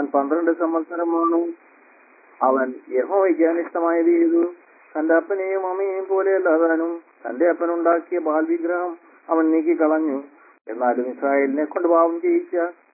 12 സംവത്സരം വാണു. അവൻ യഹോവയ്ക്ക് അനിഷ്ടമായത് ചെയ്തു. തന്റെ അപ്പനെയും അമ്മയെയും പോലെയല്ലാതാനും തന്റെ അപ്പനുണ്ടാക്കിയ ബാൽ വിഗ്രഹം അവൻ നീക്കിക്കളഞ്ഞു. എന്നാലും ഇസ്രായേലിനെ കൊണ്ട് പാപം ചെയ്യിച്ച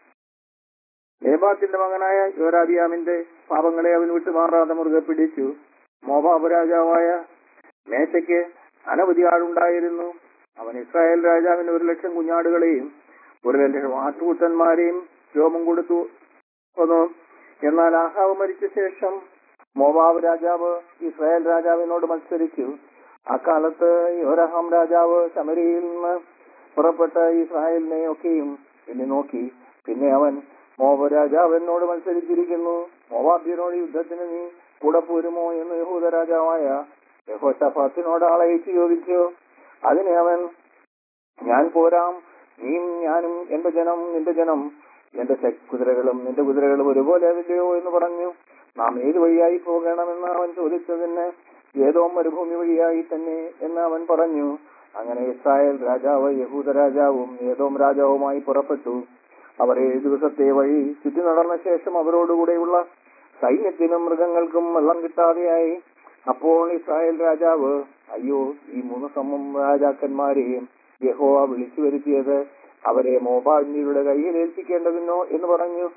നേബാത്തിന്റെ മകനായ യോരാബിയാമിന്റെ പാപങ്ങളെ അവൻ വിട്ടുമാറാതെ മുറുകെ പിടിച്ചു. മോവാബ് രാജാവായ മേശയ്ക്ക് അനവധി ആളുണ്ടായിരുന്നു. അവൻ ഇസ്രായേൽ രാജാവിന് 1,00,000 കുഞ്ഞാടുകളെയും 1,00,000 ആട്ടുകുട്ടന്മാരെയും രോമം കൊടുത്തു വന്നു. എന്നാൽ ആഹാബ് മരിച്ച ശേഷം മോവാബ് രാജാവ് ഇസ്രായേൽ രാജാവിനോട് മത്സരിച്ചു. അക്കാലത്ത് യോരാഹാം രാജാവ് ശമര്യയിൽ നിന്ന് പുറപ്പെട്ട ഇസ്രായേലിനെ ഒക്കെയും എണ്ണി നോക്കി. പിന്നെ അവൻ മോവാബ് രാജാവ് എന്നോട് മത്സരിച്ചിരിക്കുന്നു, മോവാബ്യരോട് യുദ്ധത്തിന് നീ കൂടെ പോരുമോ എന്ന് യഹൂദ രാജാവായ യഹോശാഫാത്തിനോട് ആളയച്ച് ചോദിച്ചു. അതിനെ അവൻ, ഞാൻ പോരാം, നീയും ഞാനും എന്റെ ജനം നിന്റെ ജനം, എന്റെ കുതിരകളും നിന്റെ കുതിരകളും ഒരുപോലെ അതില്ലയോ എന്ന് പറഞ്ഞു. നാം ഏത് വഴിയായി പോകണമെന്ന് അവൻ ചോദിച്ചതിന് ഏതോം മരുഭൂമി വഴിയായി തന്നെ എന്ന് അവൻ പറഞ്ഞു. അങ്ങനെ ഇസ്രായേൽ രാജാവ് യഹൂദ രാജാവും ഏതോം രാജാവുമായി പുറപ്പെട്ടു. അവർ 7 ദിവസത്തെ വഴി ചുറ്റി നടന്ന ശേഷം അവരോടുകൂടെയുള്ള സൈന്യത്തിനും മൃഗങ്ങൾക്കും വെള്ളം കിട്ടാതെയായി. അപ്പോൾ ഇസ്രായേൽ രാജാവ്, അയ്യോ, ഈ 3 രാജാക്കന്മാരെയും യഹോവ വിളിച്ചു വരുത്തിയത് അവരെ മോവാബ്യരുടെ കയ്യിൽ ഏൽപ്പിക്കേണ്ടതിനോ എന്ന് പറഞ്ഞു.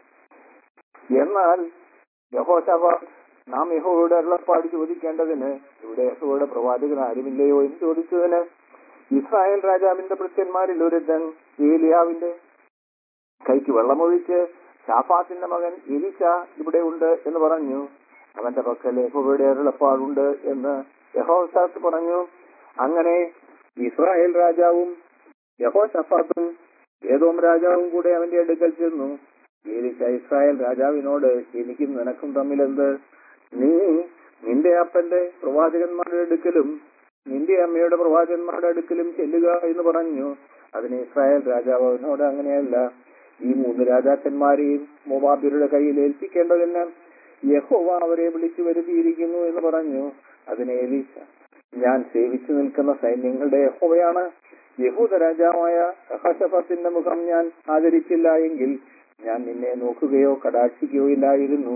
എന്നാൽ യഹോശാഫാത്ത്, നാം യഹോവയുടെ അരുളപ്പാട് ചോദിക്കേണ്ടതിന് ഇവിടെ യഹോവയുടെ പ്രവാചകൻ ആരുമില്ലയോ എന്ന് ചോദിച്ചതിന്, ഇസ്രായേൽ രാജാവിന്റെ ഭൃത്യന്മാരിൽ ഒരുത്തൻ ഏലിയാവിന്റെ കൈക്ക് വെള്ളമൊഴിച്ച് ശാഫാത്തിന്റെ മകൻ എലീശ ഇവിടെ ഉണ്ട് എന്ന് പറഞ്ഞു. അവന്റെ പക്കൽ യഹോവയുടെ അരുളപ്പാടുണ്ട് എന്ന് യഹോശാഫാത്ത് പറഞ്ഞു. അങ്ങനെ ഇസ്രായേൽ രാജാവും യഹോശാഫാത്തും ഏദോം രാജാവും കൂടെ അവന്റെ അടുക്കൽ ചെന്നു. എലീശ ഇസ്രായേൽ രാജാവിനോട്, എനിക്കും നിനക്കും തമ്മിലെന്ത്? നീ നിന്റെ അപ്പന്റെ പ്രവാചകന്മാരുടെ അടുക്കലും നിന്റെ അമ്മയുടെ പ്രവാചകന്മാരുടെ അടുക്കലും ചെല്ലുക എന്ന് പറഞ്ഞു. അതിന് ഇസ്രായേൽ രാജാവ് അവനോട്, അങ്ങനെയല്ല, ഈ 3 രാജാക്കന്മാരെയും മോവാബ്യരുടെ കയ്യിൽ ഏൽപ്പിക്കേണ്ടതിന് യഹോവ അവരെ വിളിച്ചു വരുത്തിയിരിക്കുന്നു എന്ന് പറഞ്ഞു. അതിന് എലീശ, ഞാൻ സേവിച്ചു നിൽക്കുന്ന സൈന്യങ്ങളുടെ യഹോവയാണ്. യഹൂദ രാജാവായ യഹോശാഫാത്തിന്റെ മുഖം ഞാൻ ആദരിച്ചില്ല എങ്കിൽ ഞാൻ നിന്നെ നോക്കുകയോ കടാക്ഷിക്കുകയോ ഇല്ലായിരുന്നു.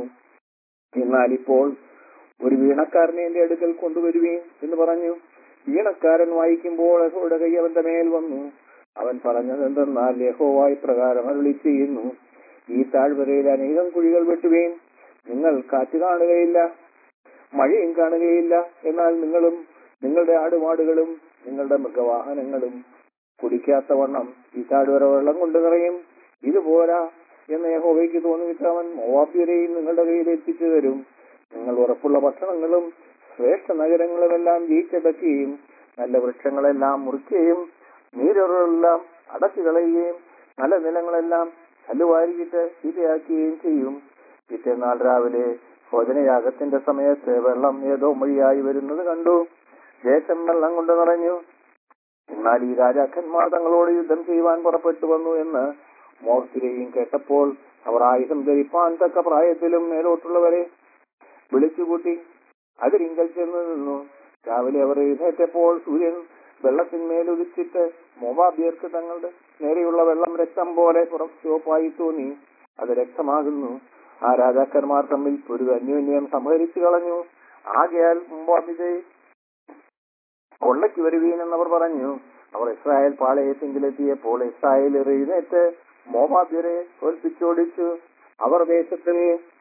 എന്നാൽ ഇപ്പോൾ ഒരു വീണക്കാരനെ എന്റെ അടുക്കൽ കൊണ്ടുവരുവീൻ എന്ന് പറഞ്ഞു. വീണക്കാരൻ വായിക്കുമ്പോൾ യഹോവയുടെ കൈ അവന്റെ മേൽ വന്നു. അവൻ പറഞ്ഞത് എന്തെന്നാൽ, യഹോവ ഇപ്രകാരം അരുളി ചെയ്യുന്നു, ഈ താഴ്വരയിൽ അനേകം കുഴികൾ വെട്ടുവീൻ. നിങ്ങൾ കാറ്റ് കാണുകയില്ല, മഴയും കാണുകയില്ല. എന്നാൽ നിങ്ങളും നിങ്ങളുടെ ആടുമാടുകളും നിങ്ങളുടെ മൃഗവാഹനങ്ങളും കുടിക്കാത്ത വണ്ണം ഈ താഴ്വര വെള്ളം കൊണ്ട് നിറയും. ഇതുപോരാ എന്ന് യഹോവയ്ക്ക് തോന്നിയിട്ട് അവൻ മോവാബ്യരെയും നിങ്ങളുടെ കയ്യിൽ എത്തിച്ചു തരും. നിങ്ങൾ ഉറപ്പുള്ള പട്ടണങ്ങളും ശ്രേഷ്ഠ നഗരങ്ങളുമെല്ലാം ജയിച്ചടക്കുകയും നല്ല വൃക്ഷങ്ങളെല്ലാം മുറിക്കുകയും നീരുറവെല്ലാം അടച്ചു കളയുകയും നല്ല നിലങ്ങളെല്ലാം കല്ലുവാരിയിട്ട് ചീത്തയാക്കുകയും ചെയ്യും. പിറ്റേന്നാൾ രാവിലെ ഭോജനയാഗത്തിന്റെ സമയത്ത് വെള്ളം ഏതോ വഴിയായി വരുന്നത് കണ്ടു. ദേശം വെള്ളം കൊണ്ട് നിറഞ്ഞു. എന്നാൽ ഈ രാജാക്കന്മാർ തങ്ങളോട് യുദ്ധം ചെയ്യുവാൻ പുറപ്പെട്ടു വന്നു എന്ന് മോവാബ്യരെയും കേട്ടപ്പോൾ അവർ ആയുധം ധരിപ്പാൻ തക്ക പ്രായത്തിലും മേലോട്ടുള്ളവരെ വിളിച്ചുകൂട്ടി അതിരിങ്കൽ ചെന്ന് നിന്നു. രാവിലെ അവർ എഴുന്നേറ്റപ്പോൾ സൂര്യൻ വെള്ളത്തിന്മേൽ ഉദിച്ചിട്ട് മോവാബ്യർക്ക് തങ്ങളുടെ നേരെയുള്ള വെള്ളം രക്തം പോലെ ചുവപ്പായി തോന്നി. അത് രക്തമാകുന്നു. ആ രാജാക്കന്മാർ തമ്മിൽ ഒരു അന്യോന്യം സംഹരിച്ചു കളഞ്ഞു. ആകയാൽ മോവാബ്യരെ കൊള്ളയ്ക്ക് വരുവീൻ എന്നവർ പറഞ്ഞു. അവർ ഇസ്രായേൽ പാളയത്തിങ്കിലെത്തിയപ്പോൾ ഇസ്രായേൽ എഴുന്നേറ്റ് മോവാബ്യരെ തോൽപ്പിച്ചോടിച്ചു. അവർ ദേശത്തിൽ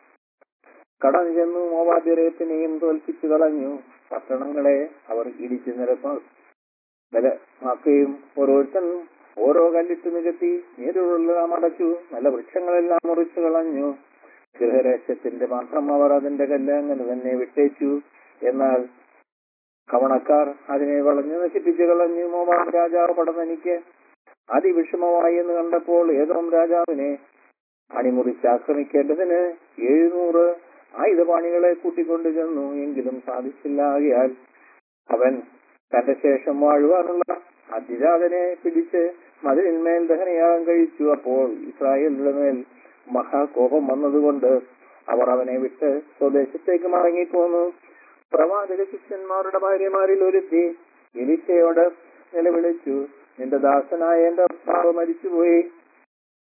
കടന്നു ചെന്നു മോവാബ്യരെ പിന്നെയും തോൽപ്പിച്ചു കളഞ്ഞു. പട്ടണങ്ങളെ അവർ ഇടിച്ചു നിരപ്പാക്കുകയും ഓരോരുത്തൻ ഓരോ കല്ലിട്ട് നികത്തി നീരുകളെല്ലാം അടച്ചു. നല്ല വൃക്ഷങ്ങളെല്ലാം മുറിച്ചു കളഞ്ഞു. ഗൃഹരഹസ്യത്തിന്റെ മാത്രം അവർ അതിന്റെ കല്ല് അങ്ങനെ തന്നെ വിട്ടേച്ചു. എന്നാൽ കവണക്കാർ അതിനെ വളഞ്ഞു നശിപ്പിച്ചു കളഞ്ഞു. മോവാബ് രാജാവ് പടതനിക്ക് അതിവിഷമമായി എന്ന് കണ്ടപ്പോൾ ഏദോം രാജാവിനെ അണിമുറിച്ച് ആക്രമിക്കേണ്ടതിന് 700 ആയുധപാണികളെ കൂട്ടിക്കൊണ്ടു ചെന്നു. എങ്കിലും സാധിച്ചില്ല. ആകയാൽ അവൻ തന്റെ ശേഷം വാഴുവാനുള്ള അതിജാതനെ പിടിച്ച് മതിലിന്മേൽ ദഹനയാഗം കഴിച്ചു. അപ്പോൾ ഇസ്രായേലിന്റെ മേൽ മഹാകോപം വന്നതുകൊണ്ട് അവർ അവനെ വിട്ട് സ്വദേശത്തേക്ക് മടങ്ങിപ്പോന്നു. പ്രവാചക ശിഷ്യന്മാരുടെ ഭാര്യമാരിൽ ഒരുത്തി എലീശയോട് നിലവിളിച്ചു, നിന്റെ ദാസനായ എന്റെ ഭർത്താവ് മരിച്ചുപോയി.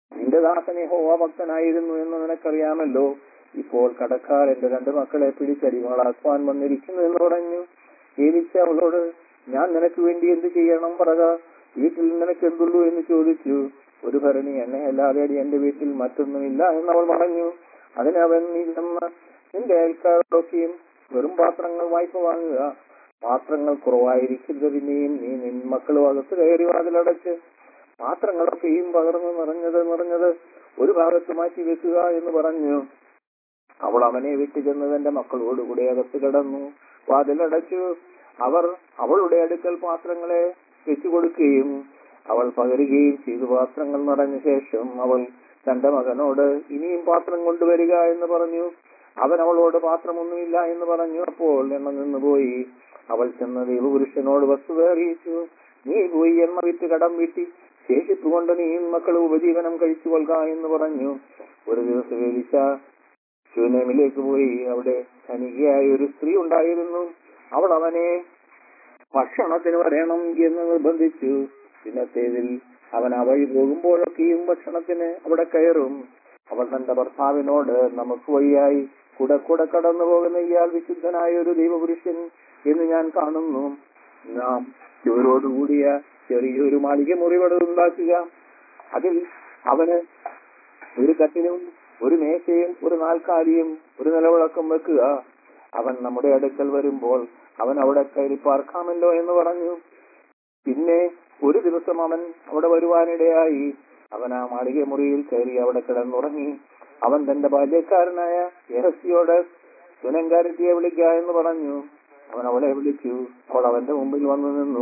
നിന്റെ ദാസൻ യഹോവ ഭക്തനായിരുന്നു എന്ന് നിനക്കറിയാമല്ലോ. ഇപ്പോൾ കടക്കാരന്റെ 2 മക്കളെ പിടിച്ചടിമകളാക്കുവാൻ വന്നിരിക്കുന്നു എന്ന് പറഞ്ഞു. ഏലിശ അവളോട്, ഞാൻ നിനക്ക് വേണ്ടി എന്ത് ചെയ്യണം പറക, വീട്ടിൽ നിനക്ക് എന്തുള്ളൂ എന്ന് ചോദിച്ചു. 1 ഭരണി എണ്ണയല്ലാതെ എന്റെ വീട്ടിൽ മറ്റൊന്നുമില്ല എന്നവൾ പറഞ്ഞു. അതിനവൻ, നീ ചെന്ന് നിന്റെ അയൽക്കാരോടൊക്കെയും വെറും പാത്രങ്ങൾ വായ്പ വാങ്ങുക. പാത്രങ്ങൾ കുറവായിരിക്കരുത്. പിന്നെയും നീ നിൻ മക്കളും അകത്ത് കയറി വാതിലടച്ച് പാത്രങ്ങളൊക്കെയും പകർന്ന് നിറഞ്ഞത് ഒരു ഭാഗത്ത് മാറ്റി വെക്കുക എന്ന് പറഞ്ഞു. അവൾ അവനെ വിട്ടു ചെന്ന് തന്റെ മക്കളോടുകൂടെ അകത്ത് കിടന്നു വാതിലടച്ചു. അവർ അവളുടെ അടുക്കൽ പാത്രങ്ങളെ വെച്ചു കൊടുക്കുകയും അവൾ പകരുകയും ചെയ്തു. പാത്രങ്ങൾ നിറഞ്ഞ ശേഷം അവൾ തന്റെ മകനോട്, ഇനിയും പാത്രം കൊണ്ടുവരിക എന്ന് പറഞ്ഞു. അവൻ അവളോട്, പാത്രമൊന്നുമില്ല എന്ന് പറഞ്ഞു. അപ്പോൾ എണ്ണ നിന്നുപോയി. അവൾ ചെന്ന് ദൈവപുരുഷനോട് വസ്തുത അറിയിച്ചു. നീ പോയി എണ്ണ വിറ്റ് കടം വീട്ടി ശേഷിപ്പ് കൊണ്ട് നീയും മക്കളും ഉപജീവനം കഴിച്ചു കൊള്ളുക എന്ന് പറഞ്ഞു. ഒരു ദിവസം എലീശ ശൂനേമിലേക്ക് പോയി. അവിടെ ധനികയായ ഒരു സ്ത്രീ ഉണ്ടായിരുന്നു. അവൾ അവനെ ഭക്ഷണത്തിന് വരണം എന്ന് നിർബന്ധിച്ചു. പിന്നത്തേതിൽ അവൻ ആ വഴി പോകുമ്പോഴൊക്കെയും ഭക്ഷണത്തിന് അവിടെ കയറും. അവൾ തന്റെ ഭർത്താവിനോട്, നമുക്ക് വഴിയായി കൂടെ കടന്നു പോകുന്ന ഇയാൾ വിശുദ്ധനായ ഒരു ദൈവപുരുഷൻ എന്ന് ഞാൻ കാണുന്നു. നാം ഇവരോടുകൂടിയ ചെറിയൊരു മാളിക മുറിവട ഉണ്ടാക്കുക. അതിൽ അവന് ഒരു കട്ടിലും ഒരു മേശയും ഒരു നാൽക്കാലിയും ഒരു നിലവിളക്കം വെക്കുക. അവൻ നമ്മുടെ അടുക്കൽ വരുമ്പോൾ അവൻ അവിടെ കയറി പാർക്കാമല്ലോ എന്ന് പറഞ്ഞു. പിന്നെ ഒരു ദിവസം അവൻ അവിടെ വരുവാനിടയായി. അവൻ ആ മാളിക മുറിയിൽ കയറി അവിടെ കിടന്നുറങ്ങി. അവൻ തന്റെ ബാല്യക്കാരനായ യഹസിയോട്, സുനങ്കാരത്തിയെ വിളിക്ക എന്ന് പറഞ്ഞു. അവൻ അവളെ വിളിച്ചു. അവൾ അവന്റെ മുമ്പിൽ വന്നു നിന്നു.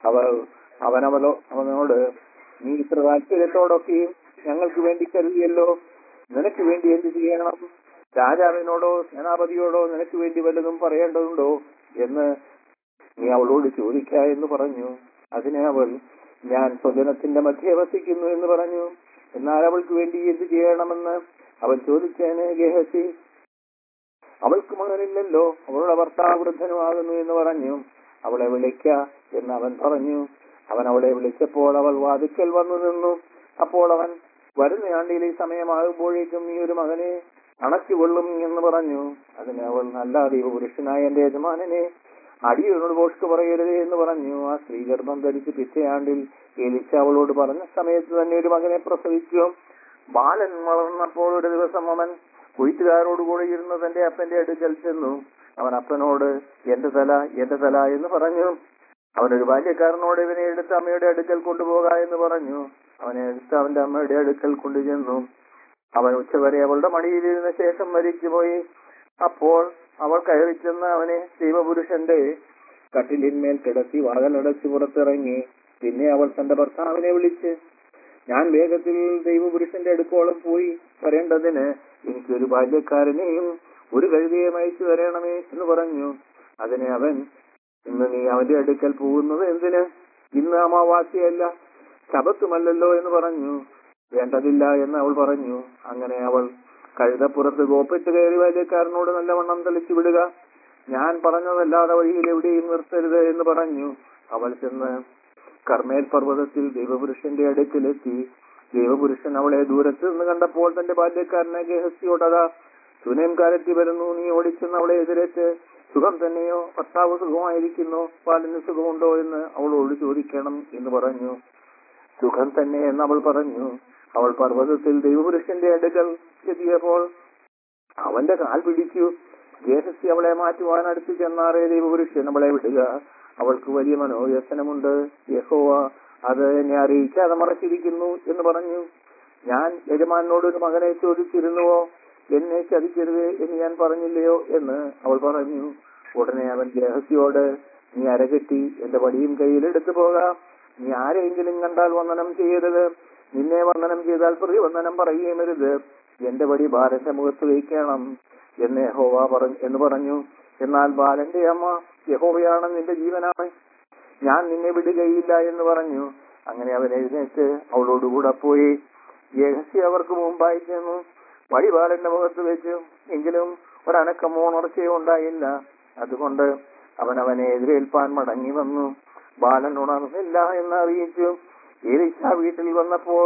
അവനോട്, നീ ഇത്ര താല്പര്യത്തോടൊക്കെയും ഞങ്ങൾക്ക് വേണ്ടി കരുതിയല്ലോ. നിനക്ക് വേണ്ടി എന്ത് ചെയ്യണം? രാജാവിനോടോ സേനാപതിയോടോ നിനക്ക് വേണ്ടി വല്ലതും പറയേണ്ടതുണ്ടോ എന്ന് നീ അവളോട് ചോദിക്ക എന്ന് പറഞ്ഞു. അതിന് അവൾ, ഞാൻ സ്വജനത്തിന്റെ മധ്യേ വസിക്കുന്നു എന്ന് പറഞ്ഞു. എന്നാൽ അവൾക്ക് വേണ്ടി എന്ത് ചെയ്യണമെന്ന് അവൻ ചോദിച്ചതിന് ഗേഹസി, അവൾക്ക് മകനില്ലല്ലോ, അവളുടെ ഭർത്താവ് വൃദ്ധനുമാകുന്നു എന്ന് പറഞ്ഞു. അവളെ വിളിക്ക എന്ന് അവൻ പറഞ്ഞു. അവൻ അവളെ വിളിച്ചപ്പോൾ അവൾ വാതിക്കൽ വന്നു നിന്നു. അപ്പോൾ അവൻ, വരുന്ന ആണ്ടിൽ ഈ സമയമാകുമ്പോഴേക്കും നീ ഒരു മകനെ അണച്ചുകൊള്ളും എന്ന് പറഞ്ഞു. അതിന് അവൾ, നല്ല ദൈവപുരുഷനായ എന്റെ യജമാനനെ അടിയനോട് ഭോഷ്ക് പറയരുതേ എന്ന് പറഞ്ഞു. ആ സ്ത്രീ ഗർഭം ധരിച്ച് പിറ്റേ ആണ്ടിൽ എലീശ അവളോട് പറഞ്ഞ സമയത്ത് തന്നെ ഒരു മകനെ പ്രസവിച്ചു. ബാലൻ വളർന്നപ്പോൾ ഒരു ദിവസം അവൻ കൊയ്ത്തുകാരോടുകൂടി ഇരുന്ന് തന്റെ അപ്പന്റെ അടുക്കൽ ചെന്നു. അവൻ അപ്പനോട്, എന്റെ തല എന്ന് പറഞ്ഞു. അവനൊരു ബാല്യക്കാരനോട്, ഇവനെ എടുത്ത് അമ്മയുടെ അടുക്കൽ കൊണ്ടുപോക എന്ന് പറഞ്ഞു. അവനെ എടുത്ത് അവന്റെ അമ്മയുടെ അടുക്കൽ കൊണ്ടുചെന്നു. അവൻ ഉച്ചവരെ അവളുടെ മടിയിലിരുന്ന ശേഷം മരിച്ചുപോയി. അപ്പോൾ അവൾ കയറി ചെന്ന് അവനെ ദൈവപുരുഷന്റെ കട്ടിലിന്മേൽ കിടത്തി വാതിലടച്ച് പുറത്തിറങ്ങി. പിന്നെ അവൾ തന്റെ ഭർത്താവിനെ വിളിച്ച്, ഞാൻ വേഗത്തിൽ ദൈവപുരുഷന്റെ അടുക്കോളം പോയി വരേണ്ടതിന് എനിക്കൊരു ബാല്യക്കാരനെയും ഒരു കഴുതയെയും അയച്ചു തരണമേ എന്ന് പറഞ്ഞു. അതിന് അവൻ, ഇന്ന് നീ അവന്റെ അടുക്കൽ പോകുന്നത് എന്തിന്? ഇന്ന് അമാവാസ്യയല്ല, ശബത്തുമല്ലല്ലോ എന്ന് പറഞ്ഞു. വേണ്ടതില്ല എന്ന് അവൾ പറഞ്ഞു. അങ്ങനെ അവൾ കഴുതപ്പുറത്ത് കോപ്പിട്ട് കയറി ബാല്യക്കാരനോട്, നല്ലവണ്ണം തെളിച്ചു വിടുക, ഞാൻ പറഞ്ഞതല്ലാതെ വഴിയിൽ എവിടെയും നിർത്തരുത് എന്ന് പറഞ്ഞു. അവൾ ചെന്ന് കർമ്മേൽ പർവ്വതത്തിൽ ദൈവപുരുഷന്റെ അടുക്കിലെത്തി. ദൈവപുരുഷൻ അവളെ ദൂരത്ത് നിന്ന് കണ്ടപ്പോൾ തന്റെ ബാല്യക്കാരനെ ഗേഹസിയോട്, അതാ സുനേം കാലത്തി വരുന്നു, നീ ഓടിച്ചെന്ന് അവളെ എതിരേറ്റ്, സുഖം തന്നെയോ, ഭർത്താവ് സുഖമായിരിക്കുന്നു, പാലിന് സുഖമുണ്ടോ എന്ന് അവളോട് ചോദിക്കണം എന്ന് പറഞ്ഞു. സുഖം തന്നെ എന്ന് അവൾ പറഞ്ഞു. അവൾ പർവ്വതത്തിൽ ദൈവപുരുഷന്റെ അടുക്കൽ എത്തിയപ്പോൾ അവന്റെ കാൽ പിടിച്ചു. ഗേഹസി അവളെ മാറ്റുവാൻ അടുത്ത് ചെന്നാറേ ദൈവപുരുഷൻ അവളെ വിടുക, അവൾക്ക് വലിയ മനോവ്യസനമുണ്ട്, യഹോവ അത് എന്നെ അറിയിക്കാതെ മറച്ചിരിക്കുന്നു എന്ന് പറഞ്ഞു. ഞാൻ യജമാനോട് ഒരു മകനെ ചോദിച്ചിരുന്നുവോ? എന്നെ ചതിക്കരുത് എന്ന് ഞാൻ പറഞ്ഞില്ലയോ എന്ന് അവൾ പറഞ്ഞു. ഉടനെ അവൻ ഗേഹസിയോട്, നീ അരകെട്ടി എന്റെ വടിയും കയ്യിലെടുത്തു പോകാം. നീ ആരെങ്കിലും കണ്ടാൽ വന്ദനം ചെയ്യരുത്. നിന്നെ വന്ദനം ചെയ്താൽ പ്രതിവന്ദനം പറയുകയും അരുത്. എന്റെ വടി ബാലന്റെ മുഖത്ത് വയ്ക്കണം എന്ന് യഹോവ എന്ന് പറഞ്ഞു. എന്നാൽ ബാലന്റെ അമ്മ, യഹോവയാണ് നിന്റെ ജീവനാണ്, ഞാൻ നിന്നെ വിടുകയില്ല എന്ന് പറഞ്ഞു. അങ്ങനെ അവൻ എഴുന്നേറ്റ് അവളോടുകൂടെ പോയി. ഗേഹസി അവർക്ക് മുമ്പായി ചെന്നു വടി ബാലന്റെ മുഖത്ത് വെച്ചു. എങ്കിലും ഒരനക്കമോ ഉണർച്ചയോ ഉണ്ടായില്ല. അതുകൊണ്ട് അവൻ അവനെ എതിരേൽപ്പാൻ മടങ്ങി വന്നു. ബാലൻ ഉണർന്നില്ല എന്ന് അറിയിച്ചു. എലീശ വീട്ടിൽ വന്നപ്പോൾ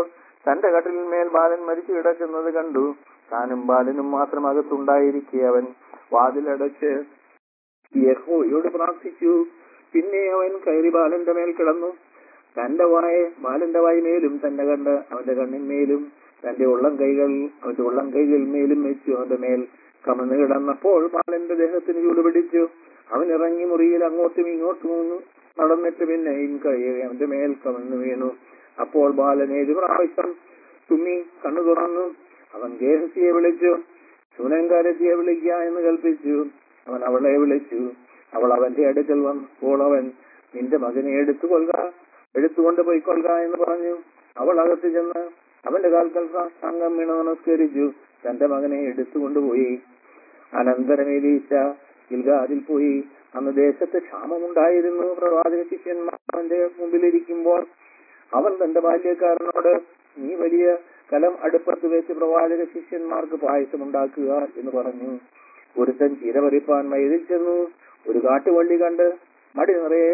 തന്റെ കട്ടിലിന്മേൽ ബാലൻ മരിച്ചു കിടക്കുന്നത് കണ്ടു. താനും ബാലനും മാത്രം അകത്തുണ്ടായിരിക്കെ അവൻ വാതിലടച്ച് യഹോവയോട് പ്രാർത്ഥിച്ചു. പിന്നെ അവൻ കയറി ബാലന്റെ മേൽ കിടന്നു. ബാലന്റെ വായ്മേലും തന്റെ കണ്ണ് അവന്റെ കണ്ണിന്മേലും അവന്റെ ഉള്ളം കൈകളിന്മേലും വെച്ചു അവന്റെ മേൽ കമന്ന് കിടന്നപ്പോൾ ബാലന്റെ ദേഹത്തിന് ചൂട് പിടിച്ചു. അവൻ ഇറങ്ങി മുറിയിൽ അങ്ങോട്ടും ഇങ്ങോട്ടും നടന്നിട്ട് പിന്നെയും കയറി അവന്റെ മേൽ കമന്ന് വീണു. അപ്പോൾ ബാലൻ 7 പ്രാവശ്യം തുമ്മി കണ്ണു തുറന്നു. അവൻ ഗേഹസിയെ വിളിച്ചു, ശൂനേംകാരത്തിയെ വിളിക്ക എന്ന് കൽപ്പിച്ചു. അവൻ അവളെ വിളിച്ചു. അവൾ അവന്റെ അടുക്കൽ വന്നപ്പോൾ അവൻ, നിന്റെ മകനെ എടുത്തുകൊണ്ട് പോയിക്കൊള്ളുക എന്ന് പറഞ്ഞു. അവൾ അകത്ത് ചെന്ന് അവന്റെ കാൽക്കൽ സാഷ്ടാംഗം വീണ് നമസ്കരിച്ചു. തന്റെ മകനെ എടുത്തുകൊണ്ടുപോയി. അനന്തരം എലീശ ഗിൽഗാലിൽ പോയി. അന്ന് ദേശത്ത് ക്ഷാമമുണ്ടായിരുന്നു. പ്രവാചക ശിഷ്യന്മാർ അവന്റെ മുമ്പിലിരിക്കുമ്പോൾ അവൻ തന്റെ ബാല്യക്കാരനോട്, നീ വലിയ കലം അടുപ്പത്ത് വെച്ച് പ്രവാചക ശിഷ്യന്മാർക്ക് പായസം ഉണ്ടാക്കുക എന്ന് പറഞ്ഞു. ഒരുത്തൻ ചീര പറിപ്പാൻ വയലിൽ ചെന്നു. ഒരു കാട്ടുവള്ളി കണ്ട് മടി നിറയെ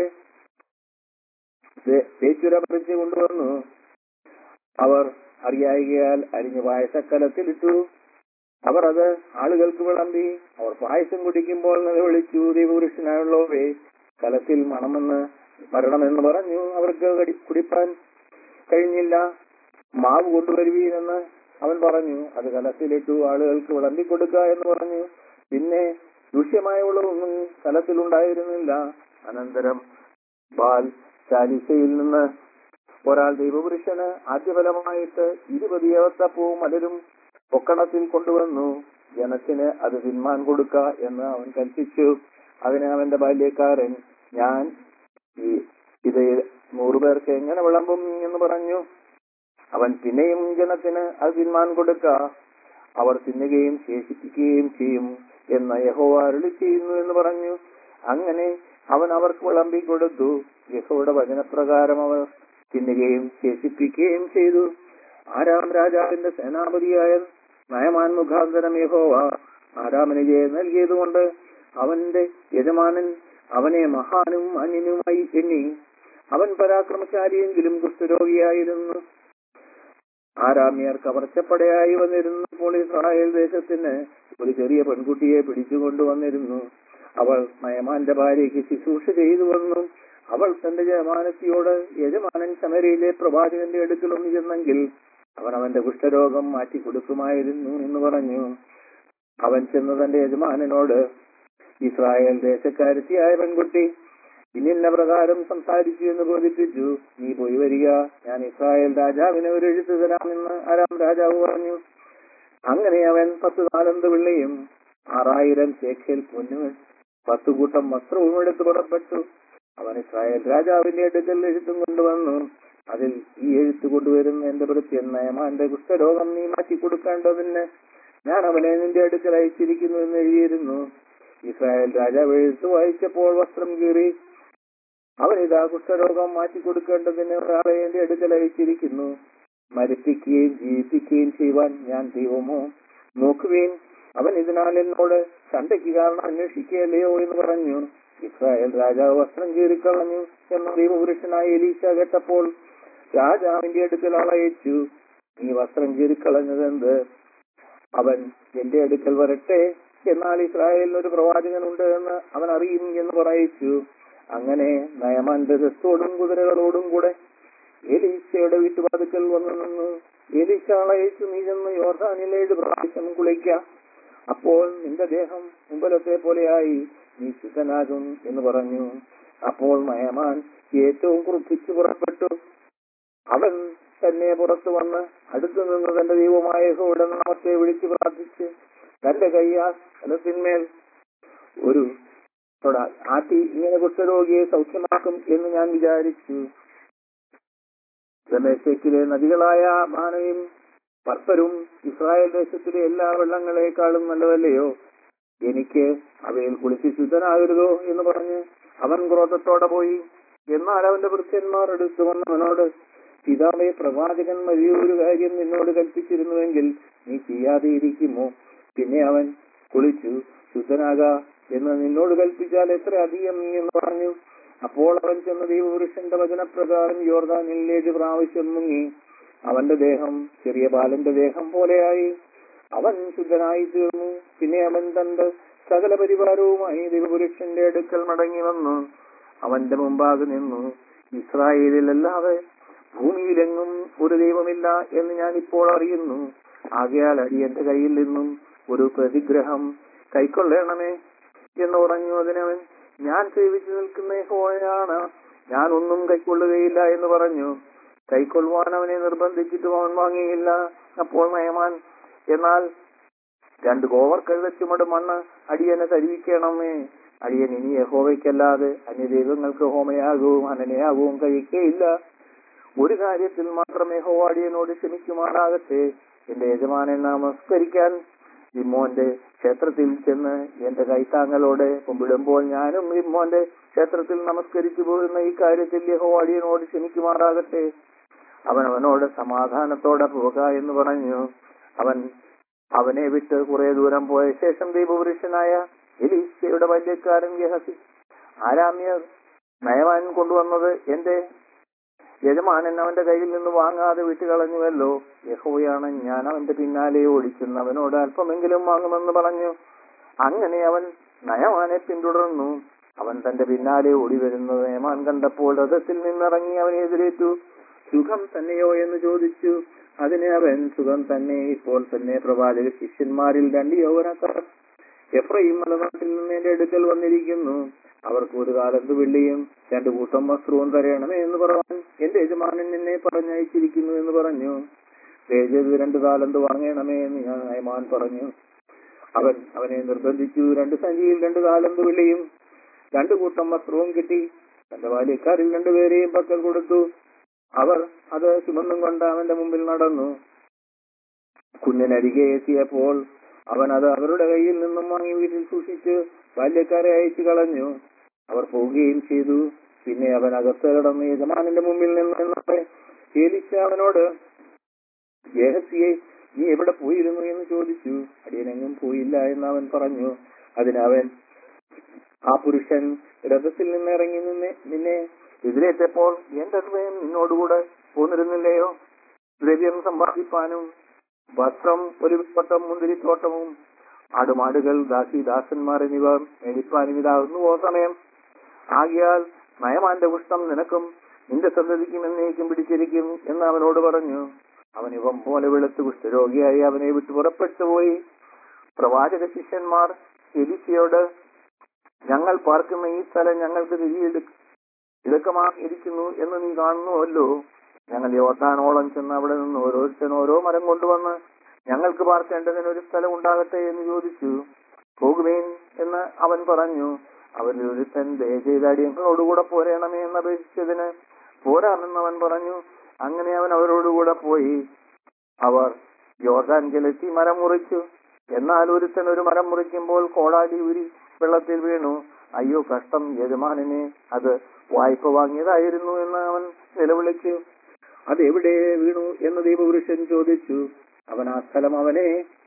തേച്ചുര പറിച്ച് കൊണ്ടുവന്നു. അവർ അറിയായികയാൽ അരിഞ്ഞു പായസക്കലത്തിലിട്ടു. അവർ അത് ആളുകൾക്ക് വിളമ്പി. അവർ പായസം കുടിക്കുമ്പോൾ നിലവിളിച്ചു, ദൈവപുരുഷനായുള്ളവേ, കലത്തിൽ മരണമെന്ന് പറഞ്ഞു. അവർക്ക് കുടിപ്പാൻ കഴിഞ്ഞില്ല. മാവ് കൊണ്ടുവരുവീനെന്ന് അവൻ പറഞ്ഞു. അത് കലത്തിലിട്ടു ആളുകൾക്ക് വിളമ്പിക്കൊടുക്കുക എന്ന് പറഞ്ഞു. പിന്നെ ദൂഷ്യമായ ഉള്ളതൊന്നും കലത്തിലുണ്ടായിരുന്നില്ല. അനന്തരം ബാൽ ചാലിസയിൽ നിന്ന് ഒരാൾ ദൈവപുരുഷന് ആദ്യഫലമായിട്ട് 20 ഏവത്തപ്പവും മലരും പൊക്കണത്തിൽ കൊണ്ടുവന്നു. ജനത്തിന് അത് തിന്മാൻ കൊടുക്ക എന്ന് അവൻ കൽപ്പിച്ചു. അതിന് അവന്റെ ബാല്യക്കാരൻ, ഞാൻ ഇത് 100 പേർക്ക് എങ്ങനെ വിളമ്പും എന്ന് പറഞ്ഞു. അവൻ പിന്നെയും ജനത്തിന് അത് തിന്മാൻ കൊടുക്ക, അവർ തിന്നുകയും ശേഷിപ്പിക്കുകയും ചെയ്യും എന്ന് യഹോവ അരുളി ചെയ്യുന്നു എന്ന് പറഞ്ഞു. അങ്ങനെ അവൻ അവർക്ക് വിളമ്പി കൊടുത്തു. യഹോവയുടെ വചനപ്രകാരം അവർ തിന്നുകയും ശേഷിപ്പിക്കുകയും ചെയ്തു. ആരാം രാജാവിന്റെ സേനാപതിയായ നയമാൻ മുഖാന്തരം യഹോവ ആരാമിന് ജയം നൽകിയതുകൊണ്ട് അവന്റെ യജമാനൻ അവനെ മഹാനും അന്യനുമായി എണ്ണി. അവൻ പരാക്രമശാലിയെങ്കിലും കുഷ്ഠരോഗിയായിരുന്നു. ആരാമ്യർ കവർച്ചപ്പടയായി വന്നിരുന്നപ്പോൾ ഇസ്രായേൽ ദേശത്തിന് ഒരു ചെറിയ പെൺകുട്ടിയെ പിടിച്ചുകൊണ്ടുവന്നിരുന്നു. അവൾ നയമാന്റെ ഭാര്യയ്ക്ക് ശുശ്രൂഷ ചെയ്തു വന്നു. അവൾ തന്റെ യജമാനത്തിയോട്, യജമാനൻ ശമര്യയിലെ പ്രവാചകന്റെ അടുക്കലൊന്നു ചെന്നെങ്കിൽ അവൻ അവന്റെ കുഷ്ഠരോഗം മാറ്റി കൊടുക്കുമായിരുന്നു എന്ന് പറഞ്ഞു. അവൻ ചെന്ന് തന്റെ യജമാനനോട്, ഇസ്രായേൽ ദേശക്കാരത്തിയായ പെൺകുട്ടി ഇന്ന പ്രകാരം സംസാരിച്ചു എന്ന് ബോധിപ്പിച്ചു. നീ പോയി വരിക, ഞാൻ ഇസ്രായേൽ രാജാവിന് ഒരു എഴുത്ത് തരാമെന്ന് ആരാം രാജാവ് പറഞ്ഞു. അങ്ങനെ അവൻ 10 താലന്ത് വെള്ളിയും 6000 ശേഖേൽ പൊന്നും 10 കൂട്ടം വസ്ത്രവും എടുത്ത് പുറപ്പെട്ടു. അവൻ ഇസ്രായേൽ രാജാവിന്റെ അടുക്കൽ എഴുത്തും കൊണ്ടുവന്നു. അതിൽ, ഈ എഴുത്ത് കൊണ്ടുവരുന്ന എന്റെ ഭൃത്യൻ നയമാന്റെ കുഷ്ഠരോഗം നീ മാറ്റി കൊടുക്കേണ്ടതിന് ഞാൻ അവനെ നിന്റെ അടുക്കൽ അയച്ചിരിക്കുന്നു എന്ന് എഴുതിയിരുന്നു. ഇസ്രായേൽ രാജാവ് എഴുത്ത് വായിച്ചപ്പോൾ വസ്ത്രം കീറി, അവനിതാ കുഷ്ഠരോഗം മാറ്റി കൊടുക്കേണ്ടതിന് ഒരാളെ എന്റെ അടുക്കൽ അയച്ചിരിക്കുന്നു. മരിപ്പിക്കുകയും ജീവിപ്പിക്കുകയും ചെയ്യുവാൻ ഞാൻ ദൈവമോ? നോക്കുവേൻ, അവൻ ഇതിനാൽ എന്നോട് ചണ്ടയ്ക്ക് കാരണം അന്വേഷിക്കുകയല്ലയോ എന്ന് പറഞ്ഞു. ഇസ്രായേൽ രാജാവ് വസ്ത്രം കീറിക്കളഞ്ഞു എന്ന ദൈവപുരുഷനായ എലീശ കേട്ടപ്പോൾ രാജാവിന്റെ അടുക്കൽ ആളയച്ചു. നീ വസ്ത്രം കീറിക്കളഞ്ഞതെന്ത്? അവൻ എന്റെ അടുക്കൽ വരട്ടെ, എന്നാൽ ഇസ്രായേലിൽ ഒരു പ്രവാചകനുണ്ട് എന്ന് അവൻ അറിയും എന്ന് പറയിച്ചു. അങ്ങനെ നയമാൻ രഥത്തോടും കുതിരകളോടും കൂടെ എലീശയുടെ വീട്ടുവാതിക്കൽ വന്നു നിന്നു. എലീശ ആളയച്ചു, നീ ചെന്ന് യോർദാനിൽ 7 പ്രാവശ്യം കുളിക്ക, അപ്പോൾ നിന്റെ ദേഹം മുമ്പലത്തെ പോലെയായി നീ ശുദ്ധനാകും എന്ന് പറഞ്ഞു. അപ്പോൾ നയമാൻ ഏറ്റവും ക്രുദ്ധിച്ചു പുറപ്പെട്ടു. അവൻ തന്നെ പുറത്തു വന്ന് അടുത്തു നിന്ന് തന്റെ ദൈവമായ യഹോവയുടെ നാമത്തെ വിളിച്ചു പ്രാർത്ഥിച്ച് തന്റെ കൈയാൽ സ്ഥലത്തിന്മേൽ ഒരു ആട്ടി, ഇങ്ങനെ കുഷ്ഠരോഗിയെ സൗഖ്യമാക്കും എന്ന് ഞാൻ വിചാരിച്ചു. ദമേശക്കിലെ നദികളായ മാനയും പർപ്പരും ഇസ്രായേൽ ദേശത്തിലെ എല്ലാ വെള്ളങ്ങളെക്കാളും നല്ലതല്ലയോ? എനിക്ക് അവയിൽ കുളിച്ച് ശുദ്ധനാകരുതോ എന്ന് പറഞ്ഞ് അവൻ ക്രോധത്തോടെ പോയി. എന്നാൽ അവന്റെ ഭൃത്യന്മാർ എടുത്തു വന്നവനോട്, പിതാവേ, പ്രവാചകൻ വലിയൊരു കാര്യം നിന്നോട് കൽപ്പിച്ചിരുന്നുവെങ്കിൽ നീ ചെയ്യാതെ ഇരിക്കുമോ? പിന്നെ അവൻ കുളിച്ചു ശുദ്ധനാക എന്ന് നിന്നോട് കൽപ്പിച്ചാൽ എത്ര അധികം എന്ന് പറഞ്ഞു. അപ്പോൾ അവൻ ചെന്ന ദൈവപുരുഷന്റെ വചനപ്രകാരം യോർദാനിൽ 7 പ്രാവശ്യം മുങ്ങി അവന്റെ ദേഹം ചെറിയ ബാലന്റെ ദേഹം പോലെയായി. അവൻ ശുദ്ധനായി തീർന്നു. പിന്നെ അവൻ തന്റെ സകല പരിവാരവുമായി ദൈവപുരുഷന്റെ അടുക്കൽ മടങ്ങി വന്നു. അവന്റെ മുമ്പാകെ നിന്നു. ഇസ്രായേലിലല്ലാതെ ഭൂമിയിലെങ്ങും ഒരു ദൈവമില്ല എന്ന് ഞാൻ ഇപ്പോൾ അറിയുന്നു. ആകയാൽ അടിയന്റെ കയ്യിൽ നിന്നും ഒരു പ്രതിഗ്രഹം കൈക്കൊള്ളണമേ എന്ന് പറഞ്ഞു. അതിനവൻ, ഞാൻ സേവിച്ചു നിൽക്കുന്ന യഹോവയാണ്, ഞാൻ ഒന്നും കൈക്കൊള്ളുകയില്ല എന്ന് പറഞ്ഞു. കൈക്കൊള്ളുവാൻ അവനെ നിർബന്ധിച്ചിട്ടും അവൻ വാങ്ങിയില്ല. അപ്പോൾ നയമാൻ, എന്നാൽ 2 കോവർ കഴുത ചുമട് മണ്ണ് അടിയനെ തരുവിക്കണമേ. അടിയൻ ഇനി യഹോവയ്ക്കല്ലാതെ അന്യദൈവങ്ങൾക്ക് ഹോമയാകവും അനനയാകവും കഴിക്കുകയില്ല. ഒരു കാര്യത്തിൽ മാത്രം യഹോവ അടിയനോട് ക്ഷമിക്കുമാറാകട്ടെ. എന്റെ യജമാനെ നമസ്കരിക്കാൻ റിമ്മോന്റെ ക്ഷേത്രത്തിൽ ചെന്ന് എന്റെ കൈത്താങ്ങളോടെ കുമ്പിടുമ്പോൾ ഞാനും റിമ്മോന്റെ ക്ഷേത്രത്തിൽ നമസ്കരിച്ചു പോരുന്ന ഈ കാര്യത്തിൽ യഹോവ അടിയനോട് ക്ഷമിക്കുമാറാകട്ടെ. അവനോട് സമാധാനത്തോടെ പോക എന്ന് പറഞ്ഞു. അവനെ വിട്ട് കുറെ ദൂരം പോയ ശേഷം ദൈവപുരുഷനായ എലീശയുടെ ബാല്യക്കാരൻ ഗെഹസി, ആരാമ്യർ നയമാൻ കൊണ്ടുവന്നത് എന്റെ യജമാനൻ അവന്റെ കയ്യിൽ നിന്ന് വാങ്ങാതെ വിട്ടുകളഞ്ഞുവല്ലോ. യഹോവയാണ് ഞാൻ അവന്റെ പിന്നാലെ ഓടിച്ചെന്ന് അവനോട് അല്പമെങ്കിലും വാങ്ങുമെന്ന് പറഞ്ഞു. അങ്ങനെ അവൻ നയമാനെ പിന്തുടർന്നു. അവൻ തന്റെ പിന്നാലെ ഓടി വരുന്നത് നയമാൻ കണ്ടപ്പോൾ രഥത്തിൽ നിന്നിറങ്ങി അവനെ എതിരേറ്റു. സുഖം തന്നെയോ എന്ന് ചോദിച്ചു. അതിന് അവൻ, സുഖം തന്നെ, ഇപ്പോൾ തന്നെ പ്രവാചക ശിഷ്യന്മാരിൽ 2 യൗവനക്കാർ എഫ്രയീം മലനാട്ടിൽ നിന്ന് എന്റെ അടുക്കൽ വന്നിരിക്കുന്നു. അവർക്ക് 1 താലന്ത് വെള്ളിയും 2 കൂട്ടം വസ്ത്രവും തരയണമേ എന്ന് പറയാൻ എന്റെ യജമാനൻ എന്നെ പറഞ്ഞയച്ചിരിക്കുന്നു എന്ന് പറഞ്ഞു. തേജത് 2 താലന്ത് വാങ്ങണമേ എന്ന് നയമാൻ പറഞ്ഞു. അവൻ അവനെ നിർബന്ധിച്ചു. 2 സഞ്ചിയിൽ 2 താലന്ത് വെള്ളിയും 2 കൂട്ടം വസ്ത്രവും കിട്ടി. തന്റെ ബാല്യക്കാരിൽ 2 പേരെയും പക്കൽ കൊടുത്തു. അവർ അത് ചുമന്നും കൊണ്ട് അവന്റെ മുമ്പിൽ നടന്നു. കുഞ്ഞിനരികെ എത്തിയപ്പോൾ അവൻ അത് അവരുടെ കയ്യിൽ നിന്നും വാങ്ങി വീട്ടിൽ സൂക്ഷിച്ച് ബാല്യക്കാരെ അയച്ചു കളഞ്ഞു. അവർ പോവുകയും ചെയ്തു. പിന്നെ അവൻ അകത്ത് കടന്ന് യജമാനന്റെ മുമ്പിൽ നിന്ന് എലീശ അവനോട്, ഗേഹസിയെ, നീ എവിടെ പോയിരുന്നു എന്ന് ചോദിച്ചു. അടിയനെങ്ങും പോയില്ല എന്ന് അവൻ പറഞ്ഞു. അതിനവൻ, ആ പുരുഷൻ രഥത്തിൽ നിന്ന് ഇറങ്ങി നിന്നെ എതിരേറ്റപ്പോൾ എന്റെ ഹൃദയം നിന്നോടുകൂടെ പോന്നിരുന്നില്ലയോ? ദ്രവ്യം സമ്പാദിപ്പാനും വസ്ത്രം, ഒരു പട്ടം മുന്തിരിത്തോട്ടവും ആടുമാടുകൾ, ദാസന്മാർ എന്നിവ മേടിപ്പാനും ഇതാകുന്നുവോ സമയം? ആകയാൽ നയമാന്റെ പുഷ്ടം നിനക്കും നിന്റെ സന്തതിക്കും എന്നേക്കും പിടിച്ചിരിക്കും എന്ന് അവനോട് പറഞ്ഞു. അവൻ ഇവം പോലെ വെളുത്ത് കുഷ്ഠരോഗിയായി അവനെ വിട്ടു പുറപ്പെട്ടു പോയി. പ്രവാചക ശിഷ്യന്മാർ എലീശയോട്, ഞങ്ങൾ പാർക്കുന്ന ഈ സ്ഥലം ഞങ്ങൾക്ക് ഇടുക്കമായിരിക്കുന്നു എന്ന് നീ കാണുന്നുവല്ലോ. ഞങ്ങൾ യോർദാനോളം ചെന്ന് അവിടെ നിന്ന് ഓരോരുത്തൻ ഓരോ മരം കൊണ്ടുവന്ന് ഞങ്ങൾക്ക് പാർക്കേണ്ടതിന് ഒരു സ്ഥലം ഉണ്ടാകട്ടെ എന്ന് ചോദിച്ചു. പോകുവേൻ എന്ന് അവൻ പറഞ്ഞു. അവരിൽ ഒരുത്തൻ ദയ ചെയ്ത അടിയങ്ങളോടുകൂടെ പോരേണമേ എന്ന് അപേക്ഷിച്ചതിന് പോരാമെന്ന് അവൻ പറഞ്ഞു. അങ്ങനെ അവൻ അവരോടുകൂടെ പോയി. അവർ യോർദാൻകിലെത്തി മരം മുറിച്ചു. എന്നാൽ ഒരുത്തൻ ഒരു മരം മുറിക്കുമ്പോൾ കോടാലി ഊരി വെള്ളത്തിൽ വീണു. അയ്യോ കഷ്ടം, യജമാനനെ അത് വായ്പ വാങ്ങിയതായിരുന്നു എന്ന് അവൻ നിലവിളിച്ചു. അതെവിടെ വീണു എന്ന് ദൈവപുരുഷൻ ചോദിച്ചു. അവൻ ആ സ്ഥലം അവനെ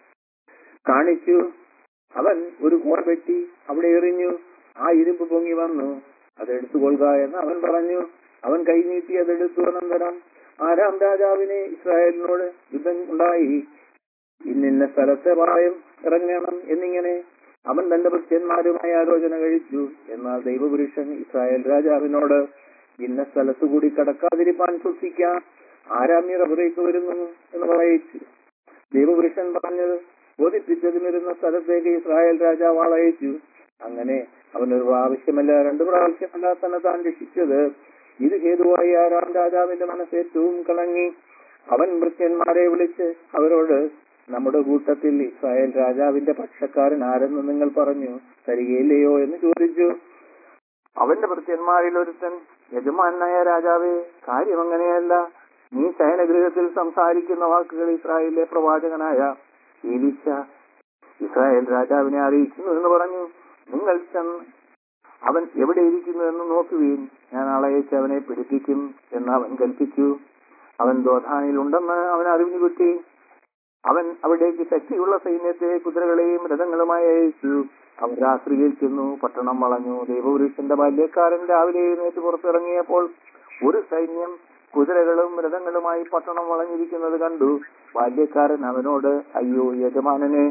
കാണിച്ചു. അവൻ ഒരു കോർ വെട്ടി അവിടെ എറിഞ്ഞു. ആ ഇരുമ്പ് പൊങ്ങി വന്നു. അതെടുത്തുകൊള്ളുക എന്ന് അവൻ പറഞ്ഞു. അവൻ കൈനീട്ടി അതെടുത്തു. അനന്തരം ആരാം രാജാവിനെ ഇസ്രായേലിനോട് യുദ്ധം ഉണ്ടായി. ഇന്ന സ്ഥലത്തെ പാളയം ഇറങ്ങണം എന്നിങ്ങനെ അവൻ തന്റെ ഭൃത്യന്മാരുമായി ആലോചന കഴിച്ചു. എന്നാൽ ദൈവപുരുഷൻ ഇസ്രായേൽ രാജാവിനോട്, ഇന്ന സ്ഥലത്തുകൂടി കടക്കാതിരിപ്പാൻ സൂക്ഷിക്കാം, ആരാമ്യർ അവരേക്ക് വരുന്നു എന്ന് പറയിച്ചു. ദൈവപുരുഷൻ പറഞ്ഞത് ബോധിപ്പിച്ചതിനിരുന്ന സ്ഥലത്തേക്ക് ഇസ്രായേൽ രാജാവ് ആളയച്ചു. അങ്ങനെ അവനൊരു പ്രാവശ്യമല്ല 2 പ്രാവശ്യമല്ല തന്നെ താൻ രക്ഷിച്ചത്. ഇത് ഹേതുവായി ആരാം രാജാവിന്റെ മനസ്സ് ഏറ്റവും കളങ്ങി. അവൻ ഭൃത്യന്മാരെ വിളിച്ച് അവരോട്, നമ്മുടെ കൂട്ടത്തിൽ ഇസ്രായേൽ രാജാവിന്റെ പക്ഷക്കാരൻ ആരെന്ന് നിങ്ങൾ പറഞ്ഞു തരികയില്ലയോ എന്ന് ചോദിച്ചു. അവന്റെ ഭൃത്യന്മാരിൽ ഒരുത്തൻ, യജമാനായ രാജാവേ, കാര്യം അങ്ങനെയല്ല. നീ ശയനഗൃഹത്തിൽ സംസാരിക്കുന്ന വാക്കുകൾ ഇസ്രായേലിലെ പ്രവാചകനായ എലീശ ഇസ്രായേൽ രാജാവിനെ അറിയിക്കുന്നു എന്ന് പറഞ്ഞു. നിങ്ങൾ ചെന്ന് അവൻ എവിടെ ഇരിക്കുന്നു എന്ന് നോക്കുവീൻ, ഞാൻ ആളയച്ച് അവനെ പിടിപ്പിക്കും എന്ന് അവൻ കൽപ്പിച്ചു. അവൻ ദോഥാനിൽ ഉണ്ടെന്ന് അവൻ അറിഞ്ഞു കിട്ടി. അവൻ അവിടേക്ക് ശക്തിയുള്ള സൈന്യത്തെ കുതിരകളെയും രഥങ്ങളുമായി അയച്ചു. അവൻ രാത്രിയിൽ ചെന്നു പട്ടണം വളഞ്ഞു. ദൈവപുരുഷന്റെ ബാല്യക്കാരൻ രാവിലെ എഴുന്നേറ്റ് പുറത്തിറങ്ങിയപ്പോൾ ഒരു സൈന്യം കുതിരകളും രഥങ്ങളുമായി പട്ടണം വളഞ്ഞിരിക്കുന്നത് കണ്ടു. ബാല്യക്കാരൻ അവനോട്, അയ്യോ യജമാനനെ,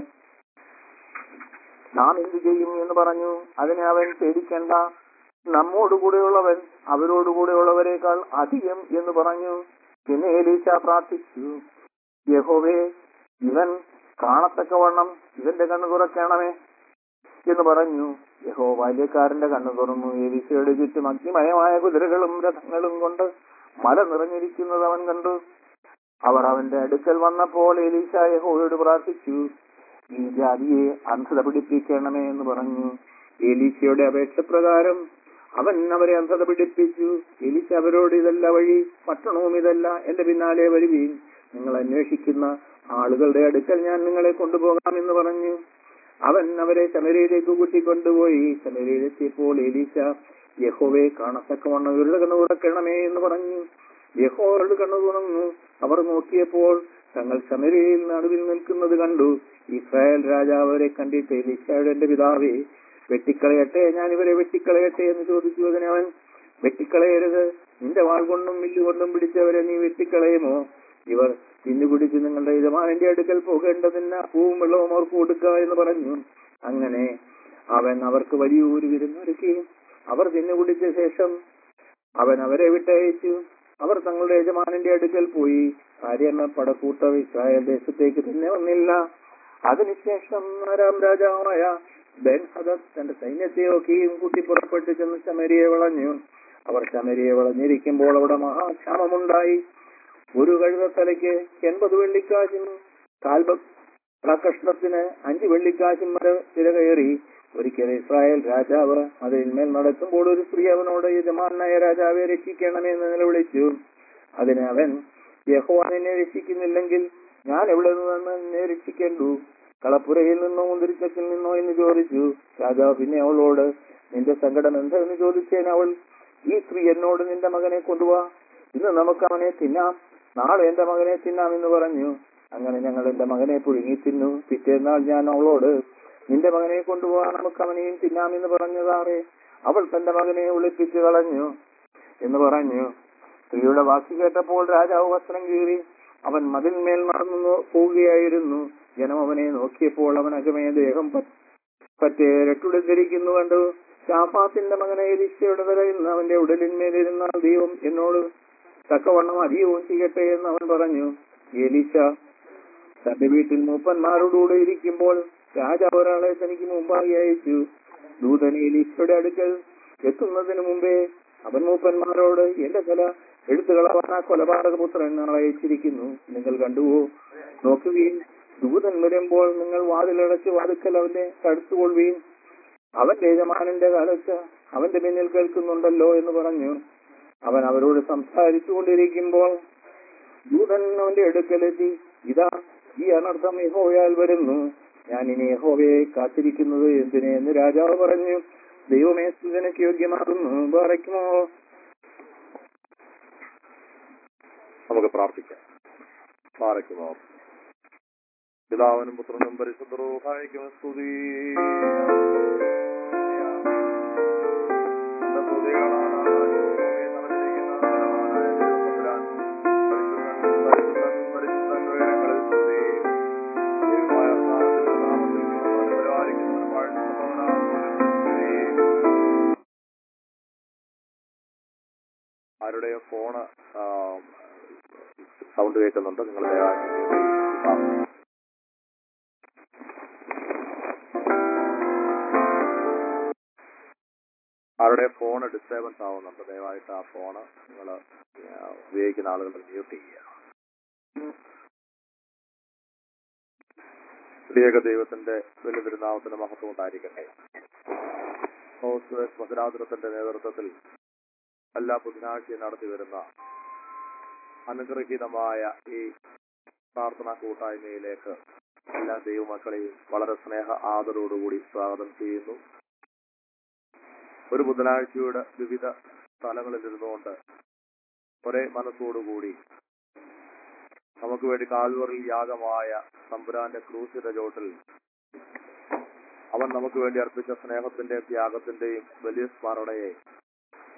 നാം എന്തു ചെയ്യും എന്ന് പറഞ്ഞു. അതിന് അവൻ, പേടിക്കേണ്ട, നമ്മോടുകൂടെയുള്ളവൻ അവരോടുകൂടെയുള്ളവരെക്കാൾ അധികം എന്ന് പറഞ്ഞു. പിന്നെ എലീശ പ്രാർത്ഥിച്ചു, യഹോവേ, ഇവൻ കാണത്തക്കവണ്ണം ഇവന്റെ കണ്ണു തുറക്കണമേ എന്ന് പറഞ്ഞു. യഹോവ ബാല്യക്കാരന്റെ കണ്ണു തുറന്നു. എലീശയുടെ ചുറ്റും അഗ്നിമയമായ കുതിരകളും രഥങ്ങളും കൊണ്ട് മല നിറഞ്ഞിരിക്കുന്നത് അവൻ കണ്ടു. അവർ അവന്റെ അടുക്കൽ വന്നപ്പോൾ എലീശ യഹോവയോട് പ്രാർത്ഥിച്ചു, ഈ ജാതിയെ അന്ധത പിടിപ്പിക്കണമേ എന്ന് പറഞ്ഞു. എലീശയുടെ അപേക്ഷ പ്രകാരം അവൻ അവരെ അന്ധത പിടിപ്പിച്ചു. എലീശ അവരോട്, ഇതല്ല വഴി, പട്ടണവും ഇതല്ല, എന്റെ പിന്നാലെ വരുവീൻ, നിങ്ങൾ അന്വേഷിക്കുന്ന ആളുകളുടെ അടുക്കൽ ഞാൻ നിങ്ങളെ കൊണ്ടുപോകാം എന്ന് പറഞ്ഞു. അവൻ അവരെ ശമര്യയിലേക്ക് കൂട്ടിക്കൊണ്ടുപോയി. ശമര്യയിലെത്തിയപ്പോൾ എലീശ, യഹോവയെ കാണത്തക്കവണ്ണം ഇവരുടെ കണ്ണു തുറക്കണമേ എന്ന് പറഞ്ഞു. യഹോവയുടെ കണ്ണു തുറന്നു. അവർ നോക്കിയപ്പോൾ തങ്ങൾ ശമര്യയിൽ നടുവിൽ നിൽക്കുന്നത് കണ്ടു. ഇസ്രായേൽ രാജാവ് അവരെ കണ്ടിട്ട്, എലീശയോട്, എന്റെ പിതാവേ, വെട്ടിക്കളയട്ടെ, ഞാൻ ഇവരെ വെട്ടിക്കളയട്ടെ എന്ന് ചോദിച്ചു. അതിന് അവൻ, വെട്ടിക്കളയരുത്, നിന്റെ വാൾ കൊണ്ടും വില്ലുകൊണ്ടും പിടിച്ചവരെ നീ വെട്ടിക്കളയുമോ? ഇവർ തിന്നുകുടിച്ച് നിങ്ങളുടെ യജമാനന്റെ അടുക്കൽ പോകേണ്ടതിന് പൂവും വെള്ളവും അവർക്ക് കൊടുക്കുക എന്ന് പറഞ്ഞു. അങ്ങനെ അവൻ അവർക്ക് വലിയൊരു വിരുന്നൊരുക്കി. അവർ തിന്നുകുടിച്ച ശേഷം അവൻ അവരെ വിട്ടയച്ചു. അവർ തങ്ങളുടെ യജമാനന്റെ അടുക്കൽ പോയി. ഭാര്യമാർ പടക്കൂട്ടം ഇസ്രായേൽ ദേശത്തേക്ക് പിന്നെ വന്നില്ല. അതിനുശേഷം അരാം രാജാവായ ബെൻഹദദ് തന്റെ സൈന്യത്തെയൊക്കെയും കൂട്ടി പുറപ്പെട്ടു ചെന്ന് ശമര്യയെ വളഞ്ഞു. അവർ ശമര്യയെ വളഞ്ഞിരിക്കുമ്പോൾ അവിടെ മഹാക്ഷാമമുണ്ടായി. ഒരു കഴുതത്തലയ്ക്ക് 80 വെള്ളിക്കാശും കാൽബക്കഷ്ണത്തിന് 5 വെള്ളിക്കാശും വരെ വില കയറി. ഒരിക്കൽ ഇസ്രായേൽ രാജാവ് അതിന്മേൽ നടക്കുമ്പോൾ ഒരു സ്ത്രീ അവനോട്, യജമാനായ രാജാവെ, രക്ഷിക്കണമെന്ന് നിലവിളിച്ചു. അതിന് അവൻ, യഹോവ നിന്നെ രക്ഷിക്കുന്നില്ലെങ്കിൽ ഞാൻ എവിടെ നിന്ന് നിന്നെ രക്ഷിക്കേണ്ടു? കളപ്പുരയിൽ നിന്നോ മുന്തിരിച്ചക്കിൽ നിന്നോ എന്ന് ചോദിച്ചു. രാജാവ് പിന്നെ അവളോട്, നിന്റെ സങ്കടം എന്തെന്ന് ചോദിച്ചേന് അവൾ, ഈ സ്ത്രീ എന്നോട്, നിന്റെ മകനെ കൊണ്ടുവാ, ഇന്ന് നമുക്ക് അവനെ തിന്നാം, നാളെ എന്റെ മകനെ തിന്നാം എന്ന് പറഞ്ഞു. അങ്ങനെ ഞങ്ങൾ എന്റെ മകനെ പുഴുങ്ങി തിന്നു. പിറ്റേന്നാൾ ഞാൻ അവളോട്, നിന്റെ മകനെ കൊണ്ടുപോകാൻ നമുക്ക് അവനെയും തിന്നാമെന്ന് പറഞ്ഞതാറേ, അവൾ തന്റെ മകനെ ഒളിപ്പിച്ചു കളഞ്ഞു എന്ന് പറഞ്ഞു. സ്ത്രീയുടെ വാക്ക് കേട്ടപ്പോൾ രാജാവ് വസ്ത്രം കീറി. അവൻ മതിന്മേൽ നടന്നു പോവുകയായിരുന്നു. ജനം അവനെ നോക്കിയപ്പോൾ അവൻ അകമേ ദേഹം പറ്റേ രട്ടുടുത്തിരിക്കുന്നു കണ്ടു. ശാഫാത്തിന്റെ മകനെ എലീശയുടെ തലയിൽ നിന്ന് അവന്റെ ഉടലിന്മേലിരുന്നാൽ ദൈവം എന്നോട് തക്കവണ്ണം അധികവും ചെയ്യട്ടെ എന്ന് അവൻ പറഞ്ഞു. എലീശ തന്റെ വീട്ടിൽ മൂപ്പന്മാരോടുകൂടെ ഇരിക്കുമ്പോൾ രാജാവ് ഒരാളെ തനിക്ക് മുമ്പായി അയച്ചു. ദൂതൻ എലീശയുടെ അടുക്കൽ എത്തുന്നതിന് മുമ്പേ അവൻ മൂപ്പന്മാരോട്, എന്റെ തല എടുത്തുകളവാൻ ആ കൊലപാതകപുത്രൻ നാളെ അയച്ചിരിക്കുന്നു. നിങ്ങൾ കണ്ടുവോ? നോക്കുകയും ദൂതൻ വരുമ്പോൾ നിങ്ങൾ വാതിലടച്ച് വാതുക്കൽ അവന്റെ തടുത്തുകൊള്ളുകയും അവന്റെ യജമാനന്റെ കാലത്ത് അവന്റെ പിന്നിൽ കേൾക്കുന്നുണ്ടല്ലോ എന്ന് പറഞ്ഞു. അവൻ അവരോട് സംസാരിച്ചു കൊണ്ടിരിക്കുമ്പോൾ ദൂതൻ അവന്റെ അടുക്കലെത്തി, ഇതാ ഈ അനർത്ഥം യഹോവയാൽ വരുന്നു, ഞാൻ ഇനി യഹോവയെ കാത്തിരിക്കുന്നത് എന്തിനെ എന്ന് രാജാവ് പറഞ്ഞു. ദൈവമേ സ്തുതിക്ക് യോഗ്യമാകുന്നു. പറയുമോ? നമുക്ക് പ്രാർത്ഥിക്കാം. പാറയ്ക്കുമോ? പിതാവിനും പുത്രനും പരിശുദ്ധ റൂഹായിക്കും സ്തുതി. ആരുടെയോ ഫോണ് സൗണ്ട് കേൾക്കുന്നുണ്ട്. നിങ്ങൾ ആരുടെ ഫോണ് ഡിസ്റ്റർബൻസ് ആവുന്നുണ്ട്. ദയവായിട്ട് ആ ഫോണ് നിങ്ങൾ ഉപയോഗിക്കുന്ന ആളുകൾ മ്യൂട്ട് ചെയ്യുക. സ്ത്രീയക ദൈവത്തിന്റെ വലിയ തിരുനാമത്തിന്റെ മഹത്വം ഉണ്ടായിരിക്കട്ടെ. ഭദ്രാതൃത്തിന്റെ നേതൃത്വത്തിൽ എല്ലാ ബുധനാഴ്ചയും നടത്തി വരുന്ന അനുഗ്രഹീതമായ ഈ പ്രാർത്ഥനാ കൂട്ടായ്മയിലേക്ക് എല്ലാ ദൈവമക്കളെയും വളരെ സ്നേഹ ആദരവോടുകൂടി സ്വാഗതം ചെയ്യുന്നു. ഒരു ബുധനാഴ്ചയുടെ വിവിധ സ്ഥലങ്ങളിൽ ഇരുന്നുകൊണ്ട് ഒരേ മനസ്സോടുകൂടി നമുക്ക് വേണ്ടി കാൽവറിൽ യാഗമായ തമ്പുരാന്റെ ക്രൂശിന്റെ ചോട്ടിൽ അവൻ നമുക്ക് വേണ്ടി അർപ്പിച്ച സ്നേഹത്തിന്റെയും ത്യാഗത്തിന്റെയും വലിയ സ്മരണയെ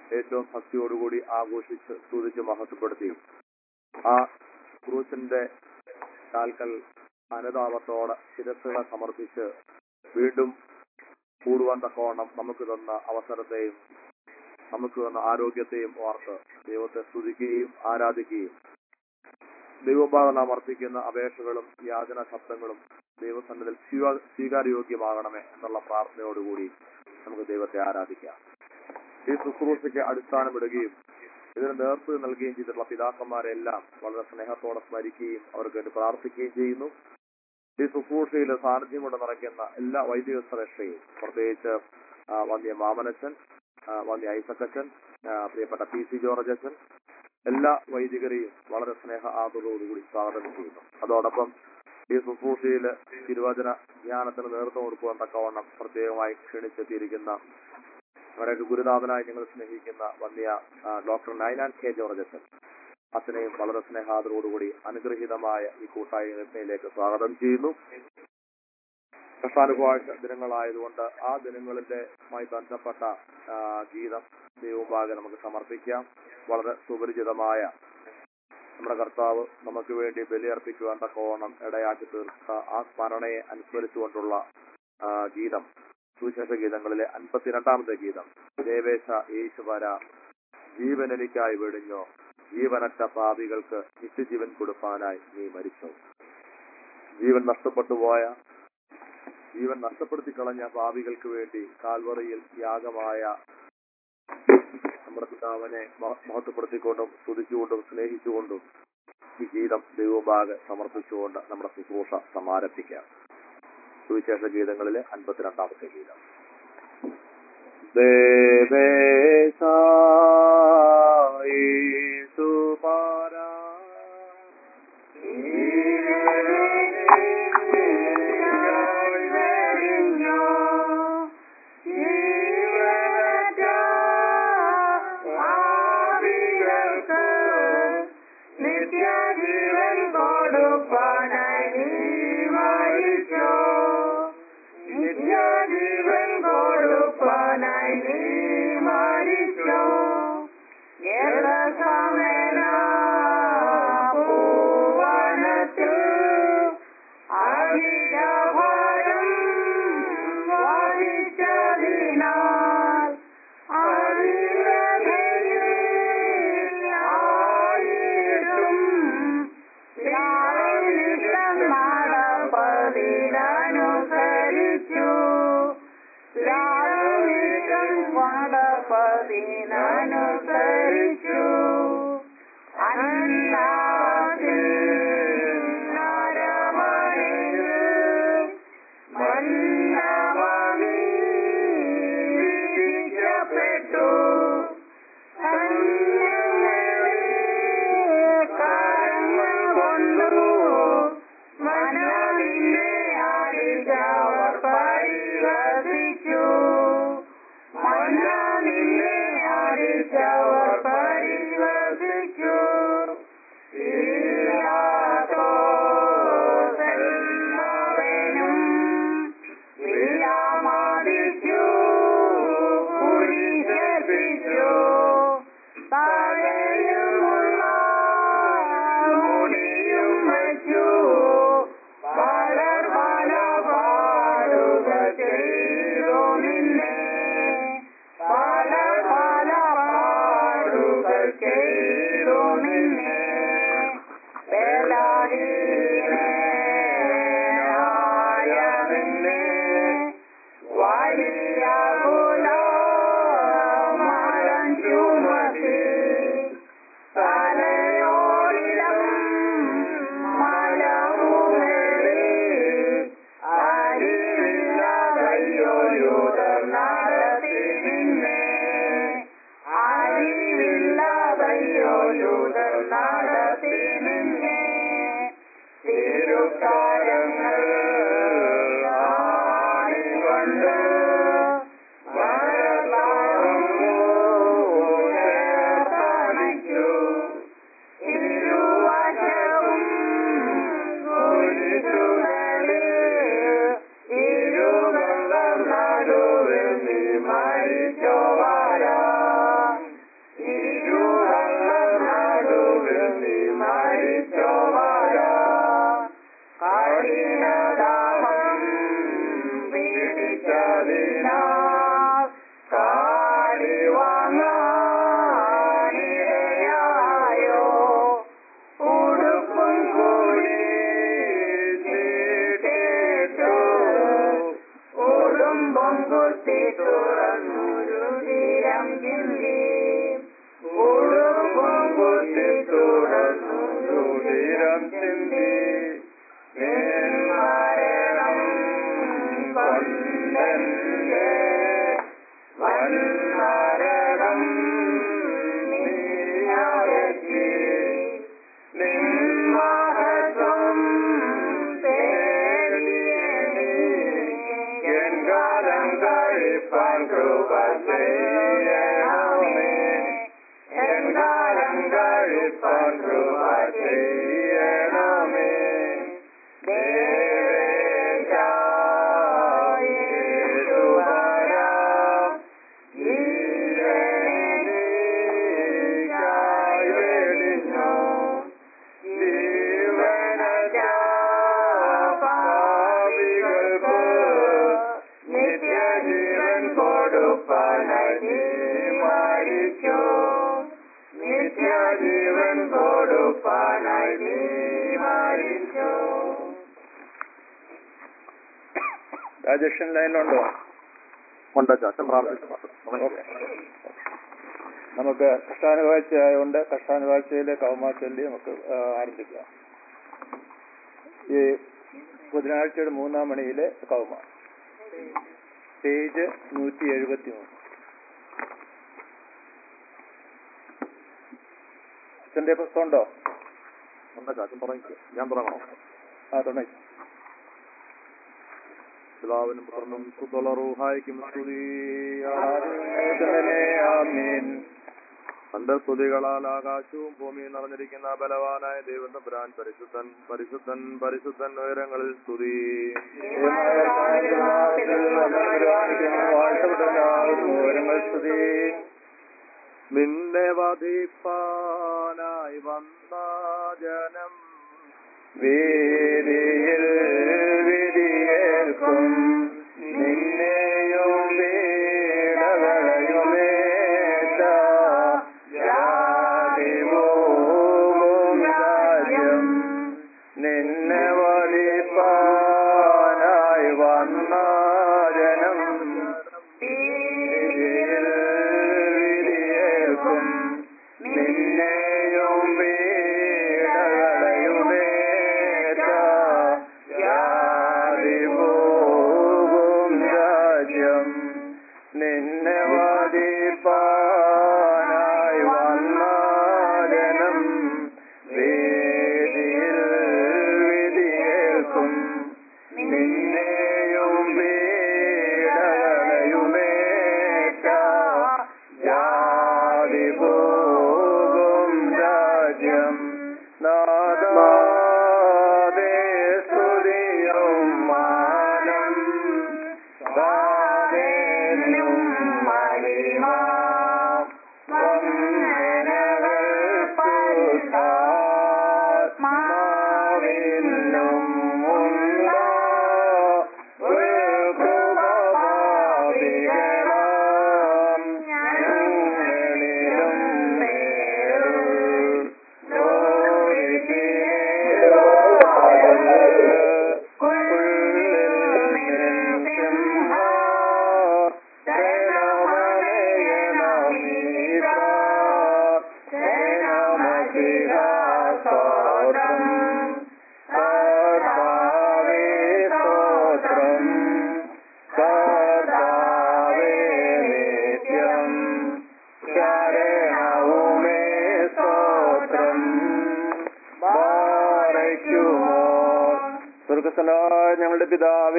ഏറ്റവും ഭക്തിയോടുകൂടി ആഘോഷിച്ച് സ്തുതിച്ച് മഹത്വപ്പെടുത്തി ആ ക്രൂശിന്റെ കാൽക്കൽ അനുതാപത്തോടെ ശിരസ്സുകളെ സമർപ്പിച്ച് വീണ്ടും കൂടുവാൻ തക്കവണ്ണം നമുക്ക് തന്ന അവസരത്തെയും നമുക്ക് തന്ന ആരോഗ്യത്തെയും ഓർത്ത് ദൈവത്തെ സ്തുതിക്കുകയും ആരാധിക്കുകയും ദൈവഭാഗം നാം അർപ്പിക്കുന്ന അപേക്ഷകളും യാചന ശബ്ദങ്ങളും ദൈവസന്നിധിയിൽ സ്വീകാര്യോഗ്യമാകണമേ എന്നുള്ള പ്രാർത്ഥനയോടുകൂടി നമുക്ക് ദൈവത്തെ ആരാധിക്കാം. ഈ ശുശ്രൂഷയ്ക്ക് അടിസ്ഥാനമിടുകയും ഇതിന് നേതൃത്വം നൽകുകയും ചെയ്തിട്ടുള്ള പിതാക്കന്മാരെല്ലാം വളരെ സ്നേഹത്തോടെ സ്മരിക്കുകയും അവർക്ക് വേണ്ടി പ്രാർത്ഥിക്കുകയും ചെയ്യുന്നു. ഈ ശുശ്രൂഷയിൽ സാന്നിധ്യം കൊണ്ട് നിറയ്ക്കുന്ന എല്ലാ വൈദിക ശ്രേഷ്ഠയും, പ്രത്യേകിച്ച് വന്യ മാമനച്ചൻ, വന്യ ഐസക്കച്ചൻ, പ്രിയപ്പെട്ട PC ജോർജ് അച്ഛൻ, എല്ലാ വൈദികരെയും വളരെ സ്നേഹ ആദരവോടുകൂടി സ്വാഗതം ചെയ്യുന്നു. അതോടൊപ്പം ഈ ശുശ്രൂഷയിൽ തിരുവചന ജ്ഞാനത്തിന് നേതൃത്വം കൊടുക്കുവാൻ തക്കവണ്ണം പ്രത്യേകമായി ക്ഷണിച്ചെത്തിയിരിക്കുന്ന അവരൊക്കെ ഗുരുനാഥനായി ഞങ്ങൾ സ്നേഹിക്കുന്ന വന്യ ഡോക്ടർ നൈനാൻ കെ ജോർജ് അച്ഛൻ, അച്ഛനെയും വളരെ സ്നേഹാദരോടുകൂടി അനുഗ്രഹീതമായ ഈ കൂട്ടായ്മയിലേക്ക് സ്വാഗതം ചെയ്യുന്നു. കഷ്ടാനുഭവ ദിനങ്ങളായതുകൊണ്ട് ആ ദിനങ്ങളിലുമായി ബന്ധപ്പെട്ട ഗീതം ദൈവമുമ്പാകെ നമുക്ക് സമർപ്പിക്കാം. വളരെ സുപരിചിതമായ നമ്മുടെ കർത്താവ് നമുക്ക് വേണ്ടി ബലിയർപ്പിക്കുവാൻ തക്കവണ്ണം ഇടയാക്കി തീർത്ത ആ സ്മരണയെ അനുസ്മരിച്ചുകൊണ്ടുള്ള ഗീതം, സുവിശേഷ ഗീതങ്ങളിലെ 52ാമത്തെ ഗീതം, ദേവേശ യേശുവര ജീവനെനിക്കായി വെടിഞ്ഞോ, ജീവനറ്റ പാപികൾക്ക് നിത്യജീവൻ കൊടുപ്പാനായി നീ മരിച്ചോ. ജീവൻ നഷ്ടപ്പെടുത്തി കളഞ്ഞ പാപികൾക്ക് വേണ്ടി കാൽവറിയിൽ യാഗമായ നമ്മുടെ പിതാവിനെ മഹത്വപ്പെടുത്തിക്കൊണ്ടും സ്തുതിച്ചുകൊണ്ടും സ്നേഹിച്ചുകൊണ്ടും ഈ ഗീതം ദൈവമുമ്പാകെ സമർപ്പിച്ചുകൊണ്ട് നമ്മുടെ ശുശ്രൂഷ സമാരംഭിക്കാം. സുവിശേഷ ഗീതങ്ങളിലെ 52ാമത്തെ ഗീതം. ദേവേശ യേശുപാരാ നിത്യജീവൻ കൊടുപ്പാനായി നീ മരിച്ചോ, നിത്യജീവൻ കൊടുപ്പാനായി നീ മരിച്ചോ. പൂവനത്തിൽ അധികഭാരം വഹിച്ചതിനാൽ അനുസരിച്ചു പ്പെട്ടു. കാരണങ്ങൾ കൊണ്ടു മനവിനെ ആടിച്ചവർ പരിഹസിച്ചു, മനവിനെ ആടിച്ചവർ പരിഹസിച്ചു. എല്ലാവരും വിലാമാദിച്ചു കുരിശിച്ചു. താഴെയുമുള്ള മുടിയും വച്ചു പലർ പല പാടുകൾ ചെയ്തു നിന്നെ, പല പല വിളിച്ചതിനാൽ കാടി വാങ്ങാനിടയായോ ഉടുപ്പും കൂടി ചീട്ടിട്ടു ഉടുമ്പും കുത്തി തുറന്നൊരു തീരം ചിന്തി ഉടുപ്പും കുത്തി തുറന്നൊരു തീരം ചിന്തി മരണം കൊണ്ടെന്റെ വൻമരകം നീയകറ്റി നിൻമഹത്വം തേടിയ നീ എൻ കാലം കഴിപ്പാൻ കൃപ ചെയ്യണമേ എൻ കാലം കഴിപ്പാൻ കൃപ ചെയ്യണമേ നിത്യജീവൻ കൊടുപ്പാനായി നീ മരിച്ചു നിത്യജീവൻ കൊടുപ്പാനായി നീ മരിച്ചു. രാജേഷൻ ലൈനിലുണ്ടോ? ഉണ്ട് ചാച്ചൻ പ്രാർത്ഥിച്ചു. ഓക്കെ. നമുക്ക് കഷ്ടാനുകാഴ്ചയായതുകൊണ്ട് കഷ്ടാനുകാഴ്ചയിലെ കൗമാച്ചൊല്ലി നമുക്ക് ആരംഭിക്കാം. ഈ ബുധനാഴ്ചയുടെ 3-ാം മണിയിലെ കൗമ, പേജ് 173. അച്ഛൻ്റെ പുസ്തകം ഉണ്ടോ? ഉണ്ട് ചാച്ചൻ തുടങ്ങിക്കോ. ഞാൻ തുടങ്ങണോ? തുടങ്ങി. പിതാവിനും പുത്രനും സുതല റൂഹായിക്കും സ്തുതി. ആമേൻ. തന്റെ സ്തുതികളാൽ ആകാശവും ഭൂമിയും നിറഞ്ഞിരിക്കുന്ന ബലവാനായ ദൈവം തമ്പുരാൻ പരിശുദ്ധൻ പരിശുദ്ധൻ പരിശുദ്ധൻ ഉയരങ്ങളിൽ സ്തുതി. നിന്നെ വധിപ്പാനായി വന്ന ജനം വേദിയിൽ വിധിയേൽക്കും നിന്നെയും വീടകളയുമേറ്റ ജാതിഭൂവും രാജ്യം നിന്നെ വധിപ്പാനായി വന്ന ജനം വേദിയിൽ വിധിയേൽക്കും നിന്നെയും വീടകളയുമേറ്റ ജാതിഭൂവും രാജ്യം നിന്നെ വധിപ്പാനായി വന്ന ജനം വേദിയിൽ വിധിയേൽക്കും നിന്നെയും വീടകളയുമേറ്റ ജാതിഭൂവും രാജ്യം നാദാദേ സ്തുതിയും മാനം ദാദേനും മഹിമ വന്ദനകൾ പരിശുദ്ധാത്മാവിനും ഉണ്ട കൃപപാപികളാം ഞങ്ങളിലും ഞങ്ങളുടെ പിതാവേ,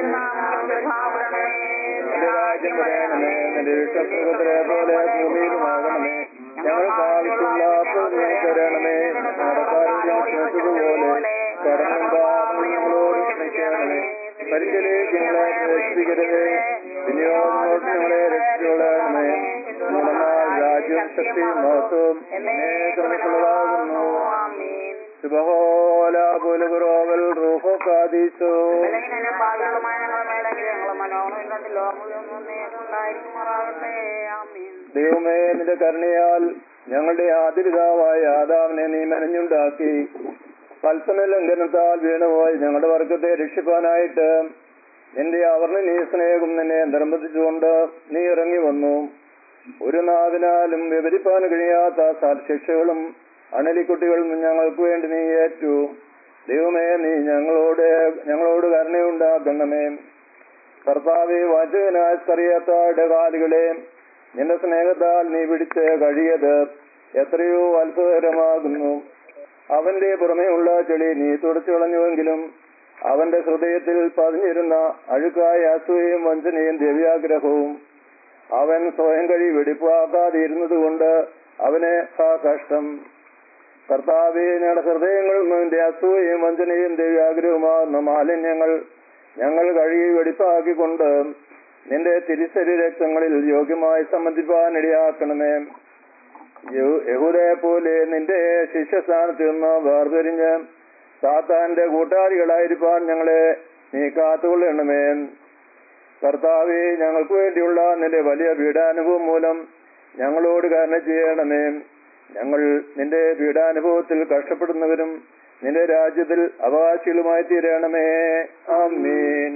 നിന്റെ രാജ്യം വരണമേ, നിന്റെ ഇഷ്ടം സ്വർഗ്ഗത്തിലെ പോലെ ഭൂമിയിലുമാകണമേ. ഞങ്ങൾക്ക് ആവശ്യമുള്ള അപ്പോൾ നീ തരണമേ. ഞങ്ങളുടെ കാര്യം ക്ഷമിച്ചതുപോലെ കടന്നും പാപങ്ങളും ഞങ്ങളോട് ക്ഷമിക്കണമേ. പരിചയിലേക്ക് ഞങ്ങളെ പ്രവേശിപ്പിക്കരുതേ, വിനിയോഗങ്ങളോട് ഞങ്ങളെ രക്ഷിച്ചുകൊള്ളണമേ. എന്നാൽ രാജ്യം ശക്തിയും മഹത്വവും എന്നേക്കുള്ളതാകുന്നു. ശുഭഹോ ഓല പുലുകുറോവൽ റൂഹോ കാദീസോ. ബലഹീനനും പാപികളുമായ ഞങ്ങളുടെ മേലെങ്കിലും ഞങ്ങളുടെ മനോഹരത്തിൽ ഉണ്ടായിരിക്കുമാറാകട്ടെ. ആമീൻ. ദൈവമേ, നിന്റെ കരുണയാൽ ഞങ്ങളുടെ ആദിപിതാവായ ആദാമിനെ നീ മെനഞ്ഞുണ്ടാക്കി. കൽപ്പന ലംഘനത്താൽ വീണുപോയി ഞങ്ങളുടെ വർഗത്തെ രക്ഷിപ്പാനായിട്ട് നിന്റെ അവർണ്ണനീ സ്നേഹം നിന്നെ നിർബന്ധിച്ചുകൊണ്ട് നീ ഇറങ്ങി വന്നു. ഒരു നാവിനാലും വിവരിപ്പാൻ കഴിയാത്ത സൽശിക്ഷകളും അണലിക്കുട്ടികളും ഞങ്ങൾക്ക് വേണ്ടി നീ ഏറ്റു. ദൈവമേ, നീ ഞങ്ങളോട് കരുണയുണ്ടാക്കണമേ. കർത്താവേ, വാചകനായ സ്കറിയാത്തായുടെ കാലുകളെ നിന്റെ സ്നേഹത്താൽ നീ പിടിച്ച് കഴിയത് എത്രയോ അത്ഭുതകരമാകുന്നു. അവന്റെ പുറമേയുള്ള ചെളി നീ തുടച്ചു കളഞ്ഞുവെങ്കിലും അവന്റെ ഹൃദയത്തിൽ പതിഞ്ഞിരുന്ന അഴുക്കായ അസൂയയും വഞ്ചനയും ദ്രവ്യാഗ്രഹവും അവൻ സ്വയം കഴി വെടിപ്പാക്കാതിരുന്നത് കൊണ്ട് അവന് കഷ്ടം. കർത്താവേ, ഞങ്ങളുടെ ഹൃദയങ്ങളിൽ നിന്റെ അസൂയയും വഞ്ചനയും ദ്രവ്യാഗ്രഹവുമാകുന്ന മാലിന്യങ്ങൾ ഞങ്ങൾ കഴുകി വെടിപ്പാക്കിക്കൊണ്ട് നിന്റെ തിരുശരീര രക്തങ്ങളിൽ യോഗ്യമായി സംബന്ധിപ്പാനിടയാക്കണമേ. യഹൂദയെ പോലെ നിന്റെ ശിഷ്യസ്ഥാനത്ത് നിന്ന് വേർതിരിഞ്ഞ് സാത്താന്റെ കൂട്ടാളികളായിരിക്കാൻ ഞങ്ങളെ നീ കാത്തുകൊള്ളണമേ. കർത്താവേ, ഞങ്ങൾക്ക് വേണ്ടിയുള്ള നിന്റെ വലിയ പീഡാനുഭവം മൂലം ഞങ്ങളോട് കരുണ ചെയ്യണമേ. ഞങ്ങൾ നിന്റെ പീഡാനുഭവത്തിൽ കഷ്ടപ്പെടുന്നവരും നിന്റെ രാജ്യത്തിൽ അവകാശികളുമായി തീരണമേ. ആമീൻ.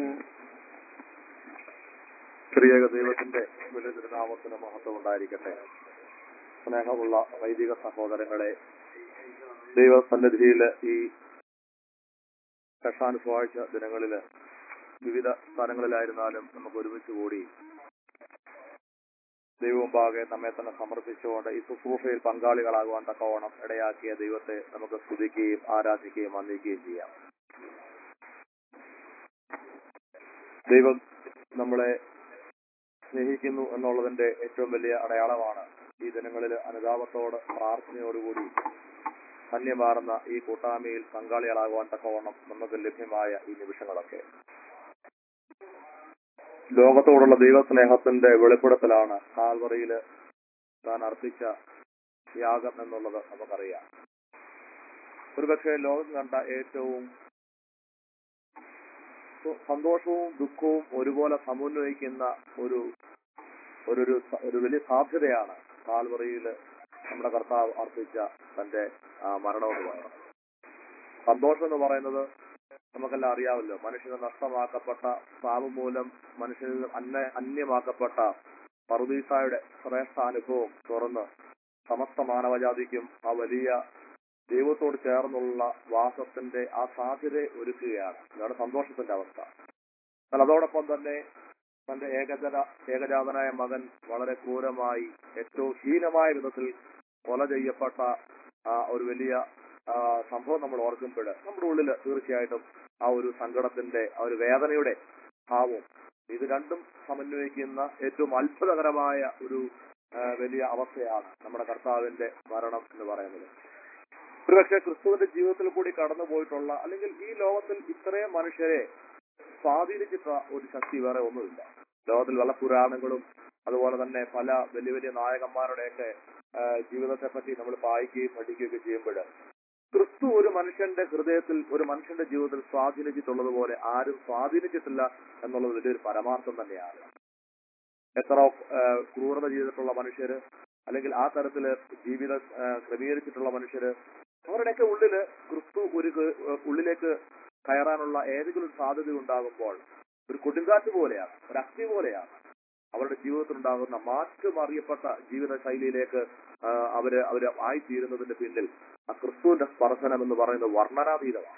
ശ്രീയേക ദൈവത്തിന്റെ വലിയ തിരുനാമത്തിന് മഹത്വം ഉണ്ടായിരിക്കട്ടെ. സ്നേഹമുള്ള വൈദിക സഹോദരങ്ങളെ, ദൈവസന്നിധിയിൽ ഈ കഷാനുഭവാഴ്ച ദിനങ്ങളില് വിവിധ സ്ഥലങ്ങളിലായിരുന്നാലും നമുക്ക് ഒരുമിച്ച് കൂടി ദൈവമുമ്പാകെ നമ്മെ തന്നെ സമർപ്പിച്ചുകൊണ്ട് ഈ ശുശ്രൂഷയിൽ പങ്കാളികളാകുവാൻ തക്കവണ്ണം ഇടയാക്കിയ ദൈവത്തെ നമുക്ക് സ്തുതിക്കുകയും ആരാധിക്കുകയും വന്ദിക്കുകയും ചെയ്യാം. ദൈവം നമ്മളെ സ്നേഹിക്കുന്നു എന്നുള്ളതിന്റെ ഏറ്റവും വലിയ അടയാളമാണ് ഈ ദിനങ്ങളിൽ അനുതാപത്തോട് പ്രാർത്ഥനയോടുകൂടി ധന്യമാർന്ന ഈ കൂട്ടായ്മയിൽ പങ്കാളികളാകുവാൻ തക്കവണ്ണം നമുക്ക് ലഭ്യമായ ഈ നിമിഷങ്ങളൊക്കെ. ലോകത്തോടുള്ള ദൈവസ്നേഹത്തിന്റെ വെളിപ്പെടുത്തലാണ് കാൽവറിയിൽ താൻ അർപ്പിച്ച യാഗം എന്നുള്ളത് നമുക്കറിയാം. ഒരുപക്ഷെ ലോകം കണ്ട ഏറ്റവും സന്തോഷവും ദുഃഖവും ഒരുപോലെ സമന്വയിക്കുന്ന ഒരു വലിയ സാധ്യതയാണ് കാൽവറിയിൽ നമ്മുടെ കർത്താവ് അർപ്പിച്ച തന്റെ മരണമെന്ന് പറയുന്നത്. സന്തോഷം എന്ന് പറയുന്നത് നമുക്കെല്ലാം അറിയാമല്ലോ. മനുഷ്യന് നഷ്ടമാക്കപ്പെട്ട പാപം മൂലം മനുഷ്യനിൽ അന്യമാക്കപ്പെട്ട പറുദീസായുടെ ശ്രേഷ്ഠ അനുഭവം തുറന്ന് സമസ്ത മാനവജാതിക്കും ആ വലിയ ദൈവത്തോട് ചേർന്നുള്ള വാസത്തിന്റെ ആ സാധ്യത ഒരുക്കുകയാണ്. ഇതാണ് സന്തോഷത്തിന്റെ അവസ്ഥ. എന്നാൽ അതോടൊപ്പം തന്നെ തന്റെ ഏകജാതനായ മകൻ വളരെ ക്രൂരമായി ഏറ്റവും ഹീനമായ വിധത്തിൽ കൊല ചെയ്യപ്പെട്ട ഒരു വലിയ സംഭവം നമ്മൾ ഓർക്കുമ്പോൾ നമ്മുടെ ഉള്ളിൽ തീർച്ചയായിട്ടും ആ ഒരു സങ്കടത്തിന്റെ ആ ഒരു വേദനയുടെ ഭാവവും ഇത് രണ്ടും സമന്വയിക്കുന്ന ഏറ്റവും അത്ഭുതകരമായ ഒരു വലിയ അവസ്ഥയാണ് നമ്മുടെ കർത്താവിന്റെ മരണം എന്ന് പറയുന്നത്. ഒരുപക്ഷെ ക്രിസ്തുവിന്റെ ജീവിതത്തിൽ കൂടി കടന്നു പോയിട്ടുള്ള അല്ലെങ്കിൽ ഈ ലോകത്തിൽ ഇത്രയും മനുഷ്യരെ സ്വാധീനിച്ചിട്ടുള്ള ഒരു ശക്തി വേറെ ഒന്നുമില്ല. ലോകത്തിൽ പല പുരാണങ്ങളും അതുപോലെ തന്നെ പല വലിയ വലിയ നായകന്മാരുടെയൊക്കെ ജീവിതത്തെ പറ്റി നമ്മൾ വായിക്കുകയും പഠിക്കുകയൊക്കെ ചെയ്യുമ്പോൾ ക്രിസ്തു ഒരു മനുഷ്യന്റെ ഹൃദയത്തിൽ ഒരു മനുഷ്യന്റെ ജീവിതത്തിൽ സ്വാധീനിച്ചിട്ടുള്ളതുപോലെ ആരും സ്വാധീനിച്ചിട്ടില്ല എന്നുള്ളത് വലിയൊരു പരമാർത്ഥം തന്നെയാണ്. എത്ര ക്രൂരത ചെയ്തിട്ടുള്ള മനുഷ്യര് അല്ലെങ്കിൽ ആ തരത്തില് ജീവിതം ക്രമീകരിച്ചിട്ടുള്ള മനുഷ്യര് അവരുടെയൊക്കെ ഉള്ളില് ക്രിസ്തു ഉള്ളിലേക്ക് കയറാനുള്ള ഏതെങ്കിലും ഒരു സാധ്യത ഉണ്ടാകുമ്പോൾ ഒരു കൊടുങ്കാറ്റ് പോലെയാണ്, ഒരു അഗ്നി പോലെയാണ് അവരുടെ ജീവിതത്തിലുണ്ടാകുന്ന മാറ്റമറിയപ്പെട്ട ജീവിത ശൈലിയിലേക്ക് അവര് ആയിത്തീരുന്നതിന്റെ പിന്നിൽ ആ ക്രിസ്തുവിന്റെ സ്പർശനം എന്ന് പറയുന്നത് വർണ്ണനാതീതമാണ്.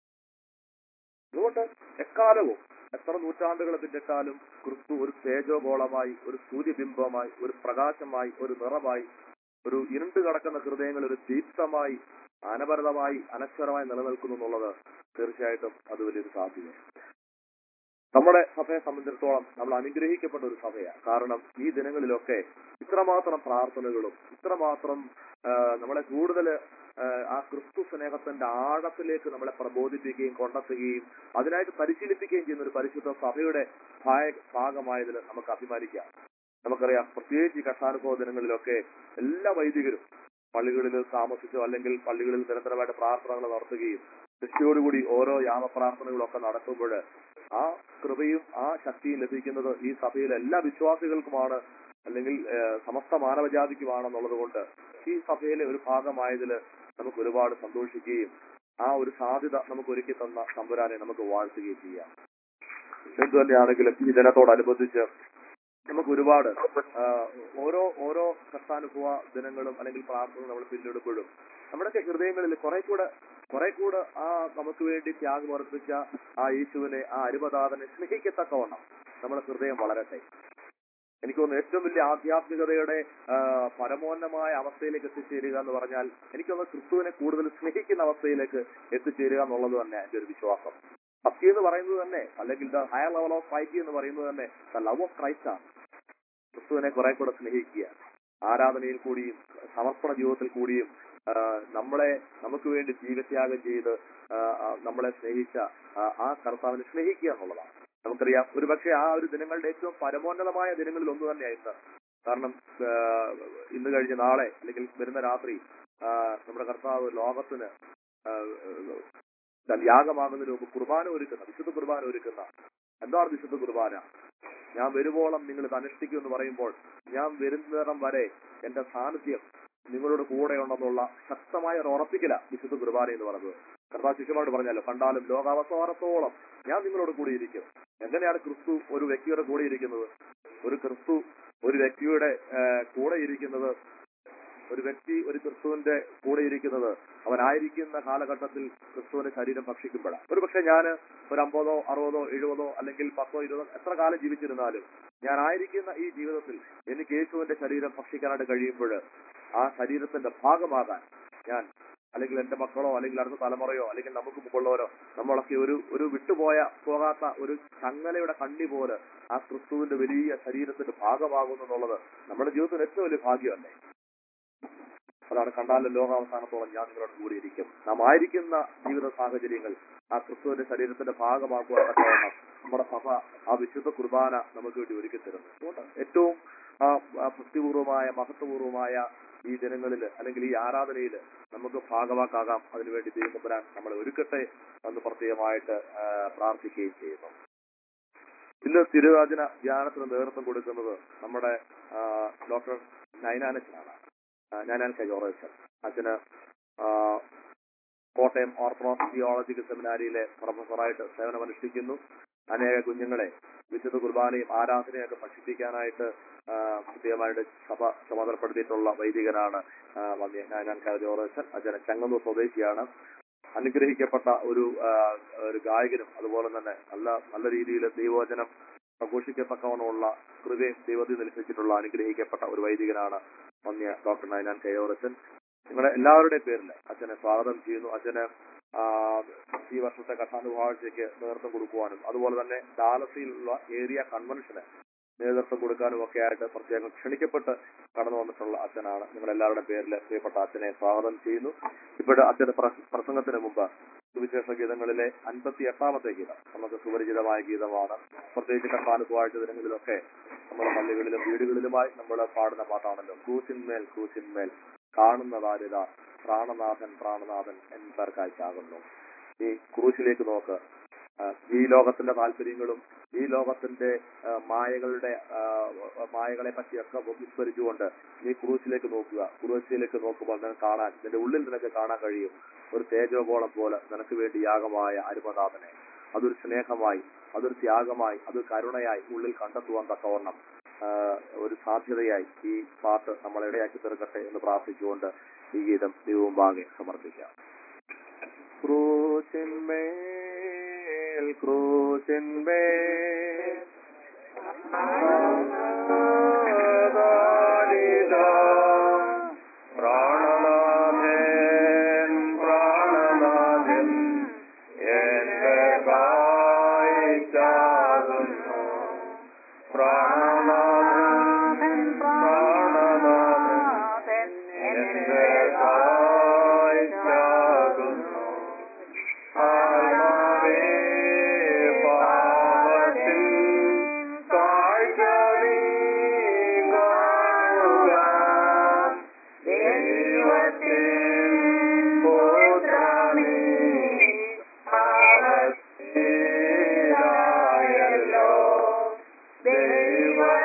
അതുകൊണ്ട് എക്കാലവും എത്ര നൂറ്റാണ്ടുകൾ പിന്നിട്ടാലും ക്രിസ്തു ഒരു തേജോഗോളമായി, ഒരു സൂര്യബിംബമായി, ഒരു പ്രകാശമായി, ഒരു നിറമായി, ഒരു ഇരുണ്ട് കിടക്കുന്ന ഹൃദയങ്ങൾ ഒരു ദീപ്തമായി അനവരതമായി അനശ്വരമായി നിലനിൽക്കുന്നു എന്നുള്ളത് തീർച്ചയായിട്ടും അത് വലിയൊരു സാധ്യതയാണ്. നമ്മുടെ സഭയെ സംബന്ധിച്ചിടത്തോളം നമ്മൾ അനുഗ്രഹിക്കപ്പെട്ട ഒരു സഭയാണ്. കാരണം ഈ ദിനങ്ങളിലൊക്കെ ഇത്രമാത്രം പ്രാർത്ഥനകളും ഇത്രമാത്രം നമ്മളെ കൂടുതൽ ആ ക്രിസ്തു സ്നേഹത്തിന്റെ ആഴത്തിലേക്ക് നമ്മളെ പ്രബോധിപ്പിക്കുകയും കൊണ്ടെത്തുകയും അതിനായിട്ട് പരിശീലിപ്പിക്കുകയും ചെയ്യുന്ന ഒരു പരിശുദ്ധ സഭയുടെ ഭാഗമായതിൽ നമുക്ക് അഭിമാനിക്കാം. നമുക്കറിയാം, പ്രത്യേകിച്ച് ഈ കഷ്ടാനുഭവ ദിനങ്ങളിലൊക്കെ എല്ലാ വൈദികരും പള്ളികളിൽ താമസിച്ചോ അല്ലെങ്കിൽ പള്ളികളിൽ നിരന്തരമായിട്ട് പ്രാർത്ഥനകൾ നടത്തുകയും നിഷ്ഠയോടുകൂടി ഓരോ യാമപ്രാർത്ഥനകളൊക്കെ നടത്തുമ്പോൾ ആ കൃപയും ആ ശക്തിയും ലഭിക്കുന്നത് ഈ സഭയിലെ എല്ലാ വിശ്വാസികൾക്കുമാണ്, അല്ലെങ്കിൽ സമസ്ത മാനവജാതിക്കുമാണെന്നുള്ളത് കൊണ്ട് ഈ സഭയിലെ ഒരു ഭാഗമായതിൽ നമുക്ക് ഒരുപാട് സന്തോഷിക്കുകയും ആ ഒരു സാധ്യത നമുക്ക് ഒരുക്കി തന്ന തമ്പുരാനെ നമുക്ക് വാഴ്ത്തുകയും ചെയ്യാം. എന്തു തന്നെയാണെങ്കിലും ഈ ദിനത്തോടനുബന്ധിച്ച് നമുക്ക് ഒരുപാട് ഓരോ കർത്താനുഭവ ദിനങ്ങളും അല്ലെങ്കിൽ പ്രാർത്ഥന നമ്മൾ പിന്നിടുമ്പോഴും നമ്മുടെയൊക്കെ ഹൃദയങ്ങളിൽ കുറെ കൂടെ ആ നമുക്ക് വേണ്ടി ത്യാഗം അർപ്പിച്ച ആ യേശുവിനെ, ആ അരുമനാഥനെ സ്നേഹിക്കത്തക്കവണ്ണം നമ്മുടെ ഹൃദയം വളരട്ടെ. എനിക്ക് തോന്നുന്നു ഏറ്റവും വലിയ ആധ്യാത്മികതയുടെ പരമോന്നമായ അവസ്ഥയിലേക്ക് എത്തിച്ചേരുക എന്ന് പറഞ്ഞാൽ എനിക്കൊന്ന് ക്രിസ്തുവിനെ കൂടുതൽ സ്നേഹിക്കുന്ന അവസ്ഥയിലേക്ക് എത്തിച്ചേരുക എന്നുള്ളത് തന്നെ എൻ്റെ ഒരു വിശ്വാസം. ഭക്തി എന്ന് പറയുന്നത് തന്നെ, അല്ലെങ്കിൽ the higher level of piety എന്ന് പറയുന്നത് തന്നെ ദ ലവ് ഓഫ് ക്രൈസ്റ്റ് ആണ്. ക്രിസ്തുവിനെ കുറെ കൂടെ സ്നേഹിക്കുക, ആരാധനയിൽ കൂടിയും സമർപ്പണ ജീവിതത്തിൽ കൂടിയും നമുക്ക് വേണ്ടി ജീവത്യാഗം ചെയ്ത് നമ്മളെ സ്നേഹിച്ച ആ കർത്താവിനെ സ്നേഹിക്കുക എന്നുള്ളതാണ്. നമുക്കറിയാം, ഒരുപക്ഷെ ആ ഒരു ദിനങ്ങളുടെ ഏറ്റവും പരമോന്നതമായ ദിനങ്ങളിൽ ഒന്ന് തന്നെയായിരുന്നു. കാരണം ഇന്ന് കഴിഞ്ഞ നാളെ അല്ലെങ്കിൽ വരുന്ന രാത്രി നമ്മുടെ കർത്താവ് ലോകത്തിന് യാഗമാകുന്നതിന് മുമ്പ് കുർബാന ഒരുക്കുന്ന, വിശുദ്ധ കുർബാന ഒരുക്കുന്ന. എന്താണ് വിശുദ്ധ കുർബാന? ഞാൻ വരുവോളം നിങ്ങൾ ഇത് അനുഷ്ഠിക്കും എന്ന് പറയുമ്പോൾ, ഞാൻ വരുന്നിടം വരെ എന്റെ സാന്നിധ്യം നിങ്ങളോട് കൂടെ ഉണ്ടെന്നുള്ള ശക്തമായ ഒരു ഉറപ്പിക്കല വിശുദ്ധ കുർബാന എന്ന് പറയുന്നത്. കർത്താവ് ശിഷ്യന്മാരോട് പറഞ്ഞല്ലോ, കണ്ടാലും ലോകാവസാനത്തോളം ഞാൻ നിങ്ങളോട് കൂടി ഇരിക്കും. എങ്ങനെയാണ് ക്രിസ്തു ഒരു വ്യക്തിയുടെ കൂടെ ഇരിക്കുന്നത്? ക്രിസ്തു ഒരു വ്യക്തിയുടെ കൂടെ ഇരിക്കുന്നത്, ഒരു ക്രിസ്തുവിന്റെ കൂടെ ഇരിക്കുന്നത് അവനായിരിക്കുന്ന കാലഘട്ടത്തിൽ ക്രിസ്തുവിന്റെ ശരീരം ഭക്ഷിക്കുമ്പോഴാണ്. ഒരുപക്ഷെ ഞാൻ ഒരു 50, 60, 70 അല്ലെങ്കിൽ 10, 20 എത്ര കാലം ജീവിച്ചിരുന്നാലും ഞാൻ ആയിരിക്കുന്ന ഈ ജീവിതത്തിൽ എനിക്ക് യേശുവിന്റെ ശരീരം ഭക്ഷിക്കാനായിട്ട് കഴിയുമ്പോൾ ആ ശരീരത്തിന്റെ ഭാഗമാകാൻ ഞാൻ, അല്ലെങ്കിൽ എന്റെ മക്കളോ അല്ലെങ്കിൽ അടുത്ത തലമുറയോ അല്ലെങ്കിൽ നമുക്ക് മുമ്പുള്ളവരോ നമ്മളൊക്കെ ഒരു പോകാത്ത ഒരു ചങ്ങലയുടെ കണ്ണി പോലെ ആ ക്രിസ്തുവിന്റെ വലിയ ശരീരത്തിന്റെ ഭാഗമാകുന്നു എന്നുള്ളത് നമ്മുടെ ജീവിതത്തിൽ ഏറ്റവും വലിയ ഭാഗ്യമല്ലേ? അതാണ് കണ്ടാലും ലോകാവസാനത്തോളം ഞാൻ നിങ്ങളോട് കൂടിയിരിക്കും. നാം ആയിരിക്കുന്ന ജീവിത സാഹചര്യങ്ങൾ ആ ക്രിസ്തുവിന്റെ ശരീരത്തിന്റെ ഭാഗമാക്കുവാൻ നമ്മുടെ സഭ ആ വിശുദ്ധ കുർബാന നമുക്ക് വേണ്ടി ഒരുക്കി തരുന്നു. അതുകൊണ്ട് ഏറ്റവും ഭക്തിപൂർവമായ മഹത്വപൂർവമായ ഈ ദിനങ്ങളിൽ അല്ലെങ്കിൽ ഈ ആരാധനയിൽ നമുക്ക് ഭാഗവാക്കാകാം. അതിനുവേണ്ടി ദൈവം നമ്മളെ ഒരുക്കട്ടെ എന്ന് പ്രത്യേകമായിട്ട് പ്രാർത്ഥിക്കുകയും ചെയ്യുന്നു. ഇന്ന് തിരുവചന ധ്യാനത്തിന് നേതൃത്വം കൊടുക്കുന്നത് നമ്മുടെ ഡോക്ടർ നൈനാനച്ചനാണ്. നൈനാൻ കെ ജോർജ് അച്ഛന് കോട്ടയം ഓർത്തഡോക്സ് തിയോളജിക്കൽ സെമിനാരിയിലെ പ്രൊഫസറായിട്ട് സേവനമനുഷ്ഠിക്കുന്നു. അനേക കുഞ്ഞുങ്ങളെ വിശുദ്ധ കുർബാനയും ആരാധനയൊക്കെ പഠിപ്പിക്കാനായിട്ട് കൃത്യമായിട്ട് സഭ ചുമതലപ്പെടുത്തിയിട്ടുള്ള വൈദികനാണ് നൈനാൻ കെ ജോർജ് അച്ഛൻ. ചെങ്ങന്നൂർ സ്വദേശിയാണ്. അനുഗ്രഹിക്കപ്പെട്ട ഒരു ഗായകനും അതുപോലെ തന്നെ നല്ല രീതിയിൽ ദൈവവചനം പ്രഘോഷിക്കത്തക്കവണ്ണമുള്ള കൃപയും ദൈവത്തിൽ നിൽപ്പിച്ചിട്ടുള്ള അനുഗ്രഹിക്കപ്പെട്ട ഒരു വൈദികനാണ് ഡോക്ടർ നൈനാൻ കെ ജോർജ്. നിങ്ങളുടെ എല്ലാവരുടെയും പേരിൽ അച്ഛനെ സ്വാഗതം ചെയ്യുന്നു. അച്ഛന് ഈ വർഷത്തെ കഥാനുഭാവത്തേക്ക് നേതൃത്വം കൊടുക്കുവാനും അതുപോലെ തന്നെ ഡാലസിയിലുള്ള ഏരിയ കൺവെൻഷന് നേതൃത്വം കൊടുക്കാനും ഒക്കെ ആയിട്ട് പ്രത്യേകം ക്ഷണിക്കപ്പെട്ട് കടന്നു വന്നിട്ടുള്ള അച്ഛനാണ്. നിങ്ങളെല്ലാവരുടെ പേരിൽ പ്രിയപ്പെട്ട അച്ഛനെ സ്വാഗതം ചെയ്യുന്നു. ഇപ്പോഴും അച്ഛന്റെ പ്രസംഗത്തിന് മുമ്പ് സുവിശേഷ ഗീതങ്ങളിലെ 58ാമത്തെ ഗീതം നമുക്ക് സുപരിചിതമായ ഗീതമാണ്. പ്രത്യേകിച്ച് കർത്താനുഭവമായിട്ട് ദിനങ്ങളിലൊക്കെ നമ്മുടെ പള്ളികളിലും വീടുകളിലുമായി നമ്മൾ പാടുന്ന പാട്ടാണല്ലോ, ക്രൂശിന്മേൽ ക്രൂശിന്മേൽ കാണുന്നതാരിത പ്രാണനാഥൻ എന്തൊരുക്കായി ചാകുന്നു. ഈ ക്രൂശിലേക്ക് നോക്ക്. ഈ ലോകത്തിന്റെ താല്പര്യങ്ങളും ഈ ലോകത്തിന്റെ മായകളെ പറ്റിയൊക്കെ വിസ്മരിച്ചുകൊണ്ട് നീ ക്രൂശിലേക്ക് നോക്കുക. ക്രൂശിലേക്ക് നോക്കുമ്പോൾ നിനക്ക് കാണാൻ, നിന്റെ ഉള്ളിൽ നിനക്ക് കാണാൻ കഴിയും ഒരു തേജോഗോളം പോലെ നിനക്ക് വേണ്ടി യാഗമായ അരുമനാഥനെ. അതൊരു സ്നേഹമായി, അതൊരു ത്യാഗമായി, അതൊരു കരുണയായി ഉള്ളിൽ കണ്ടെത്തുവാൻ തക്കവണ്ണം ഒരു സാധ്യതയായി ഈ പാട്ട് നമ്മളെ ഇടയാക്കി തീർക്കട്ടെ എന്ന് പ്രാർത്ഥിച്ചുകൊണ്ട് ഈ ഗീതം ദൈവമുമ്പാകെ സമർപ്പിക്കാം. ക്രൂശിന്മേൽ ക്രൂശിന്മേൽ പ്രാണനാഥൻ പ്രാണനാഥൻ എന്റെ കായിച്ചാകുന്നു. പ്രാണനാഥൻ പ്രാണനാഥൻ എന്റെ കായിച്ചാകുന്നു. ആത്മാവേ പാപത്തിൽ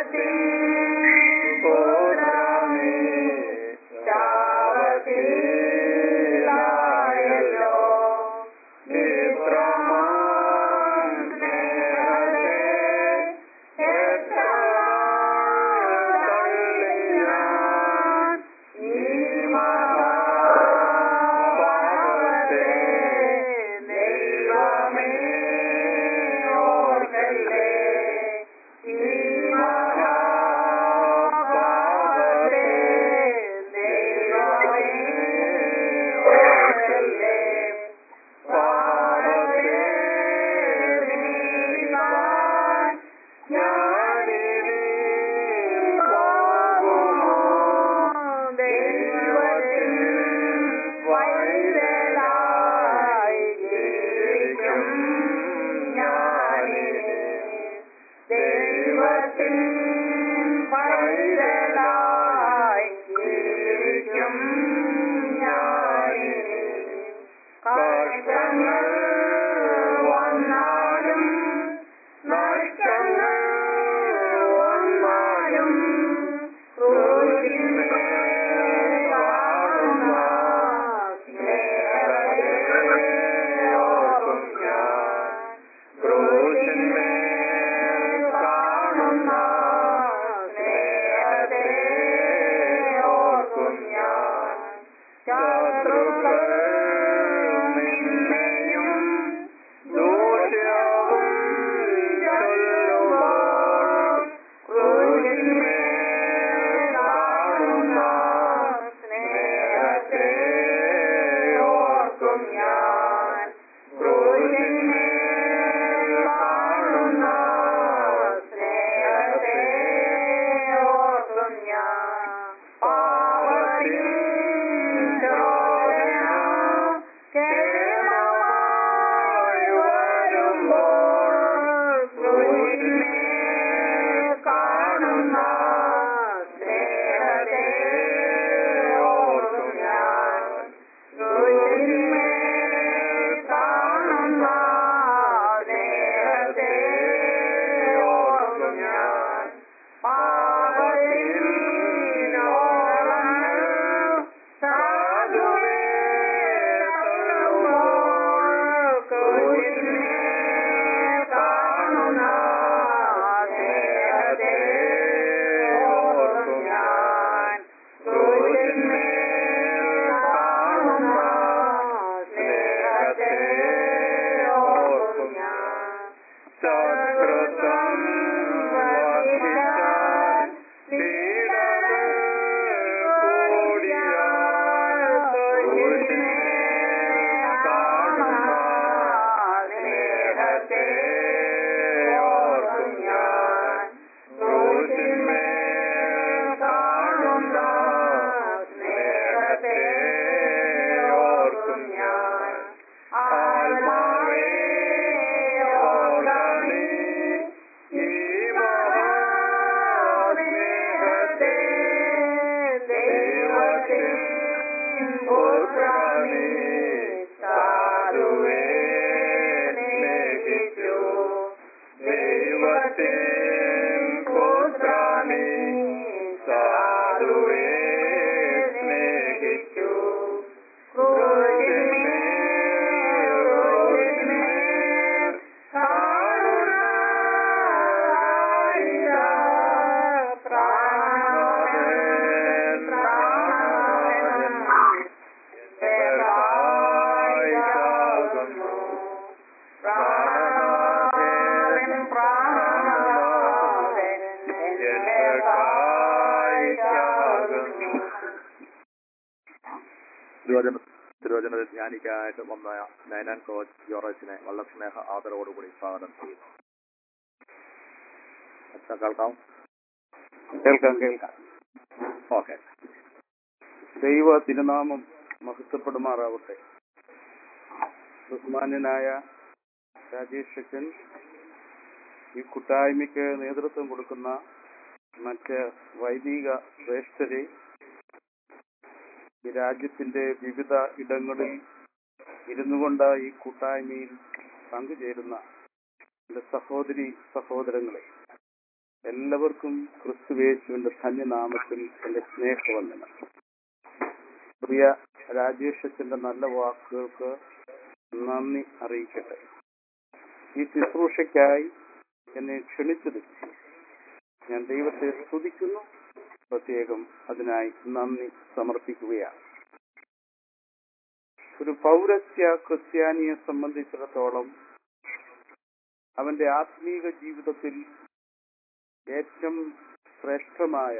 തിരുവചന ധ്യാനിക്കാനായിട്ട് വന്ന നൈനാൻ കോച്ച് ജോറച്ചിനെ വളരെ സ്നേഹ ആദരവോടുകൂടി സ്വാഗതം ചെയ്യുന്നു. കേൾക്കാം കേൾക്കാം. ഓക്കെ. ദൈവ തിരുനാമം മഹത്വപ്പെടുമാറാവട്ടെ. ബഹുമാന്യനായ രാജേഷ് അച്ഛൻ, ഈ കൂട്ടായ്മയ്ക്ക് നേതൃത്വം കൊടുക്കുന്ന മറ്റ് വൈദിക ശ്രേഷ്ഠരെ, ഈ രാജ്യത്തിന്റെ വിവിധ ഇടങ്ങളിൽ ഇരുന്നു കൊണ്ട് ഈ കൂട്ടായ്മയിൽ പങ്കുചേരുന്ന എന്റെ സഹോദരി സഹോദരങ്ങളെ, എല്ലാവർക്കും ക്രിസ്തുയേശുവിന്റെ ധന്യനാമത്തിൽ എന്റെ സ്നേഹവന്ദനം. പ്രിയ രാജേഷ് അച്ഛന്റെ നല്ല വാക്കുകൾക്ക് നന്ദി അറിയിക്കട്ടെ. ഈ ശുശ്രൂഷയ്ക്കായി എന്നെ ക്ഷണിച്ചതിൽ ഞാൻ ദൈവത്തെ സ്തുതിക്കുന്നു. പ്രത്യേകം അതിനായി നന്ദി സമർപ്പിക്കുകയാണ്. ഒരു പൗരസ്ത്യ ക്രിസ്ത്യാനിയെ സംബന്ധിച്ചിടത്തോളം അവന്റെ ആത്മീക ജീവിതത്തിൽ ഏറ്റവും ശ്രേഷ്ഠമായ,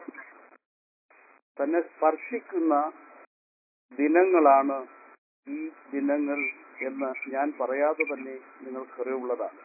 തന്നെ സ്പർശിക്കുന്ന ദിനങ്ങളാണ് ഈ ദിനങ്ങൾ എന്ന് ഞാൻ പറയാതെ തന്നെ നിങ്ങൾക്കറിവുള്ളതാണ്.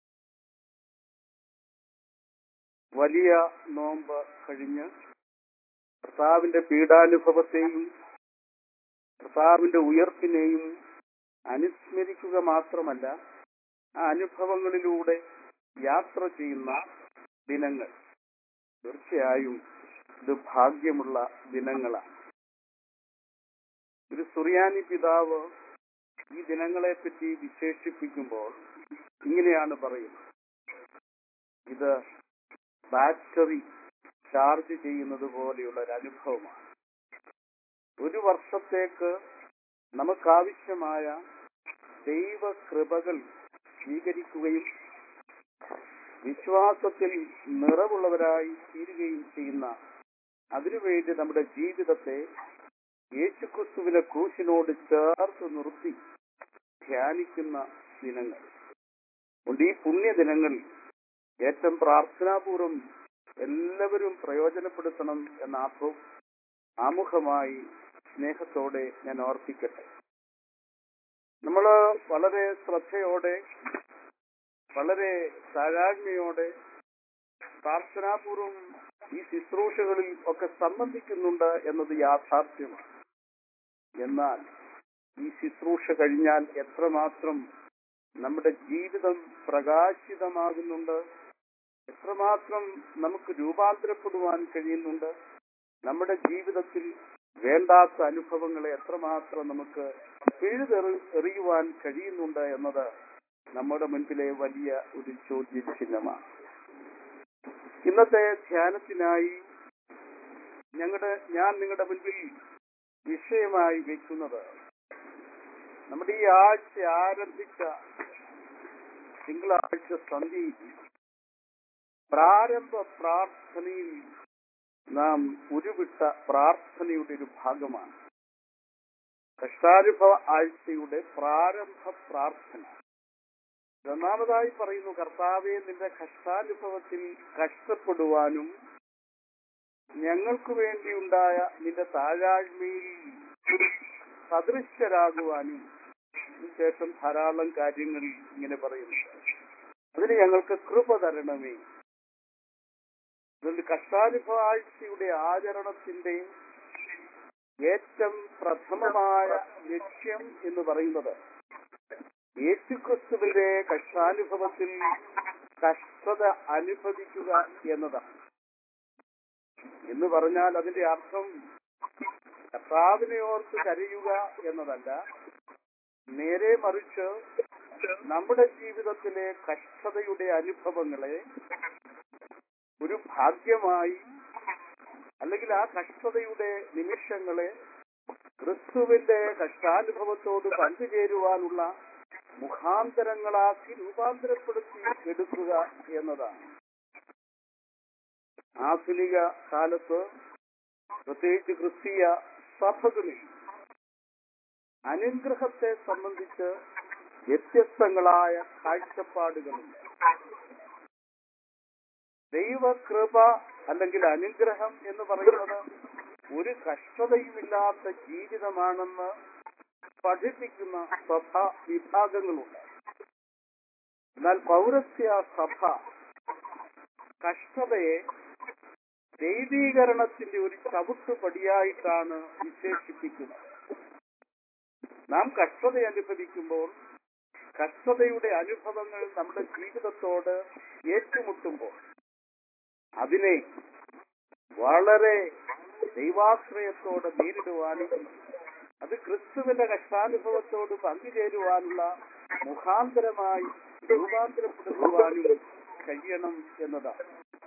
വലിയ നോമ്പ് കഴിഞ്ഞ് കർത്താവിന്റെ പീഡാനുഭവത്തെയും കർത്താവിന്റെ ഉയർപ്പിനെയും അനുസ്മരിക്കുക മാത്രമല്ല, ആ അനുഭവങ്ങളിലൂടെ യാത്ര ചെയ്യുന്ന ദിനങ്ങൾ തീർച്ചയായും ഇത് ഭാഗ്യമുള്ള ദിനങ്ങളാണ്. ഒരു സുറിയാനി പിതാവ് ഈ ദിനങ്ങളെപ്പറ്റി വിശേഷിപ്പിക്കുമ്പോൾ ഇങ്ങനെയാണ് പറയുന്നത്: ഇത് ബാറ്ററി ചാർജ് ചെയ്യുന്നത് പോലെയുള്ള ഒരു അനുഭവമാണ്. ഒരു വർഷത്തേക്ക് നമുക്കാവശ്യമായ ദൈവകൃപകൾ സ്വീകരിക്കുകയും വിശ്വാസത്തിൽ നിറവുള്ളവരായി തീരുകയും ചെയ്യുന്ന, അതിനുവേണ്ടി നമ്മുടെ ജീവിതത്തെ യേശുക്രിസ്തുവിനെ ക്രൂശിനോട് ചേർത്ത് നിർത്തി ധ്യാനിക്കുന്ന ദിനങ്ങൾ. അതുകൊണ്ട് ഈ പുണ്യദിനങ്ങൾ ഏറ്റവും പ്രാർത്ഥനാപൂർവം എല്ലാവരും പ്രയോജനപ്പെടുത്തണം എന്ന ആമുഖമായി സ്നേഹത്തോടെ ഞാൻ ഓർപ്പിക്കട്ടെ. നമ്മൾ വളരെ ശ്രദ്ധയോടെ, വളരെ താഴ്മയോടെ പ്രാർത്ഥനാപൂർവം ഈ ശുശ്രൂഷകളിൽ ഒക്കെ സംബന്ധിക്കുന്നുണ്ട് എന്നത് യാഥാർത്ഥ്യമാണ്. എന്നാൽ ഈ ശുശ്രൂഷ കഴിഞ്ഞാൽ എത്രമാത്രം നമ്മുടെ ജീവിതം പ്രകാശിതമാകുന്നുണ്ട്, എത്രമാത്രം നമുക്ക് രൂപാന്തരപ്പെടുവാൻ കഴിയുന്നുണ്ട്, നമ്മുടെ ജീവിതത്തിൽ വേണ്ടാത്ത അനുഭവങ്ങളെ എത്രമാത്രം നമുക്ക് പിഴുതെറിയുവാൻ കഴിയുന്നുണ്ട് എന്നത് നമ്മുടെ മുൻപിലെ വലിയ ഒരു ചോദ്യചിഹ്നമാണ്. ഇന്നത്തെ ധ്യാനത്തിനായി ഞാൻ നിങ്ങളുടെ മുൻപിൽ വിഷയമായി വയ്ക്കുന്നത്, നമ്മുടെ ഈ ആഴ്ച ആരംഭിച്ച തിങ്കളാഴ്ച സന്ധ്യയിൽ പ്രാരംഭ പ്രാർത്ഥനയിൽ നാം ഉരുവിട്ട പ്രാർത്ഥനയുടെ ഒരു ഭാഗമാണ്. കഷ്ടാനുഭവ ആഴ്ചയുടെ പ്രാരംഭ പ്രാർത്ഥന. ഒന്നാമതായി പറയുന്നു: കർത്താവേ, നിന്റെ കഷ്ടാനുഭവത്തിൽ കഷ്ടപ്പെടുവാനും ഞങ്ങൾക്ക് വേണ്ടിയുണ്ടായ നിന്റെ താഴാഴ്മയിൽ സദൃശ്യരാകുവാനും. ശേഷം ധാരാളം കാര്യങ്ങൾ ഇങ്ങനെ പറയുന്നു: അതിന് ഞങ്ങൾക്ക് കൃപ തരണമേ. അതുകൊണ്ട് കഷ്ടാനുഭവ ആഴ്ചയുടെ ആചരണത്തിന്റെ ഏറ്റവും പ്രഥമമായ ലക്ഷ്യം എന്ന് പറയുന്നത് യേശുക്രിസ്തുവിന്റെ കഷ്ടാനുഭവത്തിൽ കഷ്ടത അനുഭവിക്കുക എന്നതാണ്. എന്ന് പറഞ്ഞാൽ അതിന്റെ അർത്ഥം കർത്താവിനെ ഓർത്ത് കരയുക എന്നതല്ല. നേരെ മറിച്ച് നമ്മുടെ ജീവിതത്തിലെ കഷ്ടതയുടെ അനുഭവങ്ങളെ ഒരു ഭാഗ്യമായി, അല്ലെങ്കിൽ ആ കഷ്ടതയുടെ നിമിഷങ്ങളെ ക്രിസ്തുവിന്റെ കഷ്ടാനുഭവത്തോട് പങ്കുചേരുവാനുള്ള മുഖാന്തരങ്ങളാക്കി രൂപാന്തരപ്പെടുത്തി എടുക്കുക എന്നതാണ്. ആധുനിക കാലത്ത് പ്രത്യേകിച്ച് ക്രിസ്തീയ സഭകളിൽ അനുഗ്രഹത്തെ സംബന്ധിച്ച് വ്യത്യസ്തങ്ങളായ കാഴ്ചപ്പാടുകളുണ്ട്. ദൈവകൃപ അല്ലെങ്കിൽ അനുഗ്രഹം എന്ന് പറയുന്നത് ഒരു കഷ്ടതയുമില്ലാത്ത ജീവിതമാണെന്ന് പഠിപ്പിക്കുന്ന സഭാ വിഭാഗങ്ങളുണ്ട്. എന്നാൽ പൗരസ്ത്യ സഭ കഷ്ടതയെ ദൈവീകരണത്തിന്റെ ഒരു ചവിട്ടുപടിയായിട്ടാണ് വിശേഷിപ്പിക്കുന്നത്. നാം കഷ്ടത അനുഭവിക്കുമ്പോൾ, കഷ്ടതയുടെ അനുഭവങ്ങൾ നമ്മുടെ ജീവിതത്തോട് ഏറ്റുമുട്ടുമ്പോൾ അതിനെ വളരെ ദൈവാശ്രയത്തോടെ നേരിടുവാനും അത് ക്രിസ്തുവിന്റെ കഷ്ടാനുഭവത്തോട് പങ്കുചേരുവാനുള്ള മുഖാന്തരമായി രൂപാന്തരപ്പെടുത്തുവാനും കഴിയണം എന്നതാണ്.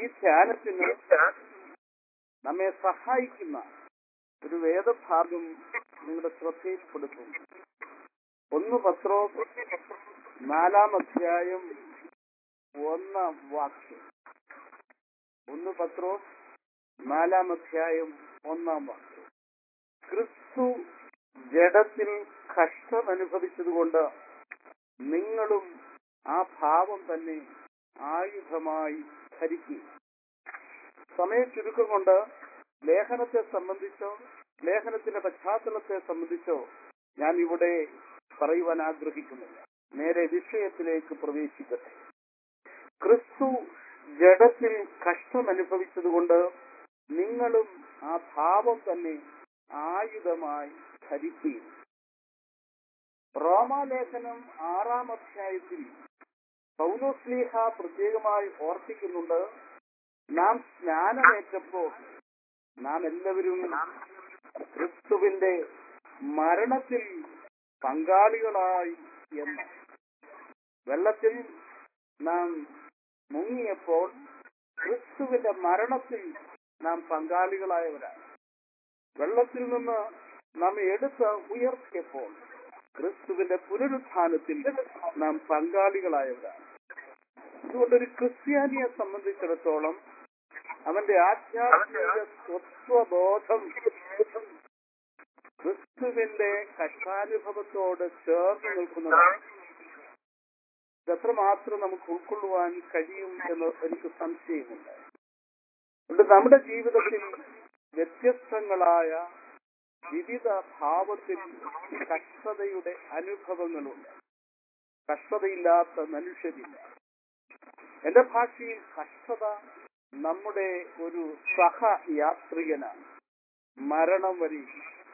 ഈ ധ്യാനത്തിന് നമ്മെ സഹായിക്കുന്ന ഒരു വേദഭാഗം നിങ്ങളുടെ ശ്രദ്ധയിൽപ്പെടുത്തും. 1 പത്രോസ് 4 അധ്യായം 1 1 പത്രോസ് 4 അധ്യായം 1 ക്രിസ്തു ജഡത്തിൽ കഷ്ടം അനുഭവിച്ചതുകൊണ്ട് നിങ്ങളും ആ ഭാവം തന്നെ ആയുധമായി ധരിക്കുക. സമയ ചുരുക്കം കൊണ്ട് ലേഖനത്തെ സംബന്ധിച്ചോ ലേഖനത്തിന്റെ പശ്ചാത്തലത്തെ സംബന്ധിച്ചോ ഞാൻ ഇവിടെ പറയുവാൻ ആഗ്രഹിക്കുന്നില്ല. നേരെ വിഷയത്തിലേക്ക് പ്രവേശിക്കട്ടെ. ക്രിസ്തു ജഡത്തിൽ കഷ്ടം അനുഭവിച്ചതുകൊണ്ട് നിങ്ങളും ആ ഭാവം തന്നെ ആയുധമായി ധരിക്കുകയും. റോമാലേഖനം 6 അധ്യായത്തിൽ പൗലോസ്ലീഹ പ്രത്യേകമായി ഓർപ്പിക്കുന്നുണ്ട്, നാം സ്നാനമേറ്റപ്പോൾ നാം എല്ലാവരും ക്രിസ്തുവിന്റെ മരണത്തിൽ പങ്കാളികളായി എന്ന്. വെള്ളത്തിൽ നാം മുങ്ങിയപ്പോൾ ക്രിസ്തുവിന്റെ മരണത്തിൽ നാം പങ്കാളികളായവരാണ്. വെള്ളത്തിൽ നിന്ന് നാം എടുത്ത് ഉയർത്തിയപ്പോൾ ക്രിസ്തുവിന്റെ പുനരുത്ഥാനത്തിൽ നാം പങ്കാളികളായവരാണ്. അതുകൊണ്ടൊരു ക്രിസ്ത്യാനിയെ സംബന്ധിച്ചിടത്തോളം അവന്റെ ആധ്യാത്മിക സ്വത്വബോധം ക്രിസ്തുവിന്റെ കഷ്ടാനുഭവത്തോട് ചേർന്ന് നിൽക്കുന്നതാണ്. ഇതെത്രമാത്രം നമുക്ക് ഉൾക്കൊള്ളുവാൻ കഴിയും എന്ന് എനിക്ക് സംശയമുണ്ട്. അതുകൊണ്ട് നമ്മുടെ ജീവിതത്തിൽ വ്യത്യസ്തങ്ങളായ വിവിധ ഭാവത്തിൽ കഷ്ടതയുടെ അനുഭവങ്ങളുണ്ട്. കഷ്ടതയില്ലാത്ത മനുഷ്യരില്ല. എന്റെ ഭാഷയിൽ കഷ്ടത നമ്മുടെ ഒരു സഹയാത്രികനാണ്. മരണം വരെ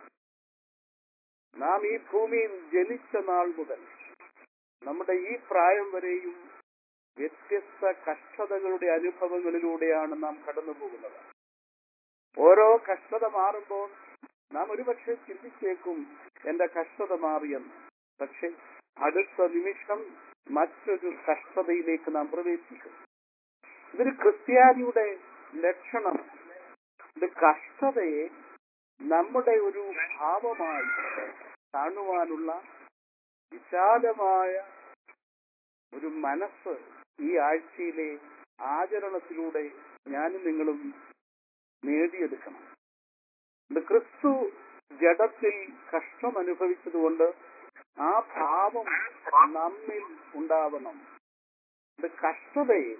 നാം ഈ ഭൂമിയിൽ ജനിച്ച നാൾ മുതൽ നമ്മുടെ ഈ പ്രായം വരെയും വ്യത്യസ്ത കഷ്ടതകളുടെ അനുഭവങ്ങളിലൂടെയാണ് നാം കടന്നു പോകുന്നത്. ഓരോ കഷ്ടത മാറുമ്പോൾ നാം ഒരുപക്ഷെ ചിന്തിച്ചേക്കും എന്റെ കഷ്ടത മാറിയെന്ന്. പക്ഷെ അടുത്ത നിമിഷം മറ്റൊരു കഷ്ടതയിലേക്ക് നാം പ്രവേശിക്കും. ഇതൊരു ക്രിസ്ത്യാനിയുടെ ലക്ഷണം. ഇത് കഷ്ടതയെ നമ്മുടെ ഒരു ഭാവമായി കാണുവാനുള്ള വിശാലമായ ഒരു മനസ്സ് ഈ ആഴ്ചയിലെ ആചരണത്തിലൂടെ ഞാനും നിങ്ങളും നേടിയെടുക്കണം. ക്രിസ്തു ജഡത്തിൽ കഷ്ടം അനുഭവിച്ചതുകൊണ്ട് ആ ഭാവം നമ്മിൽ ഉണ്ടാവണം. കഷ്ടതയെ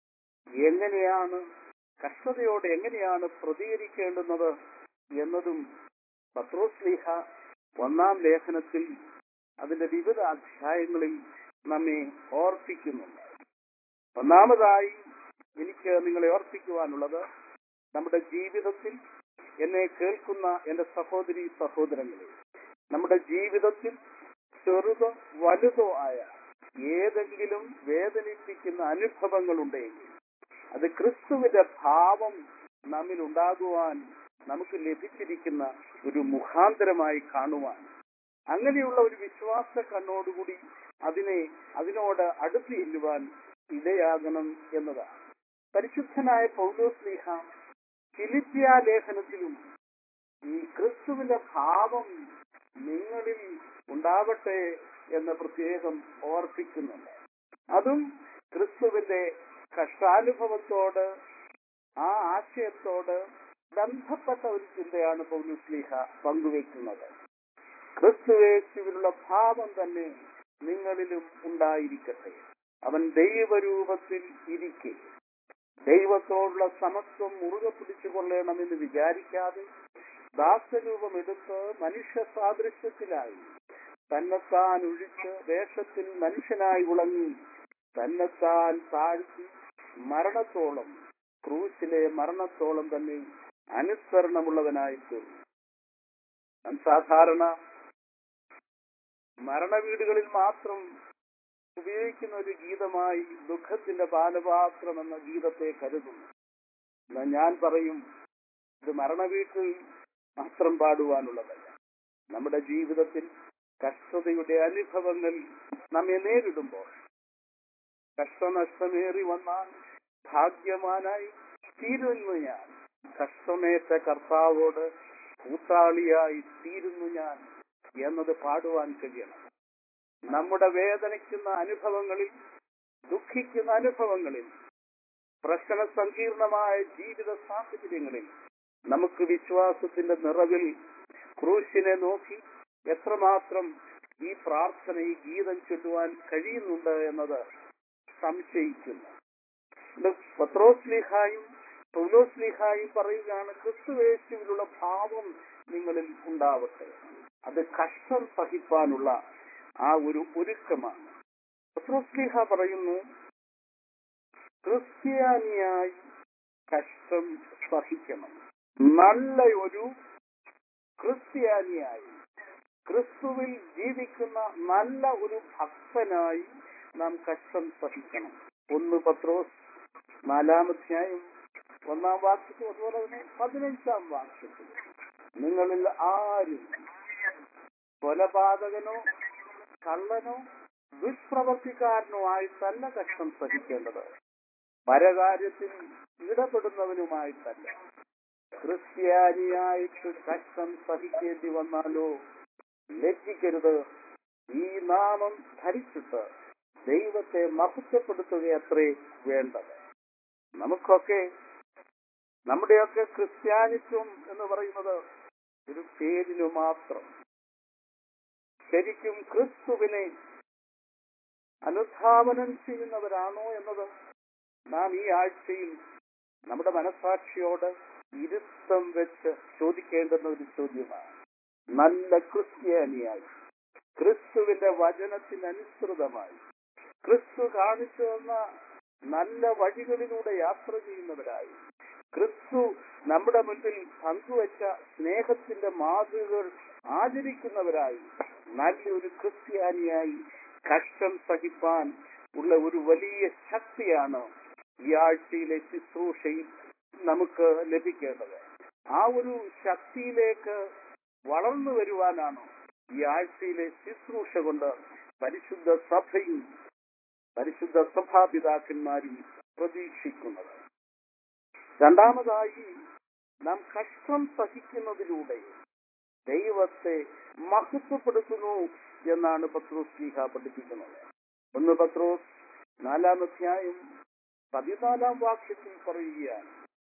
കഷ്ടതയോട് എങ്ങനെയാണ് പ്രതികരിക്കേണ്ടുന്നത് എന്നതും പത്രോസ്ലീഹ 1 ലേഖനത്തിൽ അതിന്റെ വിവിധ അധ്യായങ്ങളിൽ നമ്മെ ഓർപ്പിക്കുന്നുണ്ട്. ഒന്നാമതായി എനിക്ക് നിങ്ങളെ ഓർപ്പിക്കുവാനുള്ളത്, നമ്മുടെ ജീവിതത്തിൽ എന്നെ കേൾക്കുന്ന എന്റെ സഹോദരി സഹോദരങ്ങളെ, നമ്മുടെ ജീവിതത്തിൽ ചെറുതോ വലുതോ ആയ ഏതെങ്കിലും വേദനിപ്പിക്കുന്ന അനുഭവങ്ങളുണ്ടെങ്കിൽ അത് ക്രിസ്തുവിന്റെ ഭാവം നമ്മിൽ ഉണ്ടാകുവാൻ നമുക്ക് ലഭിച്ചിരിക്കുന്ന ഒരു മുഖാന്തരമായി കാണുവാൻ, അങ്ങനെയുള്ള ഒരു വിശ്വാസ കണ്ണോടുകൂടി അതിനോട് അടുത്ത് ചെല്ലുവാൻ ഇടയാകണം എന്നതാണ്. പരിശുദ്ധനായ പൗലോസ്ലീഹ ഫിലിപ്പിയ ലേഖനത്തിലും ഈ ക്രിസ്തുവിന്റെ ഭാവം നിങ്ങളിൽ ഉണ്ടാവട്ടെ എന്ന് പ്രത്യേകം ഓർപ്പിക്കുന്നുണ്ട്. അതും ക്രിസ്തുവിന്റെ കഷ്ടാനുഭവത്തോട് ആ ആശയത്തോട് ബന്ധപ്പെട്ട ഒരു ചിന്തയാണ് പൗലോസ്ലീഹ പങ്കുവെക്കുന്നത്. ക്രിസ്തുയേശുവിലുള്ള ഭാവം തന്നെ നിങ്ങളിലും ഉണ്ടായിരിക്കട്ടെ. അവൻ ദൈവരൂപത്തിൽ ഇരിക്കെ ദൈവത്തോടുള്ള സമത്വം മുറുകെ പിടിച്ചുകൊള്ളണമെന്ന് വിചാരിക്കാതെ ദാസരൂപം എടുത്ത് മനുഷ്യ സാദൃശ്യത്തിലായി തന്നെത്താൻ ഒഴിച്ച് വേഷത്തിൽ മനുഷ്യനായി ഉളങ്ങി തന്നെത്താൻ താഴ്ത്തി മരണത്തോളം, ക്രൂശിലെ മരണത്തോളം തന്നെ അനുസരണമുള്ളവനായി തീർന്നു. സാധാരണ മരണവീടുകളിൽ മാത്രം ഉപയോഗിക്കുന്ന ഒരു ഗീതമായി ദുഃഖത്തിന്റെ പാനപാത്രം എന്ന ഗീതത്തെ കരുതുന്നു. എന്നാൽ ഞാൻ പറയും, ഇത് മരണവീട്ടിൽ മാത്രം പാടുവാനുള്ളതല്ല. നമ്മുടെ ജീവിതത്തിൽ കഷ്ടതയുടെ അനുഭവങ്ങൾ നമ്മെ നേരിടുമ്പോൾ, കഷ്ടനഷ്ടമേറി വന്നാൽ ഭാഗ്യവാനായി തീരുന്നു ഞാൻ. കഷ്ടമേറ്റ കർത്താവോട് കൂട്ടാളിയായി തീരുന്നു ഞാൻ എന്നത് പാടുവാൻ കഴിയണം. നമ്മുടെ വേദനിക്കുന്ന അനുഭവങ്ങളിൽ, ദുഃഖിക്കുന്ന അനുഭവങ്ങളിൽ, പ്രശ്ന സങ്കീർണമായ ജീവിത സാഹചര്യങ്ങളിൽ നമുക്ക് വിശ്വാസത്തിന്റെ നിറവിൽ ക്രൂശിനെ നോക്കി എത്രമാത്രം ഈ പ്രാർത്ഥന, ഈ ഗീതം ചൊല്ലുവാൻ കഴിയുന്നുണ്ട് എന്നത് സംശയിക്കുന്നു. പത്രോസ്ലീഹായും പൗലോസ്ലീഹായും പറയുകയാണ്, ക്രിസ്തുയേശുവിലുള്ള ഭാവം നിങ്ങളിൽ ഉണ്ടാവട്ടെ. അത് കഷ്ടം സഹിപ്പാനുള്ള ആ ഒരു ഒരുക്കമാണ്. പത്രോസ്ലീഹ പറയുന്നു, ക്രിസ്ത്യാനിയായി കഷ്ടം സഹിക്കണം. നല്ല ഒരു ക്രിസ്ത്യാനിയായി, ക്രിസ്തുവിൽ ജീവിക്കുന്ന നല്ല ഒരു ഭക്തനായി നാം കഷ്ടം സഹിക്കണം. 1 പത്രോസ് 4-ാം അധ്യായം 1-ാം വാക്യത്തിൽ, അതുപോലെ തന്നെ 15-ാം വാക്യത്തിൽ, നിങ്ങളിൽ ആരും കൊലപാതകനോ കള്ളനോ ദുഷ്പ്രവർത്തിക്കാരനോ ആയിട്ടല്ല കഷ്ടം സഹിക്കേണ്ടത്, പരകാര്യത്തിൽ ഇടപെടുന്നവനുമായിട്ടല്ല. ക്രിസ്ത്യാനിയായിട്ട് കഷ്ടം സഹിക്കേണ്ടി വന്നാലോ ലജ്ജിക്കരുത്. ഈ നാമം ധരിച്ചിട്ട് ദൈവത്തെ മഹത്വപ്പെടുത്തുകയത്രേ വേണ്ടത്. നമുക്കൊക്കെ, നമ്മുടെയൊക്കെ ക്രിസ്ത്യാനിത്വം എന്ന് പറയുന്നത് ഒരു പേരിനു മാത്രം. ശരിക്കും ക്രിസ്തുവിനെ അനുധാവനം ചെയ്യുന്നവരാണോ എന്നത് നാം ഈ ആഴ്ചയിൽ നമ്മുടെ മനസാക്ഷിയോട് ഇരുത്തം വെച്ച് ചോദിക്കേണ്ടുന്ന ഒരു ചോദ്യമാണ്. നല്ല ക്രിസ്ത്യാനിയായി, ക്രിസ്തുവിന്റെ വചനത്തിനനുസൃതമായി, ക്രിസ്തു കാണിച്ചു തന്ന നല്ല വഴികളിലൂടെ യാത്ര ചെയ്യുന്നവരായി, ക്രിസ്തു നമ്മുടെ മുൻപിൽ പങ്കുവച്ച സ്നേഹത്തിന്റെ മാതൃകകൾ ആചരിക്കുന്നവരായി, നല്ലൊരു ക്രിസ്ത്യാനിയായി കഷ്ടം സഹിപ്പാൻ ഉള്ള ഒരു വലിയ ശക്തിയാണ് ഈ ആഴ്ചയിലെ ശുശ്രൂഷയിൽ നമുക്ക് ലഭിക്കേണ്ടത്. ആ ഒരു ശക്തിയിലേക്ക് വളർന്നു വരുവാനാണ് ഈ ആഴ്ചയിലെ ശുശ്രൂഷ കൊണ്ട് പരിശുദ്ധ സഭയും പരിശുദ്ധ സഭാപിതാക്കന്മാരും പ്രതീക്ഷിക്കുന്നത്. രണ്ടാമതായി, നാം കഷ്ടം സഹിക്കുന്നതിലൂടെ ദൈവത്തെ മഹത്വപ്പെടുത്തുന്നു എന്നാണ് പത്രോസ്ലീഹ പഠിപ്പിക്കുന്നത്. 1 പത്രോസ് 4-ാം അധ്യായം 14-ാം വാക്യത്തിൽ പറയുകയാണ്,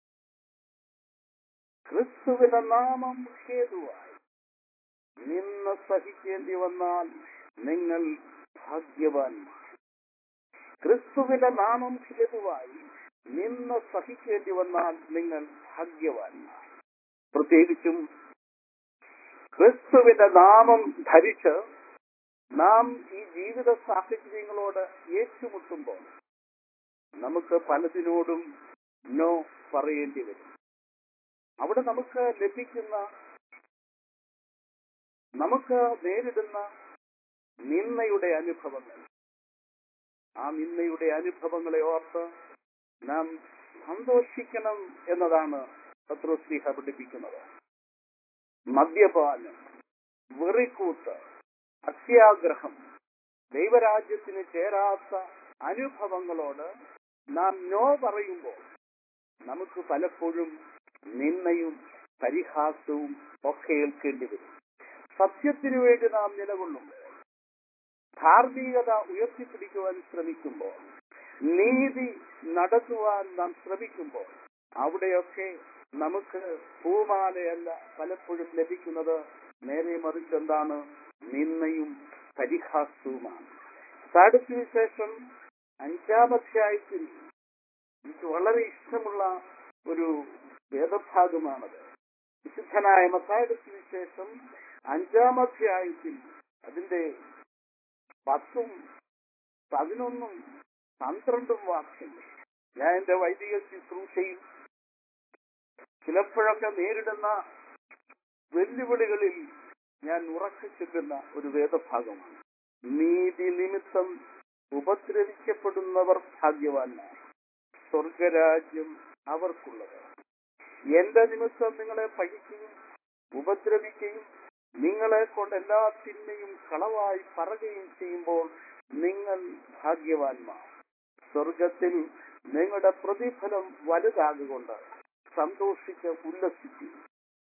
ക്രിസ്തുവിന്റെ നാമം ഹേതുവായി നിന്ന് സഹിക്കേണ്ടി വന്നാൽ നിങ്ങൾ ഭാഗ്യവാന്മാർ. ക്രിസ്തുവിന്റെ നാമം ഹേതുവായി നിന്ന് സഹിക്കേണ്ടി വന്നാൽ നിങ്ങൾ ഭാഗ്യവാന്മാർ. പ്രത്യേകിച്ചും ക്രിസ്തുവിന്റെ നാമം ധരിച്ച് നാം ഈ ജീവിത സാഹചര്യങ്ങളോട് ഏറ്റുമുട്ടുമ്പോൾ നമുക്ക് പലതിനോടും നോ പറയേണ്ടി വരും. അവിടെ നമുക്ക് ലഭിക്കുന്ന, നമുക്ക് നേരിടുന്ന നിന്ദയുടെ അനുഭവങ്ങൾ, ആ നിന്ദയുടെ അനുഭവങ്ങളെ ഓർത്ത് നാം സന്തോഷിക്കണം എന്നതാണ് പത്രോസ്ലീഹ പഠിപ്പിക്കുന്നത്. മദ്യപാനം, വെറിക്കൂത്ത്, അത്യാഗ്രഹം, ദൈവരാജ്യത്തിന് ചേരാത്ത അനുഭവങ്ങളോട് നാം നോ പറയുമ്പോൾ നമുക്ക് പലപ്പോഴും നിന്ദയും പരിഹാസവും ഒക്കെ ഏൽക്കേണ്ടി വരും. സത്യത്തിനു വേണ്ടി നാം നിലകൊള്ളുമ്പോൾ, ധാർമ്മികത ഉയർത്തിപ്പിടിക്കുവാൻ ശ്രമിക്കുമ്പോൾ, നീതി നടത്തുവാൻ നാം ശ്രമിക്കുമ്പോൾ, അവിടെയൊക്കെ നമുക്ക് പൂമാലയല്ല പലപ്പോഴും ലഭിക്കുന്നത്, നേരെ മറിച്ച് എന്താണ്? നിന്ദയും പരിഹാസവുമാണ്. സാദുസുവിശേഷം 5-ാം അധ്യായത്തിൽ എനിക്ക് വളരെ ഇഷ്ടമുള്ള ഒരു വേദഭാഗമാണത്. വിശുദ്ധനായ മത്തായിയുടെ സുവിശേഷം 5-ാം അധ്യായത്തിൽ അതിന്റെ 10, 11, 12 വാക്യങ്ങൾ ഞാൻ എന്റെ വൈദിക ശുശ്രൂഷയിൽ ചിലപ്പോഴൊക്കെ നേരിടുന്ന വെല്ലുവിളികളിൽ ഞാൻ ഉറക്കിച്ചെല്ലുന്ന ഒരു വേദഭാഗമാണ്. നീതി നിമിത്തം ഉപദ്രവിക്കപ്പെടുന്നവർ ഭാഗ്യവാന്മാർ, സ്വർഗരാജ്യം അവർക്കുള്ളത്. എന്റെ നിമിത്തം നിങ്ങളെ പഴിക്കുകയും ഉപദ്രവിക്കുകയും നിങ്ങളെ കൊണ്ട് എല്ലാ തിന്മയും കളവായി പറയുകയും ചെയ്യുമ്പോൾ നിങ്ങൾ ഭാഗ്യവാന്മാർ, സ്വർഗത്തിൽ നിങ്ങളുടെ പ്രതിഫലം വലുതാകുകൊണ്ട് സന്തോഷിച്ച് ഉല്ലസിക്കും.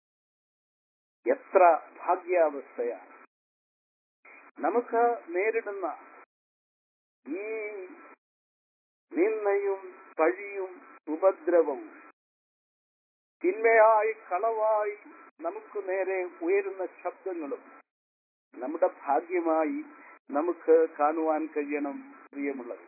എത്ര ഭാഗ്യാവസ്ഥയാണ് നമുക്ക് നേരിടുന്ന ഈ നിന്ദയും പഴിയും ഉപദ്രവവും തിന്മയായി കളവായി നമുക്ക് നേരെ ഉയരുന്ന ശബ്ദങ്ങളും നമ്മുടെ ഭാഗ്യമായി നമുക്ക് കാണുവാൻ കഴിയണം. പ്രിയമുള്ളത്,